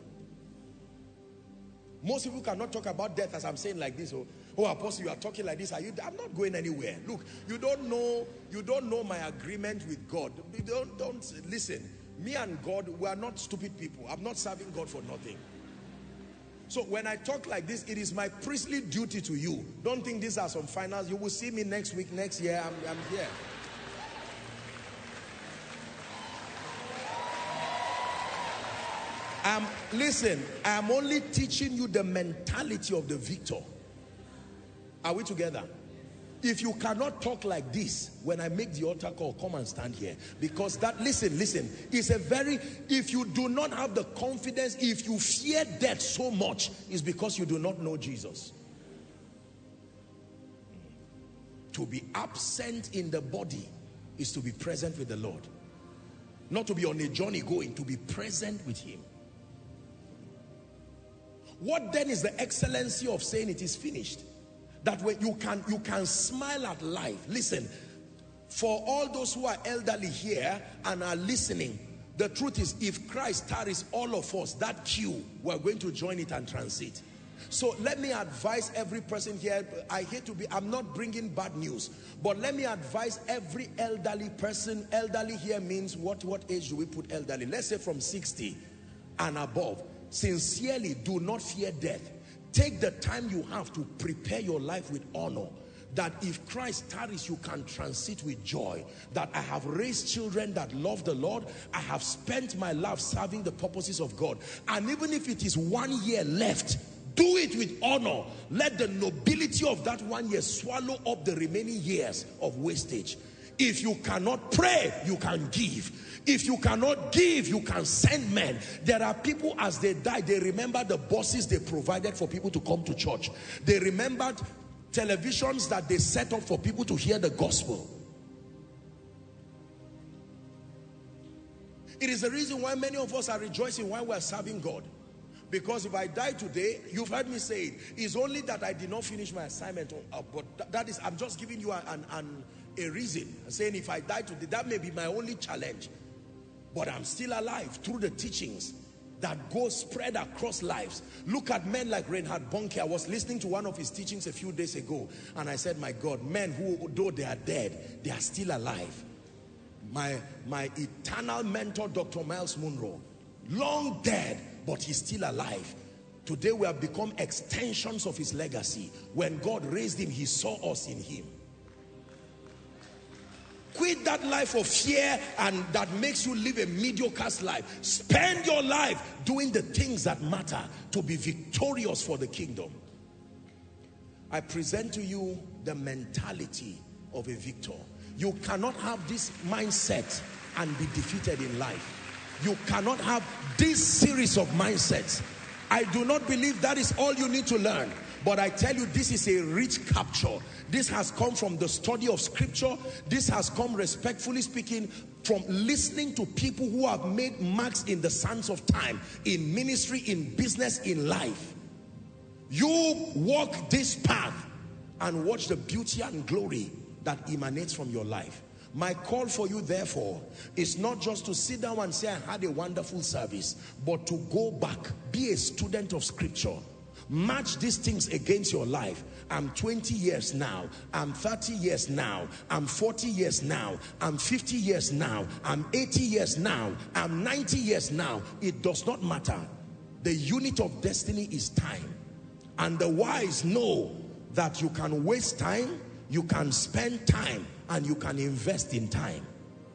Most people cannot talk about death as I'm saying like this. Oh, Apostle, you are talking like this. I'm not going anywhere. Look, you don't know my agreement with God. Don't listen. Me and God, we are not stupid people. I'm not serving God for nothing. So when I talk like this, it is my priestly duty to you. Don't think these are some finals. You will see me next week, next year. I'm here. Listen, I'm only teaching you the mentality of the victor. Are we together? If you cannot talk like this, when I make the altar call, come and stand here. Because that, listen, is a very, if you do not have the confidence, if you fear death so much, it's because you do not know Jesus. To be absent in the body is to be present with the Lord. Not to be on a journey going, to be present with him. What then is the excellency of saying it is finished? That way you can smile at life. Listen, for all those who are elderly here and are listening, the truth is, if Christ tarries, all of us, that queue, we're going to join it and transit. So let me advise every person here. I'm not bringing bad news, but let me advise every elderly person. Elderly here means what age do we put elderly? Let's say from 60 and above. Sincerely, do not fear death. Take the time you have to prepare your life with honor, that if Christ tarries, you can transit with joy. That I have raised children that love the Lord. I have spent my life serving the purposes of God. And even if it is 1 year left, do it with honor. Let the nobility of that 1 year swallow up the remaining years of wastage. If you cannot pray, you can give. If you cannot give, you can send men. There are people, as they die, they remember the buses they provided for people to come to church. They remembered televisions that they set up for people to hear the gospel. It is the reason why many of us are rejoicing while we are serving God. Because if I die today, you've heard me say it, it's only that I did not finish my assignment. But that is, I'm just giving you a reason. Saying if I die today, that may be my only challenge. But I'm still alive through the teachings that go spread across lives. Look at men like Reinhard Bonnke. I was listening to one of his teachings a few days ago, and I said, my God, men who, though they are dead, they are still alive. My eternal mentor, Dr. Miles Monroe, long dead, but he's still alive. Today we have become extensions of his legacy. When God raised him, he saw us in him. Quit that life of fear and that makes you live a mediocre life. Spend your life doing the things that matter to be victorious for the kingdom. I present to you the mentality of a victor. You cannot have this mindset and be defeated in life. You cannot have this series of mindsets. I do not believe that is all you need to learn. But I tell you, this is a rich capture. This has come from the study of scripture. This has come, respectfully speaking, from listening to people who have made marks in the sands of time, in ministry, in business, in life. You walk this path and watch the beauty and glory that emanates from your life. My call for you, therefore, is not just to sit down and say, I had a wonderful service, but to go back, be a student of scripture. Match these things against your life. I'm 20 years now. I'm 30 years now. I'm 40 years now. I'm 50 years now. I'm 80 years now. I'm 90 years now. It does not matter. The unit of destiny is time. And the wise know that you can waste time, you can spend time, and you can invest in time.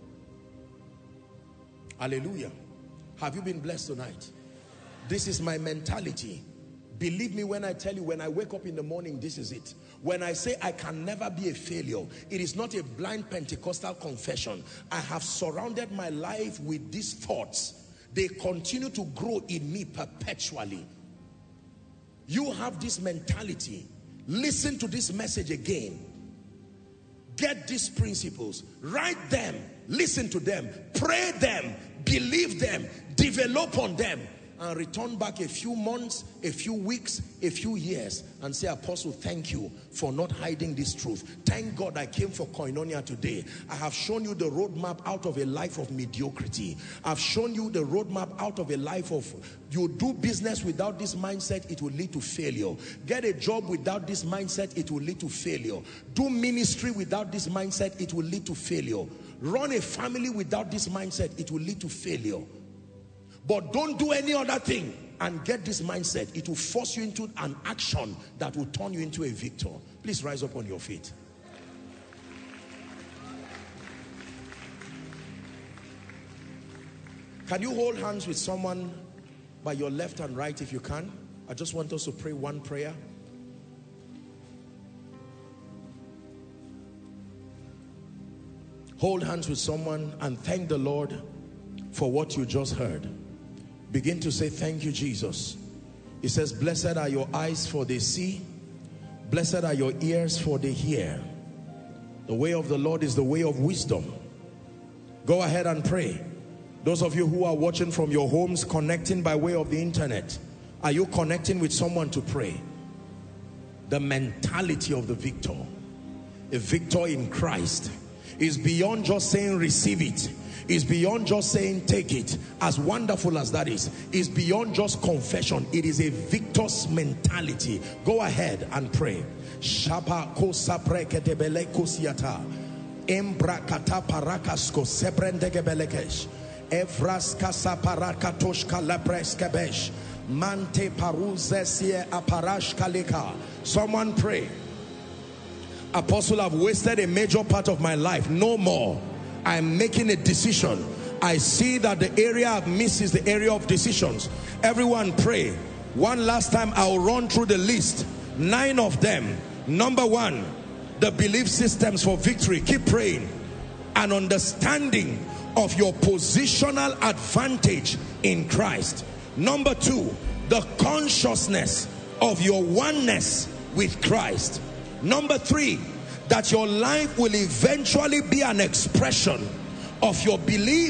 Hallelujah. Have you been blessed tonight? This is my mentality. Believe me when I tell you, when I wake up in the morning, this is it. When I say I can never be a failure, it is not a blind Pentecostal confession. I have surrounded my life with these thoughts. They continue to grow in me perpetually. You have this mentality. Listen to this message again. Get these principles, write them, listen to them, pray them, believe them, develop on them, and return back a few months, a few weeks, a few years, and say, Apostle, thank you for not hiding this truth. Thank God I came for Koinonia today. I have shown you the roadmap out of a life of mediocrity. I've shown you the roadmap out of a life of, you do business without this mindset, it will lead to failure. Get a job without this mindset, it will lead to failure. Do ministry without this mindset, it will lead to failure. Run a family without this mindset, it will lead to failure. But don't do any other thing and get this mindset. It will force you into an action that will turn you into a victor. Please rise up on your feet. Can you hold hands with someone by your left and right if you can? I just want us to pray one prayer. Hold hands with someone and thank the Lord for what you just heard. Begin to say, thank you, Jesus. He says, blessed are your eyes for they see. Blessed are your ears for they hear. The way of the Lord is the way of wisdom. Go ahead and pray. Those of you who are watching from your homes, connecting by way of the internet, are you connecting with someone to pray? The mentality of the victor, a victor in Christ, is beyond just saying receive it. Is beyond just saying take it. As wonderful as that is beyond just confession. It is a victor's mentality. Go ahead and pray. Shapa kosa preketebele kosiata. Embra kata parakasko sebrendegebelekesh. Evras kasa parakatosh kalabreskebesh. Mante paruzesie aparash kalika. Someone pray. Apostle, I've wasted a major part of my life. No more. I'm making a decision. I see that the area I've missed is the area of decisions. Everyone pray. One last time, I'll run through the list. 9 of them. Number 1, the belief systems for victory. Keep praying. An understanding of your positional advantage in Christ. Number 2, the consciousness of your oneness with Christ. Number 3, that your life will eventually be an expression of your beliefs,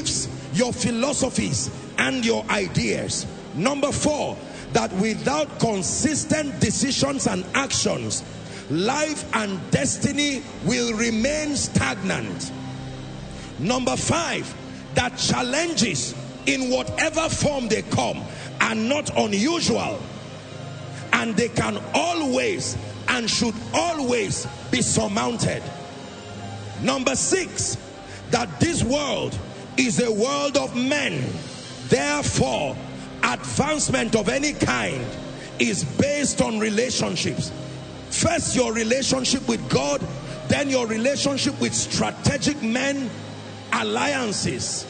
your philosophies, and your ideas. Number 4, that without consistent decisions and actions, life and destiny will remain stagnant. Number 5, that challenges in whatever form they come are not unusual, and they can always and should always be surmounted. Number 6, that this world is a world of men. Therefore, advancement of any kind is based on relationships. First, your relationship with God, then your relationship with strategic men, alliances.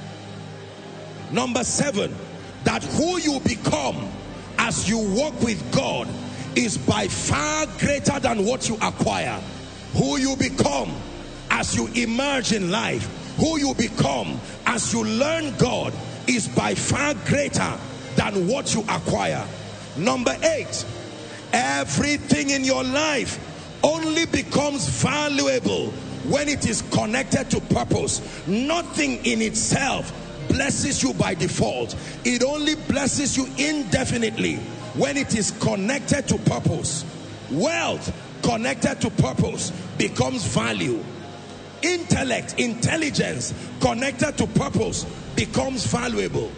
Number 7, that who you become as you walk with God is by far greater than what you acquire. Who you become as you emerge in life, who you become as you learn God, is by far greater than what you acquire. Number 8, everything in your life only becomes valuable when it is connected to purpose. Nothing in itself blesses you by default. It only blesses you indefinitely when it is connected to purpose. Wealth connected to purpose becomes value. Intellect, intelligence connected to purpose becomes valuable.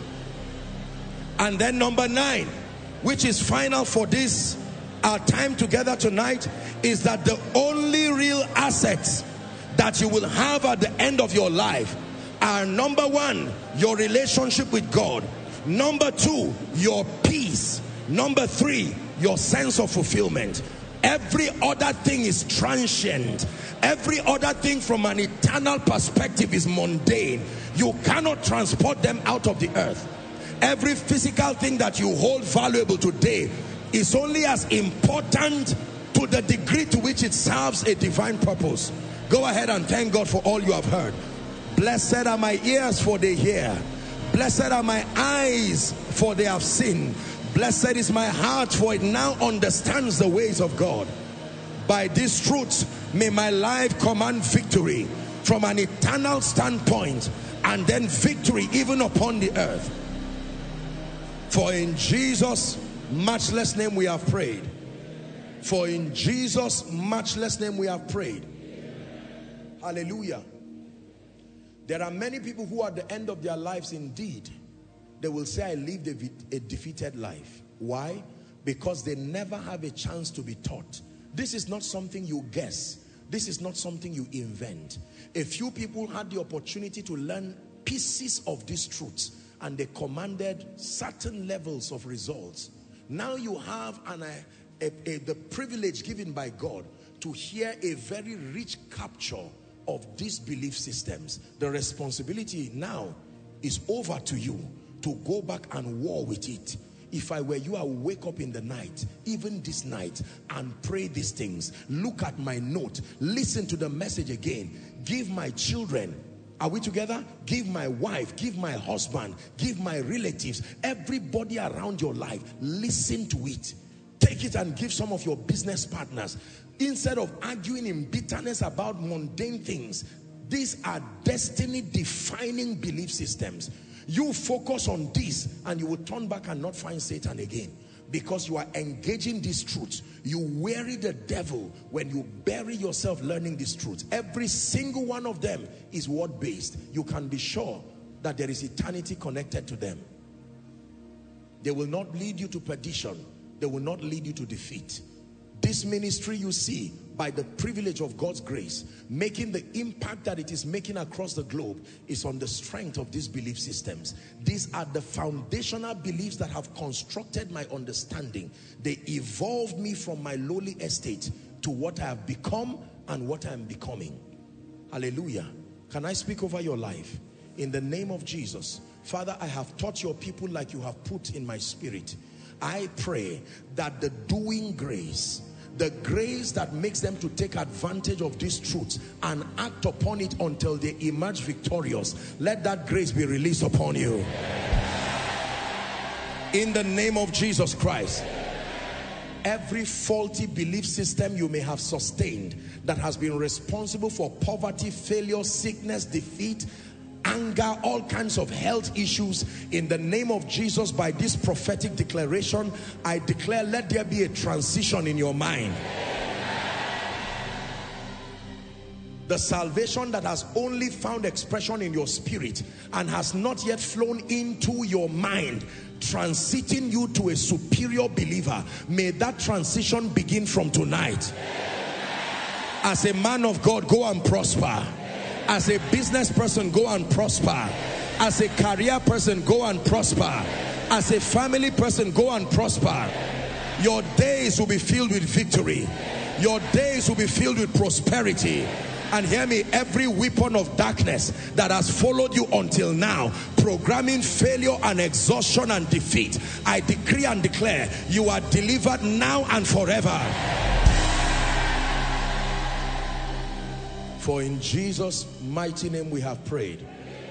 And then number 9, which is final for this our time together tonight, is that the only real assets that you will have at the end of your life are, number 1, your relationship with God. Number 2, your peace. Number 3, your sense of fulfillment. Every other thing is transient. Every other thing from an eternal perspective is mundane. You cannot transport them out of the earth. Every physical thing that you hold valuable today is only as important to the degree to which it serves a divine purpose. Go ahead and thank God for all you have heard. Blessed are my ears, for they hear. Blessed are my eyes, for they have seen. Blessed is my heart, for it now understands the ways of God. By these truths, may my life command victory from an eternal standpoint, and then victory even upon the earth. For in Jesus' matchless name we have prayed. For in Jesus' matchless name we have prayed. Hallelujah. There are many people who at the end of their lives, indeed, they will say, I lived a defeated life. Why? Because they never have a chance to be taught. This is not something you guess. This is not something you invent. A few people had the opportunity to learn pieces of these truths, and they commanded certain levels of results. Now you have the privilege given by God to hear a very rich capture of these belief systems. The responsibility now is over to you to go back and war with it. If I were you, I would wake up in the night, even this night, and pray these things. Look at my note. Listen to the message again. Give my children, are we together? Give my wife, give my husband, give my relatives, everybody around your life, listen to it. Take it and give some of your business partners. Instead of arguing in bitterness about mundane things, these are destiny-defining belief systems. You focus on this and you will turn back and not find Satan again, because you are engaging these truths. You weary the devil when you bury yourself learning these truths. Every single one of them is word-based. You can be sure that there is eternity connected to them. They will not lead you to perdition. They will not lead you to defeat. This ministry you see, by the privilege of God's grace, making the impact that it is making across the globe, is on the strength of these belief systems. These are the foundational beliefs that have constructed my understanding. They evolved me from my lowly estate to what I have become and what I am becoming. Hallelujah. Can I speak over your life? In the name of Jesus. Father, I have taught your people like you have put in my spirit. I pray that the doing grace, the grace that makes them to take advantage of these truths and act upon it until they emerge victorious, let that grace be released upon you. In the name of Jesus Christ. Every faulty belief system you may have sustained that has been responsible for poverty, failure, sickness, defeat, anger, all kinds of health issues. In the name of Jesus, by this prophetic declaration, I declare, let there be a transition in your mind. The salvation that has only found expression in your spirit and has not yet flown into your mind, transiting you to a superior believer, may that transition begin from tonight. As a man of God, go and prosper. As a business person, go and prosper. As a career person, go and prosper. As a family person, go and prosper. Your days will be filled with victory. Your days will be filled with prosperity. And hear me, every weapon of darkness that has followed you until now, programming failure and exhaustion and defeat, I decree and declare, you are delivered now and forever. For in Jesus' mighty name we have prayed.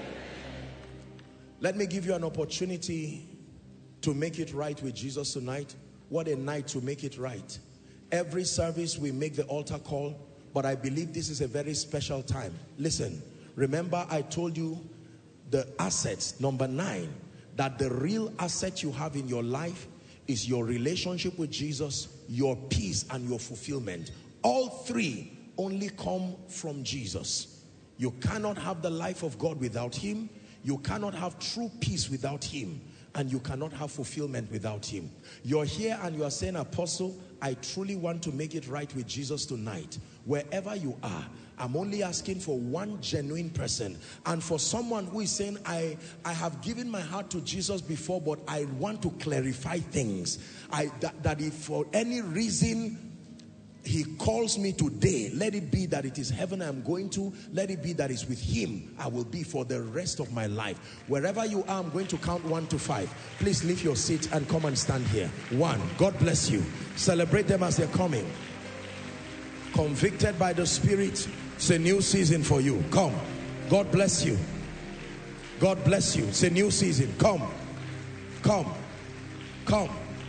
Let me give you an opportunity to make it right with Jesus tonight. What a night to make it right. Every service we make the altar call, but I believe this is a very special time. Listen, remember I told you the assets, number 9, that the real asset you have in your life is your relationship with Jesus, your peace, and your fulfillment. All three only come from Jesus. You cannot have the life of God without him. You cannot have true peace without him. And you cannot have fulfillment without him. You're here and you are saying, Apostle, I truly want to make it right with Jesus tonight. Wherever you are, I'm only asking for one genuine person. And for someone who is saying, I have given my heart to Jesus before, but I want to clarify things. That if for any reason he calls me today, let it be that it is heaven I'm going to. Let it be that it's with him I will be for the rest of my life. Wherever you are, I'm going to count 1 to 5. Please leave your seat and come and stand here. 1, God bless you. Celebrate them as they're coming. Convicted by the Spirit, it's a new season for you. Come. God bless you. God bless you. It's a new season. Come. Come. Come.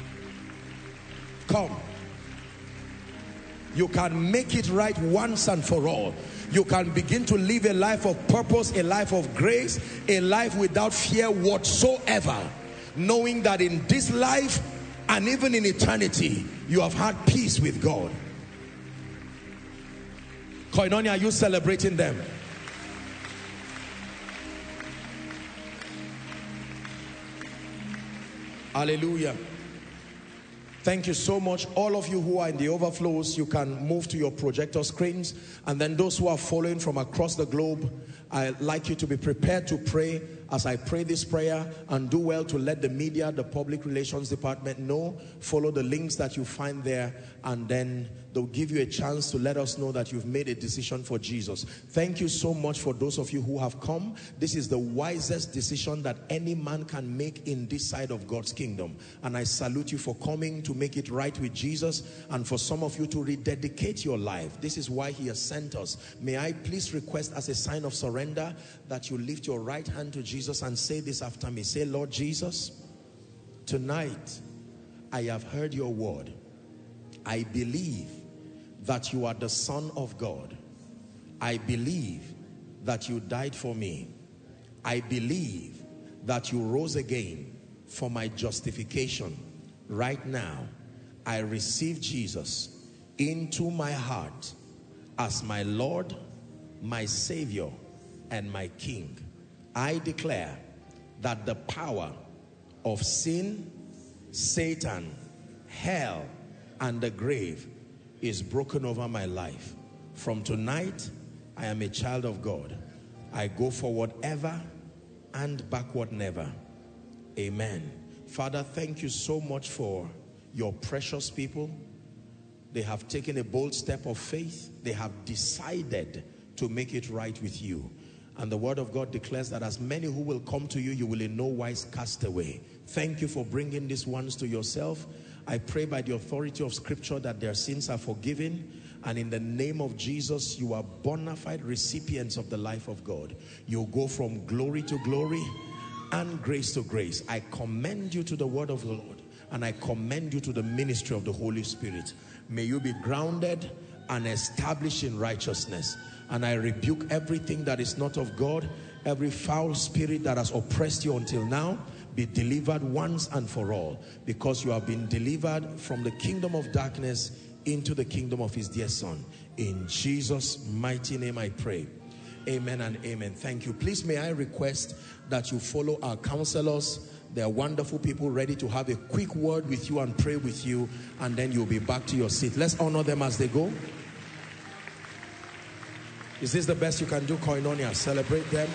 Come. You can make it right once and for all. You can begin to live a life of purpose, a life of grace, a life without fear whatsoever, knowing that in this life and even in eternity, you have had peace with God. Koinonia, are you celebrating them? Hallelujah. Thank you so much. All of you who are in the overflows, you can move to your projector screens. And then those who are following from across the globe, I'd like you to be prepared to pray as I pray this prayer, and do well to let the media, the public relations department know. Follow the links that you find there, and then they'll give you a chance to let us know that you've made a decision for Jesus. Thank you so much for those of you who have come. This is the wisest decision that any man can make in this side of God's kingdom. And I salute you for coming to make it right with Jesus, and for some of you to rededicate your life. This is why he has sent us. May I please request, as a sign of surrender, that you lift your right hand to Jesus and say this after me. Say, Lord Jesus, tonight I have heard your word. I believe that you are the Son of God. I believe that you died for me. I believe that you rose again for my justification. Right now, I receive Jesus into my heart as my Lord, my Savior, and my King. I declare that the power of sin, Satan, hell, and the grave is broken over my life. From tonight, I am a child of God. I go forward ever and backward never. Amen. Father, thank you so much for your precious people. They have taken a bold step of faith. They have decided to make it right with you. And the word of God declares that as many who will come to you, you will in no wise cast away. Thank you for bringing these ones to yourself. I pray by the authority of Scripture that their sins are forgiven. And in the name of Jesus, you are bona fide recipients of the life of God. You go from glory to glory and grace to grace. I commend you to the word of the Lord, and I commend you to the ministry of the Holy Spirit. May you be grounded and established in righteousness. And I rebuke everything that is not of God Every foul spirit that has oppressed you until now, be delivered once and for all, because you have been delivered from the kingdom of darkness into the kingdom of his dear son. In Jesus' mighty name I pray. Amen and amen. Thank you. Please may I request that you follow our counselors. They are wonderful people ready to have a quick word with you and pray with you, and then you'll be back to your seat. Let's honor them as they go. Is this the best you can do, Koinonia? Celebrate them.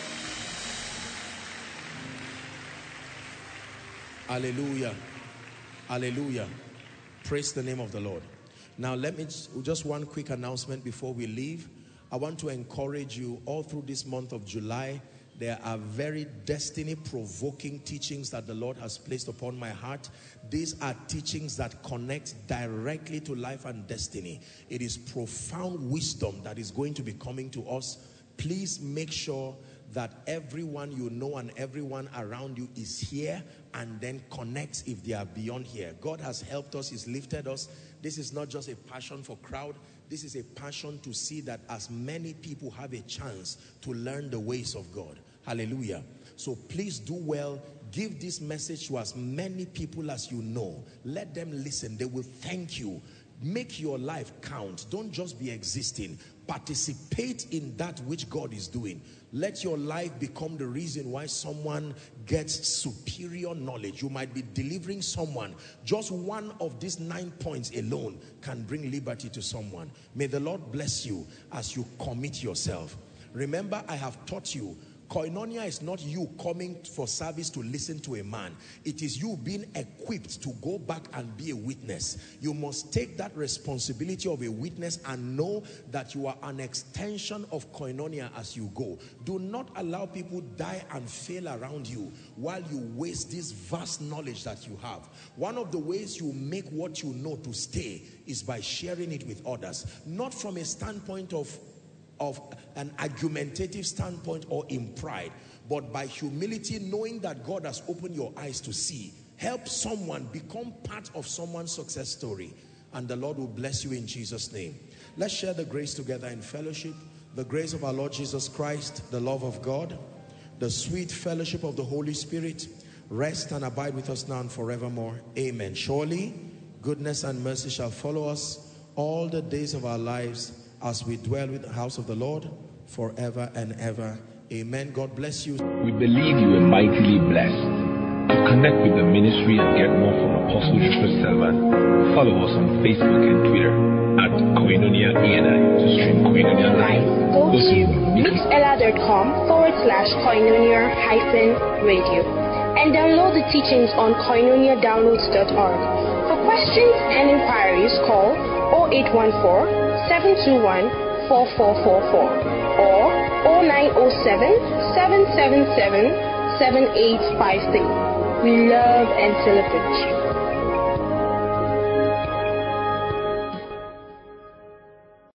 Hallelujah. Hallelujah. Praise the name of the Lord. Now let me just one quick announcement before we leave. I want to encourage you all through this month of July. There are very destiny-provoking teachings that the Lord has placed upon my heart. These are teachings that connect directly to life and destiny. It is profound wisdom that is going to be coming to us. Please make sure that everyone you know and everyone around you is here, and then connects if they are beyond here. God has helped us. He's lifted us. This is not just a passion for crowd. This is a passion to see that as many people have a chance to learn the ways of God. Hallelujah. So please do well. Give this message to as many people as you know. Let them listen. They will thank you. Make your life count. Don't just be existing. Participate in that which God is doing. Let your life become the reason why someone gets superior knowledge. You might be delivering someone. Just one of these 9 points alone can bring liberty to someone. May the Lord bless you as you commit yourself. Remember, I have taught you, Koinonia is not you coming for service to listen to a man. It is you being equipped to go back and be a witness. You must take that responsibility of a witness and know that you are an extension of Koinonia as you go. Do not allow people die and fail around you while you waste this vast knowledge that you have. One of the ways you make what you know to stay is by sharing it with others. Not from a standpoint of an argumentative standpoint or in pride, but by humility, knowing that God has opened your eyes to see. Help someone, become part of someone's success story, and the Lord will bless you in Jesus' name. Let's share the grace together in fellowship. The grace of our Lord Jesus Christ, the love of God, the sweet fellowship of the Holy Spirit rest and abide with us now and forevermore. Amen. Surely goodness and mercy shall follow us all the days of our lives, as we dwell with the house of the Lord forever and ever. Amen. God bless you. We believe you were mightily blessed. To connect with the ministry and get more from Apostle Joshua Selman, follow us on Facebook and Twitter at Koinonia ENI to stream Koinonia Live. Go to mixella.com/Koinonia-radio and download the teachings on koinoniadownloads.org. For questions and inquiries, call 0814-721-4444 or 0907-777-7853. We love and celebrate you.